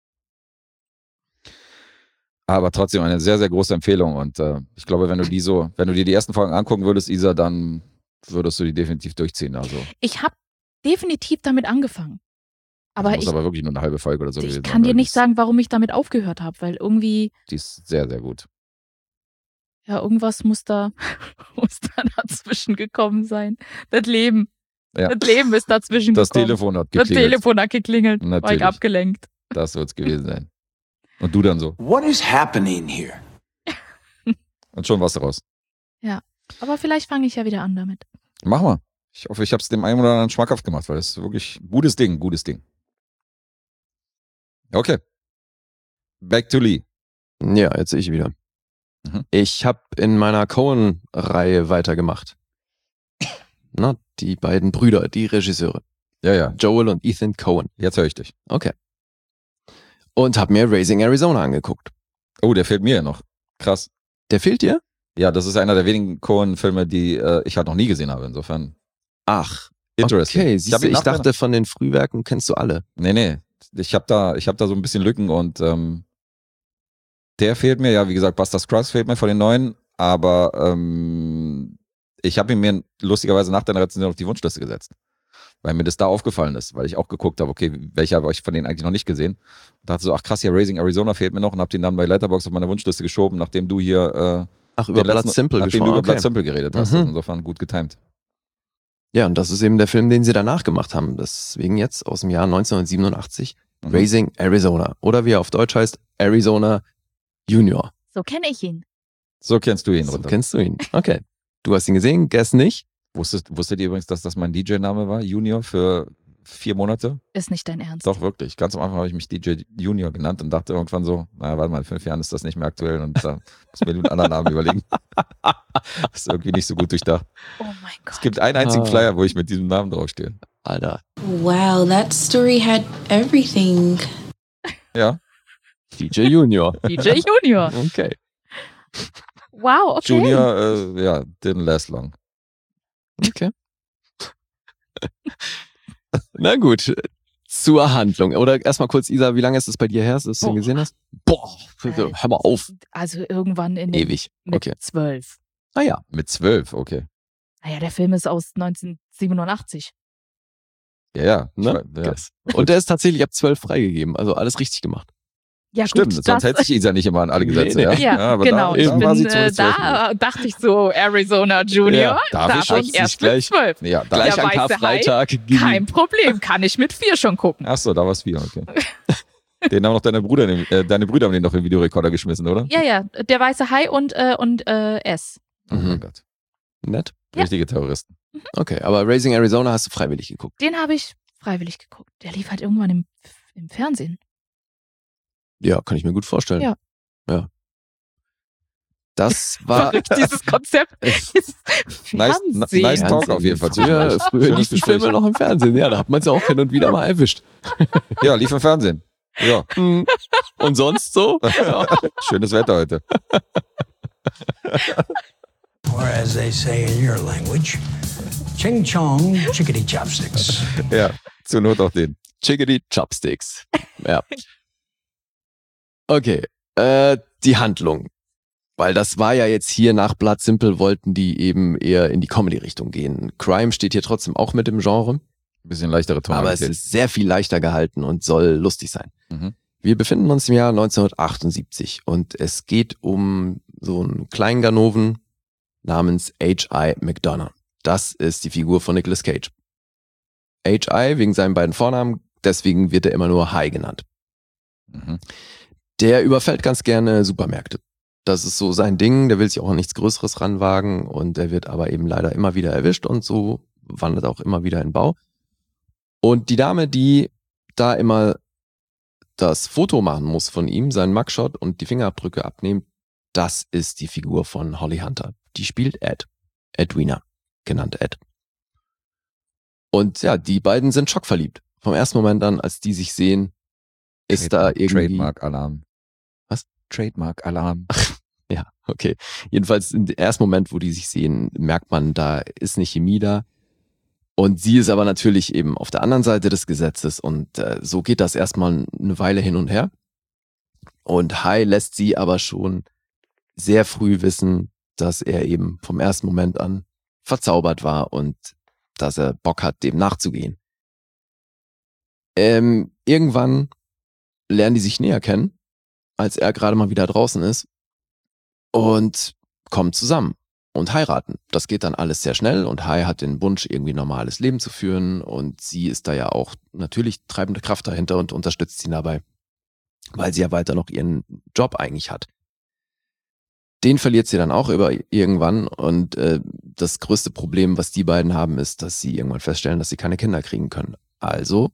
Aber trotzdem eine sehr, sehr große Empfehlung. Und äh, ich glaube, wenn du die so, wenn du dir die ersten Folgen angucken würdest, Isa, dann würdest du die definitiv durchziehen. Also Ich habe definitiv damit angefangen. Aber das muss ich, aber wirklich nur eine halbe Folge oder so ich gewesen kann sein, dir weil nicht die ist- sagen, warum ich damit aufgehört habe, weil irgendwie, Die ist sehr, sehr gut. ja, irgendwas muss da, muss da dazwischen gekommen sein. Das Leben. Ja. Das Leben ist dazwischen Das gekommen. Telefon hat Das geklingelt. Telefon hat geklingelt. War Natürlich. ich abgelenkt. Das wird es gewesen sein. Und du dann so. What is happening here? Und schon warst du raus. Ja. Aber vielleicht fange ich ja wieder an damit. Mach mal. Ich hoffe, ich habe es dem einen oder anderen schmackhaft gemacht, weil das ist wirklich ein gutes Ding, gutes Ding. Okay. Back to Lee. Ja, jetzt ich wieder. Mhm. Ich habe in meiner Coen-Reihe weitergemacht. Na, die beiden Brüder, die Regisseure. Ja, ja. Joel und Ethan Coen. Jetzt höre ich dich. Okay. Und habe mir Raising Arizona angeguckt. Oh, der fehlt mir ja noch. Krass. Der fehlt dir? Ja, das ist einer der wenigen Coen-Filme, die äh, ich halt noch nie gesehen habe. Insofern Ach, interesting. okay. Ich Siehst hab du, ihn ich nach deiner- dachte, von den Frühwerken kennst du alle. Nee, nee. Ich habe da, ich hab da so ein bisschen Lücken und ähm, der fehlt mir. Ja, wie gesagt, Buster Scruggs fehlt mir von den neuen. Aber ähm, ich habe ihn mir lustigerweise nach deiner Rezension auf die Wunschliste gesetzt. Weil mir das da aufgefallen ist. Weil ich auch geguckt habe, okay, welcher habe ich von denen eigentlich noch nicht gesehen. Und dachte so, ach krass, ja, Raising Arizona fehlt mir noch. Und habe den dann bei Letterboxd auf meine Wunschliste geschoben, nachdem du hier äh, Ach, über den Blood letzten- Simple nachdem du gesprochen. über Blood Okay. Simple geredet hast. Mhm. Also insofern gut getimed. Ja, und das ist eben der Film, den sie danach gemacht haben. Deswegen jetzt aus dem Jahr neunzehnhundertsiebenundachtzig. Mhm. Raising Arizona. Oder wie er auf Deutsch heißt, Arizona Junior. So kenne ich ihn. So kennst du ihn, So runter. kennst du ihn. Okay. Du hast ihn gesehen, Guess nicht. Wusstet, wusstet ihr übrigens, dass das mein D J-Name war? Junior für vier Monate? Ist nicht dein Ernst. Doch, wirklich. Ganz am Anfang habe ich mich D J Junior genannt und dachte irgendwann so, naja, warte mal, in fünf Jahren ist das nicht mehr aktuell und da muss mir einen anderen Namen überlegen. Das ist irgendwie nicht so gut durchdacht. Oh mein Gott. Es gibt einen einzigen Ah. Flyer, wo ich mit diesem Namen draufstehe. Alter. Wow, that story had everything. Ja, D J Junior. D J Junior. Okay. Wow, okay. Junior, äh, ja, didn't last long. Okay. Na gut. Zur Handlung. Oder erstmal kurz, Isa, wie lange ist es bei dir her, dass du den Boah. gesehen hast? Boah, hör mal auf. Also irgendwann in den, Ewig. mit Okay. zwölf. Ah ja. Mit zwölf, okay. Naja, der Film ist aus neunzehnhundertsiebenundachtzig. Ja, ja. ich Ne? weiß, ja. Guess. Und der ist tatsächlich ab zwölf freigegeben. Also alles richtig gemacht. Ja, Stimmt, gut, sonst das, hält sich Isa nicht immer an alle Gesetze. Nee, nee. Ja, Ja, aber genau. Da, ich da war sie bin, zu äh, zwölf. da dachte ich so, Arizona Junior, Ja, darf darf ich ich, schon? Nicht erst gleich. mit zwölf. Ja, da Gleich Der an weiße Hai? Karfreitag. Kein Problem, kann ich mit vier schon gucken. Achso, da war es vier, okay. Den haben noch deine Brüder, in den- äh, deine Brüder haben den noch im Videorekorder geschmissen, oder? Ja, ja, der weiße Hai und, äh, und äh, S. Oh mein Mhm. Gott. Nett. Ja. Richtige Terroristen. Okay, aber Raising Arizona hast du freiwillig geguckt. Den habe ich freiwillig geguckt. Der lief halt irgendwann im, im Fernsehen. Ja, kann ich mir gut vorstellen. Ja. Ja. Das war Verrückt, dieses Konzept. Dieses Nice, Fernsehen. nice Talk auf jeden Fall. Früher, zwischendurch. früher Schönes liefen Gespräch. Filme noch im Fernsehen. Ja, da hat man es ja auch hin und wieder mal erwischt. Ja, lief im Fernsehen. Ja, Mhm. Und sonst so? Ja. schönes Wetter heute. Or as they say in your language, ching chong, chickadee chopsticks. Ja, zur Not auch den. Chickadee Chopsticks. Ja. Okay. Äh, die Handlung. Weil das war ja jetzt hier nach Blood Simple, wollten die eben eher in die Comedy-Richtung gehen. Crime steht hier trotzdem auch mit im Genre. Ein bisschen leichtere Tonalität. Aber es ist sehr viel leichter gehalten und soll lustig sein. Mhm. Wir befinden uns im Jahr neunzehnhundertachtundsiebzig und es geht um so einen kleinen Ganoven namens H I McDonough. Das ist die Figur von Nicolas Cage. H I wegen seinen beiden Vornamen, deswegen wird er immer nur Hi genannt. Mhm. Der überfällt ganz gerne Supermärkte. Das ist so sein Ding, der will sich auch an nichts Größeres ranwagen und der wird aber eben leider immer wieder erwischt und so wandert auch immer wieder in Bau. Und die Dame, die da immer das Foto machen muss von ihm, seinen Mugshot und die Fingerabdrücke abnehmen, das ist die Figur von Holly Hunter. Die spielt Ed. Edwina, genannt Ed. Und ja, die beiden sind schockverliebt. Vom ersten Moment an, als die sich sehen, ist Trademark, da irgendwie... Trademark-Alarm. Was? Trademark-Alarm. Ja, okay. Jedenfalls im ersten Moment, wo die sich sehen, merkt man, da ist eine Chemie da. Und sie ist aber natürlich eben auf der anderen Seite des Gesetzes und äh, so geht das erstmal eine Weile hin und her. Und Hi lässt sie aber schon sehr früh wissen, dass er eben vom ersten Moment an verzaubert war und dass er Bock hat, dem nachzugehen. Ähm, irgendwann lernen die sich näher kennen, als er gerade mal wieder draußen ist und kommen zusammen. Und heiraten. Das geht dann alles sehr schnell und Hi hat den Wunsch, irgendwie normales Leben zu führen und sie ist da ja auch natürlich treibende Kraft dahinter und unterstützt ihn dabei, weil sie ja weiter noch ihren Job eigentlich hat. Den verliert sie dann auch über irgendwann und äh, das größte Problem, was die beiden haben, ist, dass sie irgendwann feststellen, dass sie keine Kinder kriegen können. Also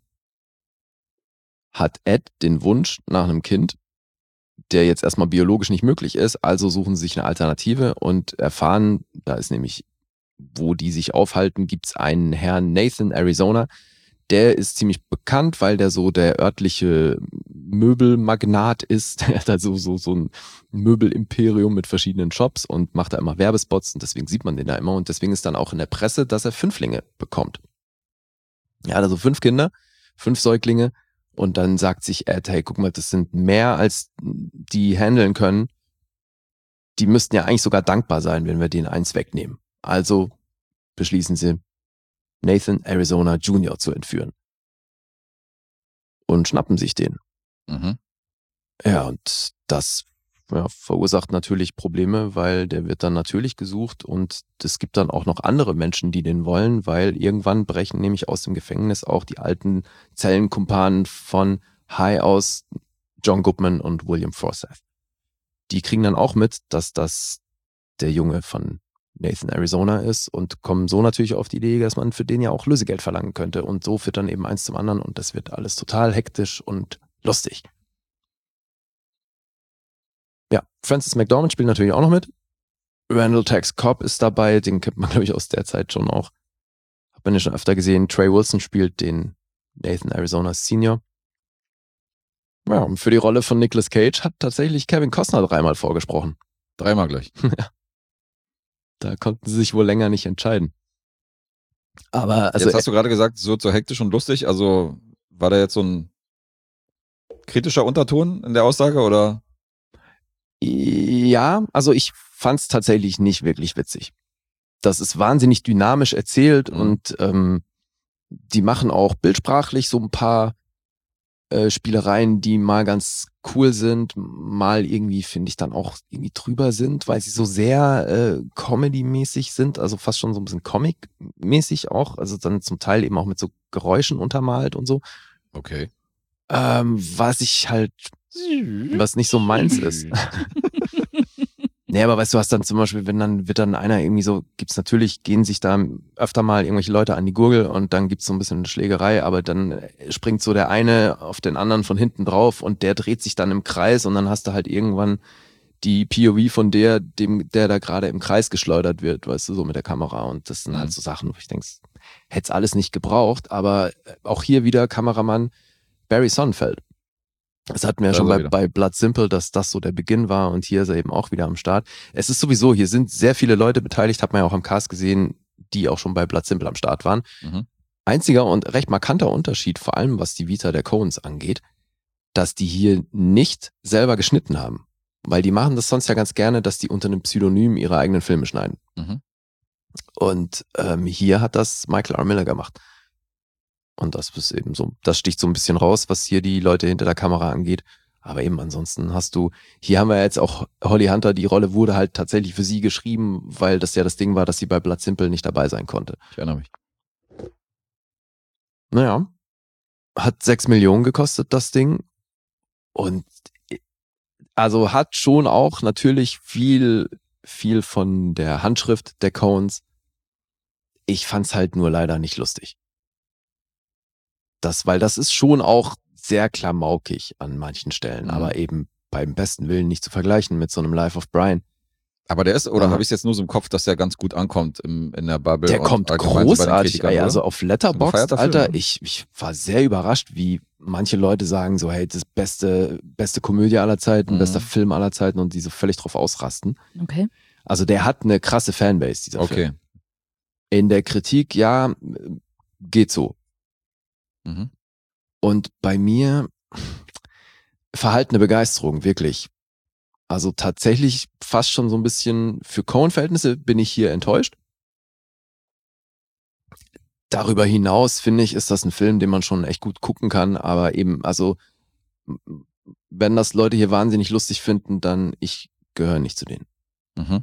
hat Ed den Wunsch nach einem Kind, der jetzt erstmal biologisch nicht möglich ist, also suchen sie sich eine Alternative und erfahren, da ist nämlich, wo die sich aufhalten, gibt's einen Herrn Nathan Arizona, der ist ziemlich bekannt, weil der so der örtliche Möbelmagnat ist, der hat also so, so ein Möbelimperium mit verschiedenen Shops und macht da immer Werbespots und deswegen sieht man den da immer und deswegen ist dann auch in der Presse, dass er Fünflinge bekommt. Er hat also fünf Kinder, fünf Säuglinge. Und dann sagt sich Ed, hey, guck mal, das sind mehr, als die handeln können. Die müssten ja eigentlich sogar dankbar sein, wenn wir den eins wegnehmen. Also beschließen sie, Nathan Arizona Junior zu entführen. Und schnappen sich den. Mhm. Ja, und das ja, verursacht natürlich Probleme, weil der wird dann natürlich gesucht und es gibt dann auch noch andere Menschen, die den wollen, weil irgendwann brechen nämlich aus dem Gefängnis auch die alten Zellenkumpanen von Hi aus, John Goodman und William Forsythe. Die kriegen dann auch mit, dass das der Junge von Nathan Arizona ist und kommen so natürlich auf die Idee, dass man für den ja auch Lösegeld verlangen könnte und so führt dann eben eins zum anderen und das wird alles total hektisch und lustig. Ja, Francis McDormand spielt natürlich auch noch mit. Randall Tex Cobb ist dabei, den kennt man, glaube ich, aus der Zeit schon auch. Hab man ja schon öfter gesehen. Trey Wilson spielt den Nathan Arizona Senior. Ja, und für die Rolle von Nicolas Cage hat tatsächlich Kevin Costner dreimal vorgesprochen. Dreimal gleich. Ja. Da konnten sie sich wohl länger nicht entscheiden. Aber also jetzt hast du gerade gesagt, es wird so hektisch und lustig. Also war da jetzt so ein kritischer Unterton in der Aussage oder? Ja, also ich fand's tatsächlich nicht wirklich witzig. Das ist wahnsinnig dynamisch erzählt mhm. und ähm, die machen auch bildsprachlich so ein paar äh, Spielereien, die mal ganz cool sind, mal irgendwie, finde ich, dann auch irgendwie drüber sind, weil sie so sehr äh, Comedy-mäßig sind, also fast schon so ein bisschen Comic-mäßig auch, also dann zum Teil eben auch mit so Geräuschen untermalt und so. Okay. Ähm, was ich halt, was nicht so meins ist. Nee, aber weißt du, hast dann zum Beispiel, wenn dann, wird dann einer irgendwie so, gibt's natürlich, gehen sich da öfter mal irgendwelche Leute an die Gurgel und dann gibt's so ein bisschen eine Schlägerei, aber dann springt so der eine auf den anderen von hinten drauf und der dreht sich dann im Kreis und dann hast du halt irgendwann die P O V von der, dem, der da gerade im Kreis geschleudert wird, weißt du, so mit der Kamera und das sind halt so Sachen, wo ich denke, hätte es alles nicht gebraucht, aber auch hier wieder Kameramann Barry Sonnenfeld. Das hatten wir ja schon bei, bei Blood Simple, dass das so der Beginn war und hier ist er eben auch wieder am Start. Es ist sowieso, hier sind sehr viele Leute beteiligt, hat man ja auch am Cast gesehen, die auch schon bei Blood Simple am Start waren. Mhm. Einziger und recht markanter Unterschied, vor allem was die Vita der Coens angeht, dass die hier nicht selber geschnitten haben. Weil die machen das sonst ja ganz gerne, dass die unter einem Pseudonym ihre eigenen Filme schneiden. Mhm. Und ähm, hier hat das Michael R. Miller gemacht. Und das ist eben so, das sticht so ein bisschen raus, was hier die Leute hinter der Kamera angeht. Aber eben ansonsten hast du, hier haben wir jetzt auch Holly Hunter, die Rolle wurde halt tatsächlich für sie geschrieben, weil das ja das Ding war, dass sie bei Blood Simple nicht dabei sein konnte. Ich erinnere mich. Naja, hat sechs Millionen gekostet, das Ding. Und also hat schon auch natürlich viel, viel von der Handschrift der Coens. Ich fand's halt nur leider nicht lustig. Das, weil das ist schon auch sehr klamaukig an manchen Stellen, Mhm. aber eben beim besten Willen nicht zu vergleichen mit so einem Life of Brian. Aber der ist, oder Ja. habe ich es jetzt nur so im Kopf, dass der ganz gut ankommt im, in der Bubble? Der und kommt allgemein so bei den großartig, Kritikern, ey, oder? also auf Ein Letterboxd, gefeierter Film, Alter, ne? ich, ich war sehr überrascht, wie manche Leute sagen so, hey, das beste, beste Komödie aller Zeiten, Mhm. bester Film aller Zeiten und die so völlig drauf ausrasten. Okay. Also der hat eine krasse Fanbase, dieser Okay. Film. In der Kritik, ja, geht so. Mhm. Und bei mir verhaltene Begeisterung, wirklich. Also tatsächlich fast schon so ein bisschen für Coen-Verhältnisse bin ich hier enttäuscht. Darüber hinaus, finde ich, ist das ein Film, den man schon echt gut gucken kann, aber eben, also m- wenn das Leute hier wahnsinnig lustig finden, dann ich gehöre nicht zu denen. Mhm.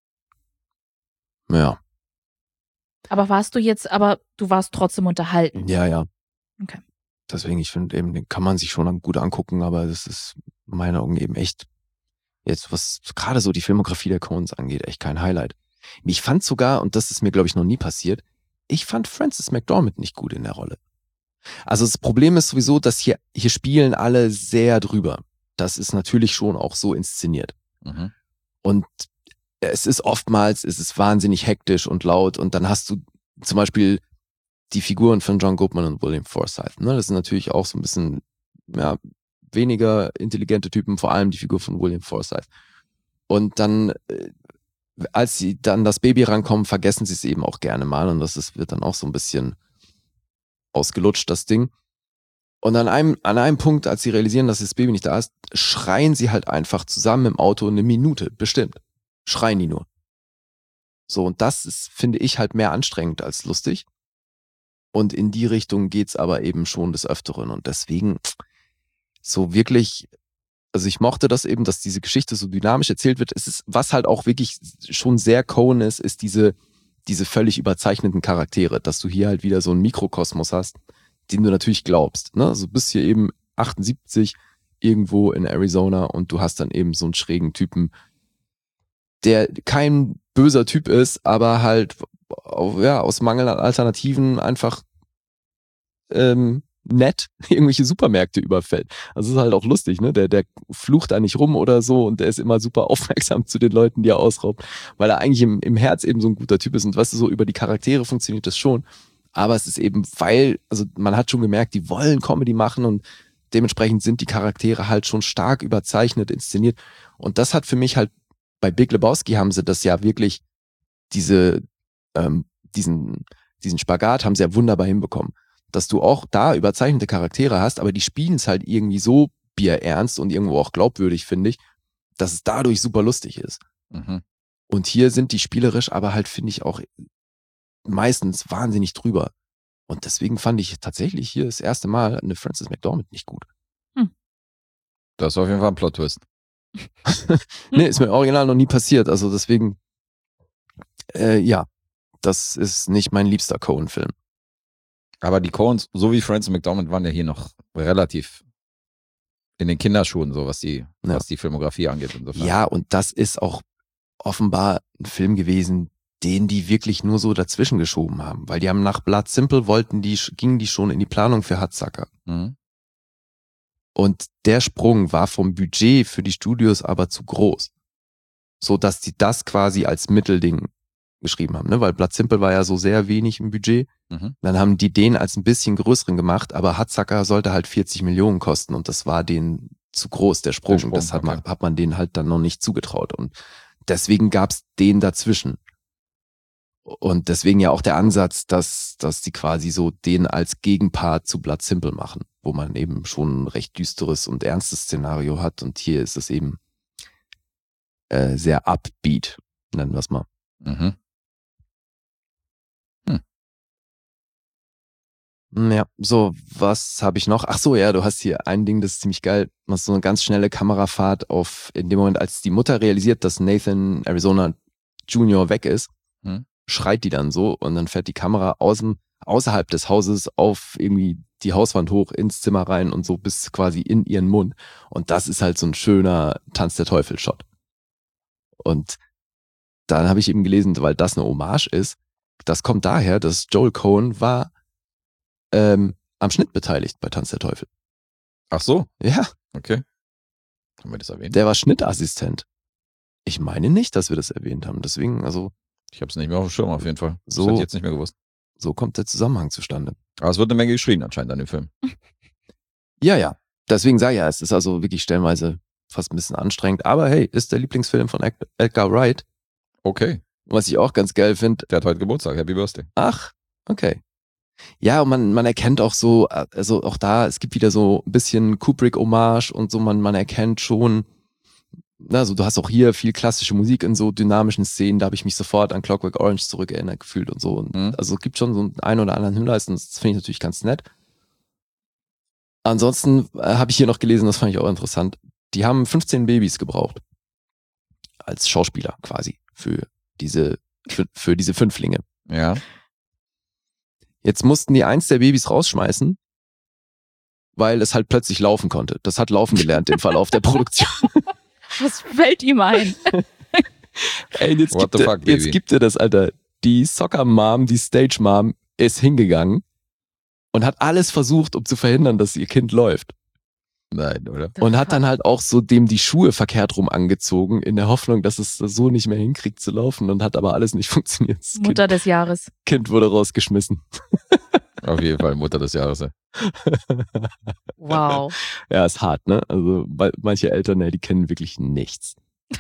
Ja, Aber warst du jetzt, aber du warst trotzdem unterhalten. ja, ja. Okay. Deswegen, ich finde eben, den kann man sich schon gut angucken, aber das ist in meinen Augen eben echt, jetzt was gerade so die Filmografie der Coens angeht, echt kein Highlight. Ich fand sogar, und das ist mir glaube ich noch nie passiert, ich fand Frances McDormand nicht gut in der Rolle. Also das Problem ist sowieso, dass hier, hier spielen alle sehr drüber. Das ist natürlich schon auch so inszeniert. Mhm. Und es ist oftmals, es ist wahnsinnig hektisch und laut und dann hast du zum Beispiel die Figuren von John Goodman und William Forsythe. Ne? Das sind natürlich auch so ein bisschen ja, weniger intelligente Typen, vor allem die Figur von William Forsythe. Und dann, äh, als sie dann das Baby rankommen, vergessen sie es eben auch gerne mal und das ist, wird dann auch so ein bisschen ausgelutscht, das Ding. Und an einem, an einem Punkt, als sie realisieren, dass das Baby nicht da ist, schreien sie halt einfach zusammen im Auto eine Minute, bestimmt. Schreien die nur. So, und das ist, finde ich, halt mehr anstrengend als lustig. Und in die Richtung geht's aber eben schon des Öfteren. Und deswegen so wirklich, also ich mochte das eben, dass diese Geschichte so dynamisch erzählt wird. Es ist, was halt auch wirklich schon sehr Coen ist, ist diese, diese völlig überzeichneten Charaktere, dass du hier halt wieder so einen Mikrokosmos hast, den du natürlich glaubst. Ne? Also du bist hier eben achtundsiebzig irgendwo in Arizona und du hast dann eben so einen schrägen Typen, der kein böser Typ ist, aber halt ja, aus Mangel an Alternativen einfach ähm, nett irgendwelche Supermärkte überfällt. Also es ist halt auch lustig, ne? Der, der flucht da nicht rum oder so und der ist immer super aufmerksam zu den Leuten, die er ausraubt, weil er eigentlich im, im Herz eben so ein guter Typ ist und weißt du, so über die Charaktere funktioniert das schon. Aber es ist eben, weil, also man hat schon gemerkt, die wollen Comedy machen und dementsprechend sind die Charaktere halt schon stark überzeichnet, inszeniert. Und das hat für mich halt, bei Big Lebowski haben sie das ja wirklich, diese, ähm, diesen, diesen Spagat haben sie ja wunderbar hinbekommen. Dass du auch da überzeichnete Charaktere hast, aber die spielen es halt irgendwie so bierernst und irgendwo auch glaubwürdig, finde ich, dass es dadurch super lustig ist. Mhm. Und hier sind die spielerisch aber halt, finde ich, auch meistens wahnsinnig drüber. Und deswegen fand ich tatsächlich hier das erste Mal eine Frances McDormand nicht gut. Das ist auf jeden Fall ein Plot-Twist. Nee, ist mir original noch nie passiert. Also deswegen, äh, ja, das ist nicht mein liebster Coen-Film. Aber die Coens, so wie Frances McDormand, waren ja hier noch relativ in den Kinderschuhen, so was die, Ja. was die Filmografie angeht. Insofern. Ja, und das ist auch offenbar ein Film gewesen, den die wirklich nur so dazwischen geschoben haben. Weil die haben nach Blood Simple wollten die, gingen die schon in die Planung für Hudsucker. Mhm. Und der Sprung war vom Budget für die Studios aber zu groß. So dass die das quasi als Mittelding geschrieben haben, ne? Weil Blood Simple war ja so sehr wenig im Budget. Mhm. Dann haben die den als ein bisschen größeren gemacht, aber Hudsucker sollte halt vierzig Millionen kosten und das war denen zu groß, der Sprung. Der Sprung, das hat man, okay. hat man denen halt dann noch nicht zugetraut und deswegen gab's den dazwischen. Und deswegen ja auch der Ansatz, dass, dass die quasi so den als Gegenpart zu Blood Simple machen, wo man eben schon ein recht düsteres und ernstes Szenario hat und hier ist es eben äh, sehr upbeat, nennen wir es mal. Mhm. Ja, so, was habe ich noch? Ach so, ja, du hast hier ein Ding, das ist ziemlich geil. Du hast so eine ganz schnelle Kamerafahrt auf, in dem Moment, als die Mutter realisiert, dass Nathan Arizona Junior weg ist, hm. schreit die dann so und dann fährt die Kamera außen, außerhalb des Hauses auf irgendwie die Hauswand hoch ins Zimmer rein und so bis quasi in ihren Mund. Und das ist halt so ein schöner Tanz der Teufel-Shot. Und dann habe ich eben gelesen, weil das eine Hommage ist, das kommt daher, dass Joel Cohen war Ähm, am Schnitt beteiligt bei Tanz der Teufel. Ach so? Ja. Okay. Haben wir das erwähnt? Der war Schnittassistent. Ich meine nicht, dass wir das erwähnt haben. Deswegen, also. Ich habe es nicht mehr auf dem Schirm auf jeden Fall. Das So, hätte ich jetzt nicht mehr gewusst. So kommt der Zusammenhang zustande. Aber es wird eine Menge geschrien anscheinend an dem Film. Ja, ja. Deswegen sage ich ja, es ist also wirklich stellenweise fast ein bisschen anstrengend. Aber hey, ist der Lieblingsfilm von Ed- Edgar Wright. Okay. Was ich auch ganz geil finde. Der hat heute Geburtstag. Happy Birthday. Ach, okay. Ja, und man, man erkennt auch so, also auch da, es gibt wieder so ein bisschen Kubrick-Hommage und so, man, man erkennt schon, also du hast auch hier viel klassische Musik in so dynamischen Szenen, da habe ich mich sofort an Clockwork Orange zurückerinnert gefühlt und so. Und Mhm. also es gibt schon so einen oder anderen Hinweis und das finde ich natürlich ganz nett. Ansonsten äh, habe ich hier noch gelesen, das fand ich auch interessant, die haben fünfzehn Babys gebraucht. Als Schauspieler quasi für diese, für, für diese Fünflinge. Ja. Jetzt mussten die eins der Babys rausschmeißen, weil es halt plötzlich laufen konnte. Das hat laufen gelernt im Verlauf der Produktion. Was fällt ihm ein? Ey, jetzt, What gibt the er, fuck, Baby? jetzt gibt er das, Alter. Die Soccer-Mom, die Stage-Mom ist hingegangen und hat alles versucht, um zu verhindern, dass ihr Kind läuft. Nein, oder? Und hat dann halt auch so dem die Schuhe verkehrt rum angezogen, in der Hoffnung, dass es das so nicht mehr hinkriegt zu laufen und hat aber alles nicht funktioniert. Das Mutter kind, des Jahres. kind wurde rausgeschmissen. Auf jeden Fall Mutter des Jahres. ey. Wow. Ja, ist hart, ne? Also weil manche Eltern, ja, die kennen wirklich nichts.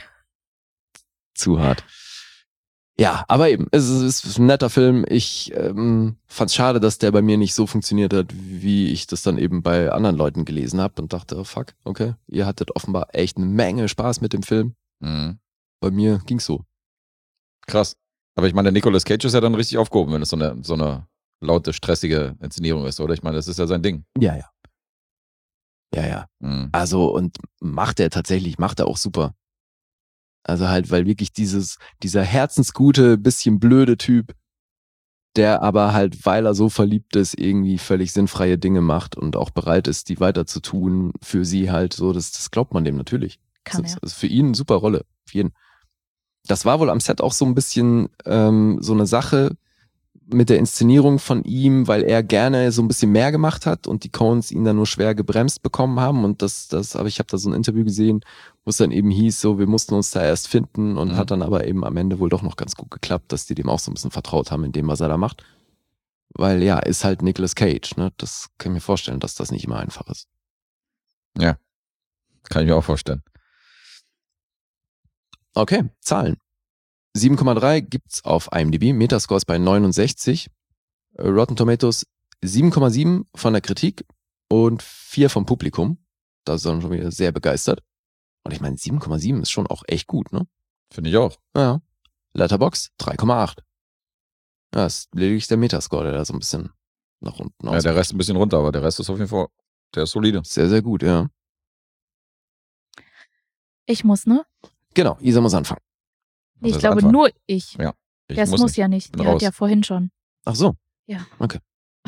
Zu hart. Ja, aber eben, es ist, es ist ein netter Film. Ich ähm, fand's schade, dass der bei mir nicht so funktioniert hat, wie ich das dann eben bei anderen Leuten gelesen habe und dachte, oh fuck, okay, ihr hattet offenbar echt eine Menge Spaß mit dem Film. Mhm. Bei mir ging's so. Krass. Aber ich meine, der Nicolas Cage ist ja dann richtig aufgehoben, wenn es so eine, so eine laute, stressige Inszenierung ist, oder? Ich meine, das ist ja sein Ding. Ja, ja. Ja, ja. Mhm. Also und macht er tatsächlich, macht er auch super. Also halt, weil wirklich dieses, dieser herzensgute, bisschen blöde Typ, der aber halt, weil er so verliebt ist, irgendwie völlig sinnfreie Dinge macht und auch bereit ist, die weiter zu tun für sie halt so, das, das glaubt man dem natürlich. Kann das er. ist für ihn eine super Rolle. Für jeden. Das war wohl am Set auch so ein bisschen ähm, so eine Sache mit der Inszenierung von ihm, weil er gerne so ein bisschen mehr gemacht hat und die Coens ihn dann nur schwer gebremst bekommen haben und das, das, aber ich habe da so ein Interview gesehen, wo es dann eben hieß, so wir mussten uns da erst finden und Mhm. hat dann aber eben am Ende wohl doch noch ganz gut geklappt, dass die dem auch so ein bisschen vertraut haben in dem, was er da macht. Weil ja, ist halt Nicolas Cage, ne? Das kann ich mir vorstellen, dass das nicht immer einfach ist. Ja. Kann ich mir auch vorstellen. Okay, Zahlen. sieben Komma drei gibt's auf IMDb, Metascore ist bei neunundsechzig, äh, Rotten Tomatoes sieben Komma sieben von der Kritik und vier vom Publikum. Da ist dann schon wieder sehr begeistert. Und ich meine, sieben Komma sieben ist schon auch echt gut, ne? Finde ich auch. Ja. Letterboxd drei Komma acht. Ja, ist lediglich der Metascore, der da so ein bisschen nach unten Ja, der Rest ein bisschen runter, aber der Rest ist auf jeden Fall, der ist solide. Sehr, sehr gut, ja. Ich muss, ne? Genau, Isa muss anfangen. Nee, ich heißt glaube anfangen? nur ich. Ja. Ich Das muss, muss nicht. ja nicht. Bin Die hat raus. ja vorhin schon. Ach so. Ja. Okay.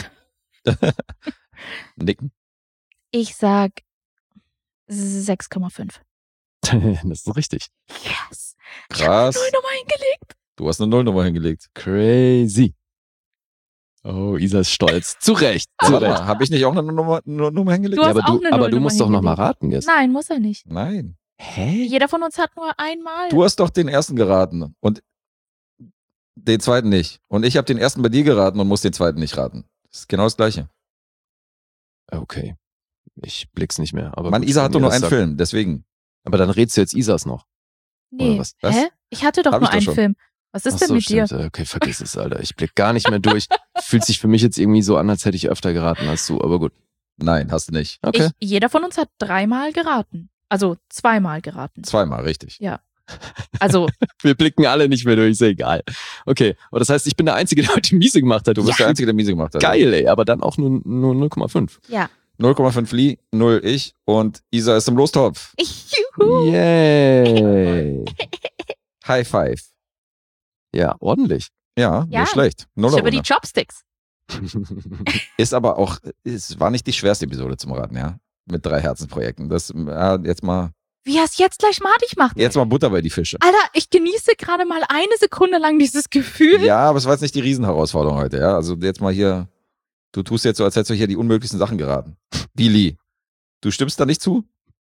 Nicken. Ich sag sechs Komma fünf. Das ist richtig. Yes. Krass. Ich hab Null Nummer hingelegt. Du hast eine Nullnummer hingelegt. Crazy. Oh, Isa ist stolz. Zu Recht. Zu Warte Recht. mal, habe ich nicht auch eine Nummer, eine Nummer hingelegt? Du Ja, hast aber auch du, eine aber du Nullnummer musst doch noch mal hingelegt. raten jetzt. Nein, muss er nicht. Nein. Hä? Jeder von uns hat nur einmal. Du hast doch den ersten geraten und den zweiten nicht. Und ich habe den ersten bei dir geraten und muss den zweiten nicht raten. Das ist genau das Gleiche. Okay. Ich blick's nicht mehr. Aber Mann, gut, Isa wenn hat doch ihr nur das einen sagt. Film, deswegen. Aber dann rätst du jetzt Isas noch. nee. oder was? Was? Hä? Ich hatte doch Hab nur ich doch einen schon. Film. Was ist Ach denn so, mit stimmt. dir? Okay, vergiss es, Alter. Ich blick gar nicht mehr durch. Fühlt sich für mich jetzt irgendwie so an, als hätte ich öfter geraten als du. Aber gut. Nein, hast du nicht. Okay. Ich, jeder von uns hat dreimal geraten. Also zweimal geraten. Zweimal, richtig. Ja. Also. Wir blicken alle nicht mehr durch, ist ja egal. Okay, aber das heißt, ich bin der Einzige, der heute miese gemacht hat. Du bist ja. der Einzige, der miese gemacht hat. Geil, ey, aber dann auch nur, nur null Komma fünf. Ja. null Komma fünf Lee, null ich und Isa ist im Lostopf. Juhu. Yay. High five. Ja, ordentlich. Ja, Ja. nicht schlecht. Null Über die Chopsticks. Ist aber auch, es war nicht die schwerste Episode zum Raten, ja. Mit drei Herzensprojekten. Das, ja, jetzt mal, Wie er es jetzt gleich madig macht. jetzt mal Butter bei die Fische. Alter, ich genieße gerade mal eine Sekunde lang dieses Gefühl. Ja, aber es war jetzt nicht die Riesenherausforderung heute, ja. Also jetzt mal hier, du tust jetzt so, als hättest du hier die unmöglichsten Sachen geraten. Wie Lee. Du stimmst da nicht zu?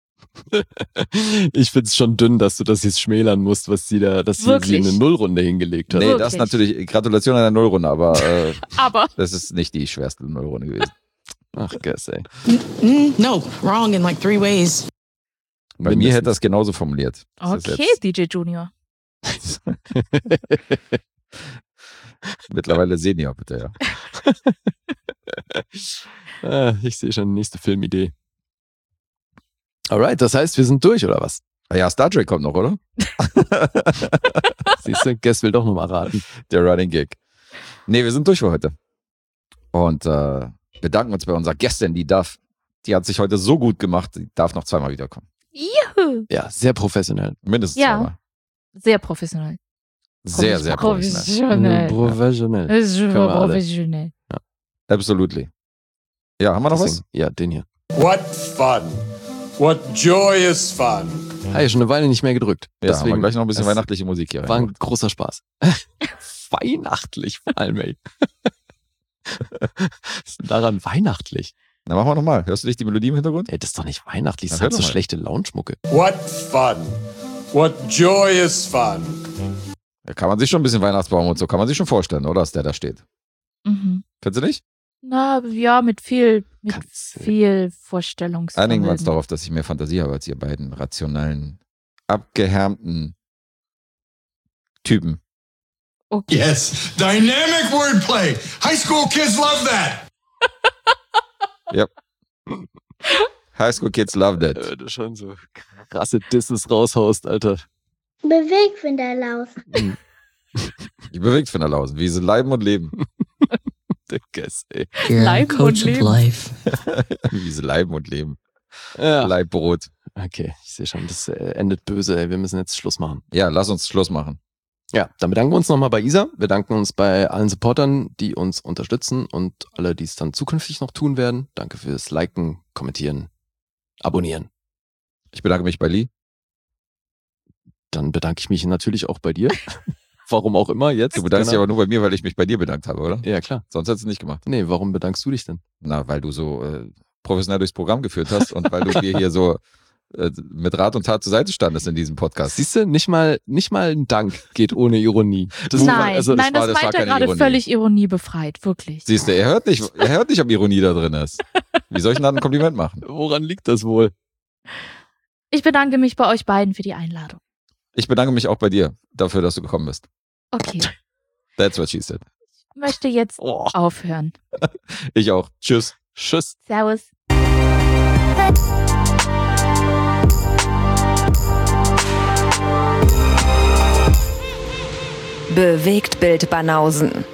Ich find's schon dünn, dass du das jetzt schmälern musst, was sie da, dass sie, sie Wirklich? eine Nullrunde hingelegt hat. Nee, Wirklich? das natürlich, Gratulation an der Nullrunde, aber äh, Aber. das ist nicht die schwerste Nullrunde gewesen. Ach, guess, ey. Mm, no, wrong in like three ways. Bei mir Mindestens. hätte das genauso formuliert. Das ist Okay, D J Junior. jetzt mittlerweile Senior, bitte, ja. Ah, ich sehe schon nächste Filmidee. Alright, das heißt, wir sind durch, oder was? Ah ja, Star Trek kommt noch, oder? Siehst du, Guess will doch nochmal raten. Der Running Gig. Nee, wir sind durch für heute. Und äh, bedanken uns bei unserer Gästin, die darf. Die hat sich heute so gut gemacht, die darf noch zweimal wiederkommen. Juhu. Ja, sehr professionell. Mindestens Ja. zweimal. Sehr professionell. Sehr, sehr professionell. Professionell. Professionell. Das ist Können wir alle. professionell. Absolutely. Ja, haben wir noch was? Deswegen, ja, den hier. What fun. What joyous fun. Habe ich schon eine Weile nicht mehr gedrückt. Ja, haben wir Deswegen, gleich noch ein bisschen es weihnachtliche Musik hier War rein. ein großer Spaß. Weihnachtlich vor allem, ey. Was ist denn daran weihnachtlich? Na, machen wir nochmal. Hörst du nicht die Melodie im Hintergrund? Ey, das ist doch nicht weihnachtlich. Das Na, hör ist halt so doch mal. schlechte Lounge-Mucke. What fun. What joyous fun. Da kann man sich schon ein bisschen Weihnachtsbaum und so, kann man sich schon vorstellen, oder? Dass der da steht. Mhm. Findest du nicht? Na, ja, mit viel, mit Kannst du- viel Vorstellungsvermögen. Einigen wir uns darauf, dass ich mehr Fantasie habe als ihr beiden rationalen, abgehärmten Typen. Okay. Yes, dynamic wordplay. High school kids love that. Yep. High School Kids love that. Äh, du schon so krasse Disses raushaust, Alter. Bewegfinderlausen. Die bewegt von der Lausen, wie sie leiben und leben. Der Guess, ey. You're a Leib und coach of Leben. life. Wie sie leiben und leben. Ja. Leibbrot. Okay, ich sehe schon, das äh, endet böse, ey. Wir müssen jetzt Schluss machen. Ja, lass uns Schluss machen. Ja, dann bedanken wir uns nochmal bei Isa. Wir danken uns bei allen Supportern, die uns unterstützen und alle, die es dann zukünftig noch tun werden. Danke fürs Liken, Kommentieren, Abonnieren. Ich bedanke mich bei Lee. Dann bedanke ich mich natürlich auch bei dir. Warum auch immer jetzt. Du bedankst dich Genau. aber nur bei mir, weil ich mich bei dir bedankt habe, oder? Ja, klar. Sonst hättest du nicht gemacht. Nee, warum bedankst du dich denn? Na, weil du so äh, professionell durchs Programm geführt hast und weil du dir hier so äh, mit Rat und Tat zur Seite standest in diesem Podcast. Siehst du, nicht mal, nicht mal ein Dank geht ohne Ironie. Das Nein, also, nein, das, war- das war meint er keine gerade Ironie. völlig ironiebefreit, wirklich. Siehst du, er hört nicht, er hört nicht, ob Ironie da drin ist. Wie soll ich denn da ein Kompliment machen? Woran liegt das wohl? Ich bedanke mich bei euch beiden für die Einladung. Ich bedanke mich auch bei dir dafür, dass du gekommen bist. Okay, That's what she said. ich möchte jetzt Oh. aufhören. Ich auch. Tschüss. Tschüss. Servus. Bewegt Bild Banausen.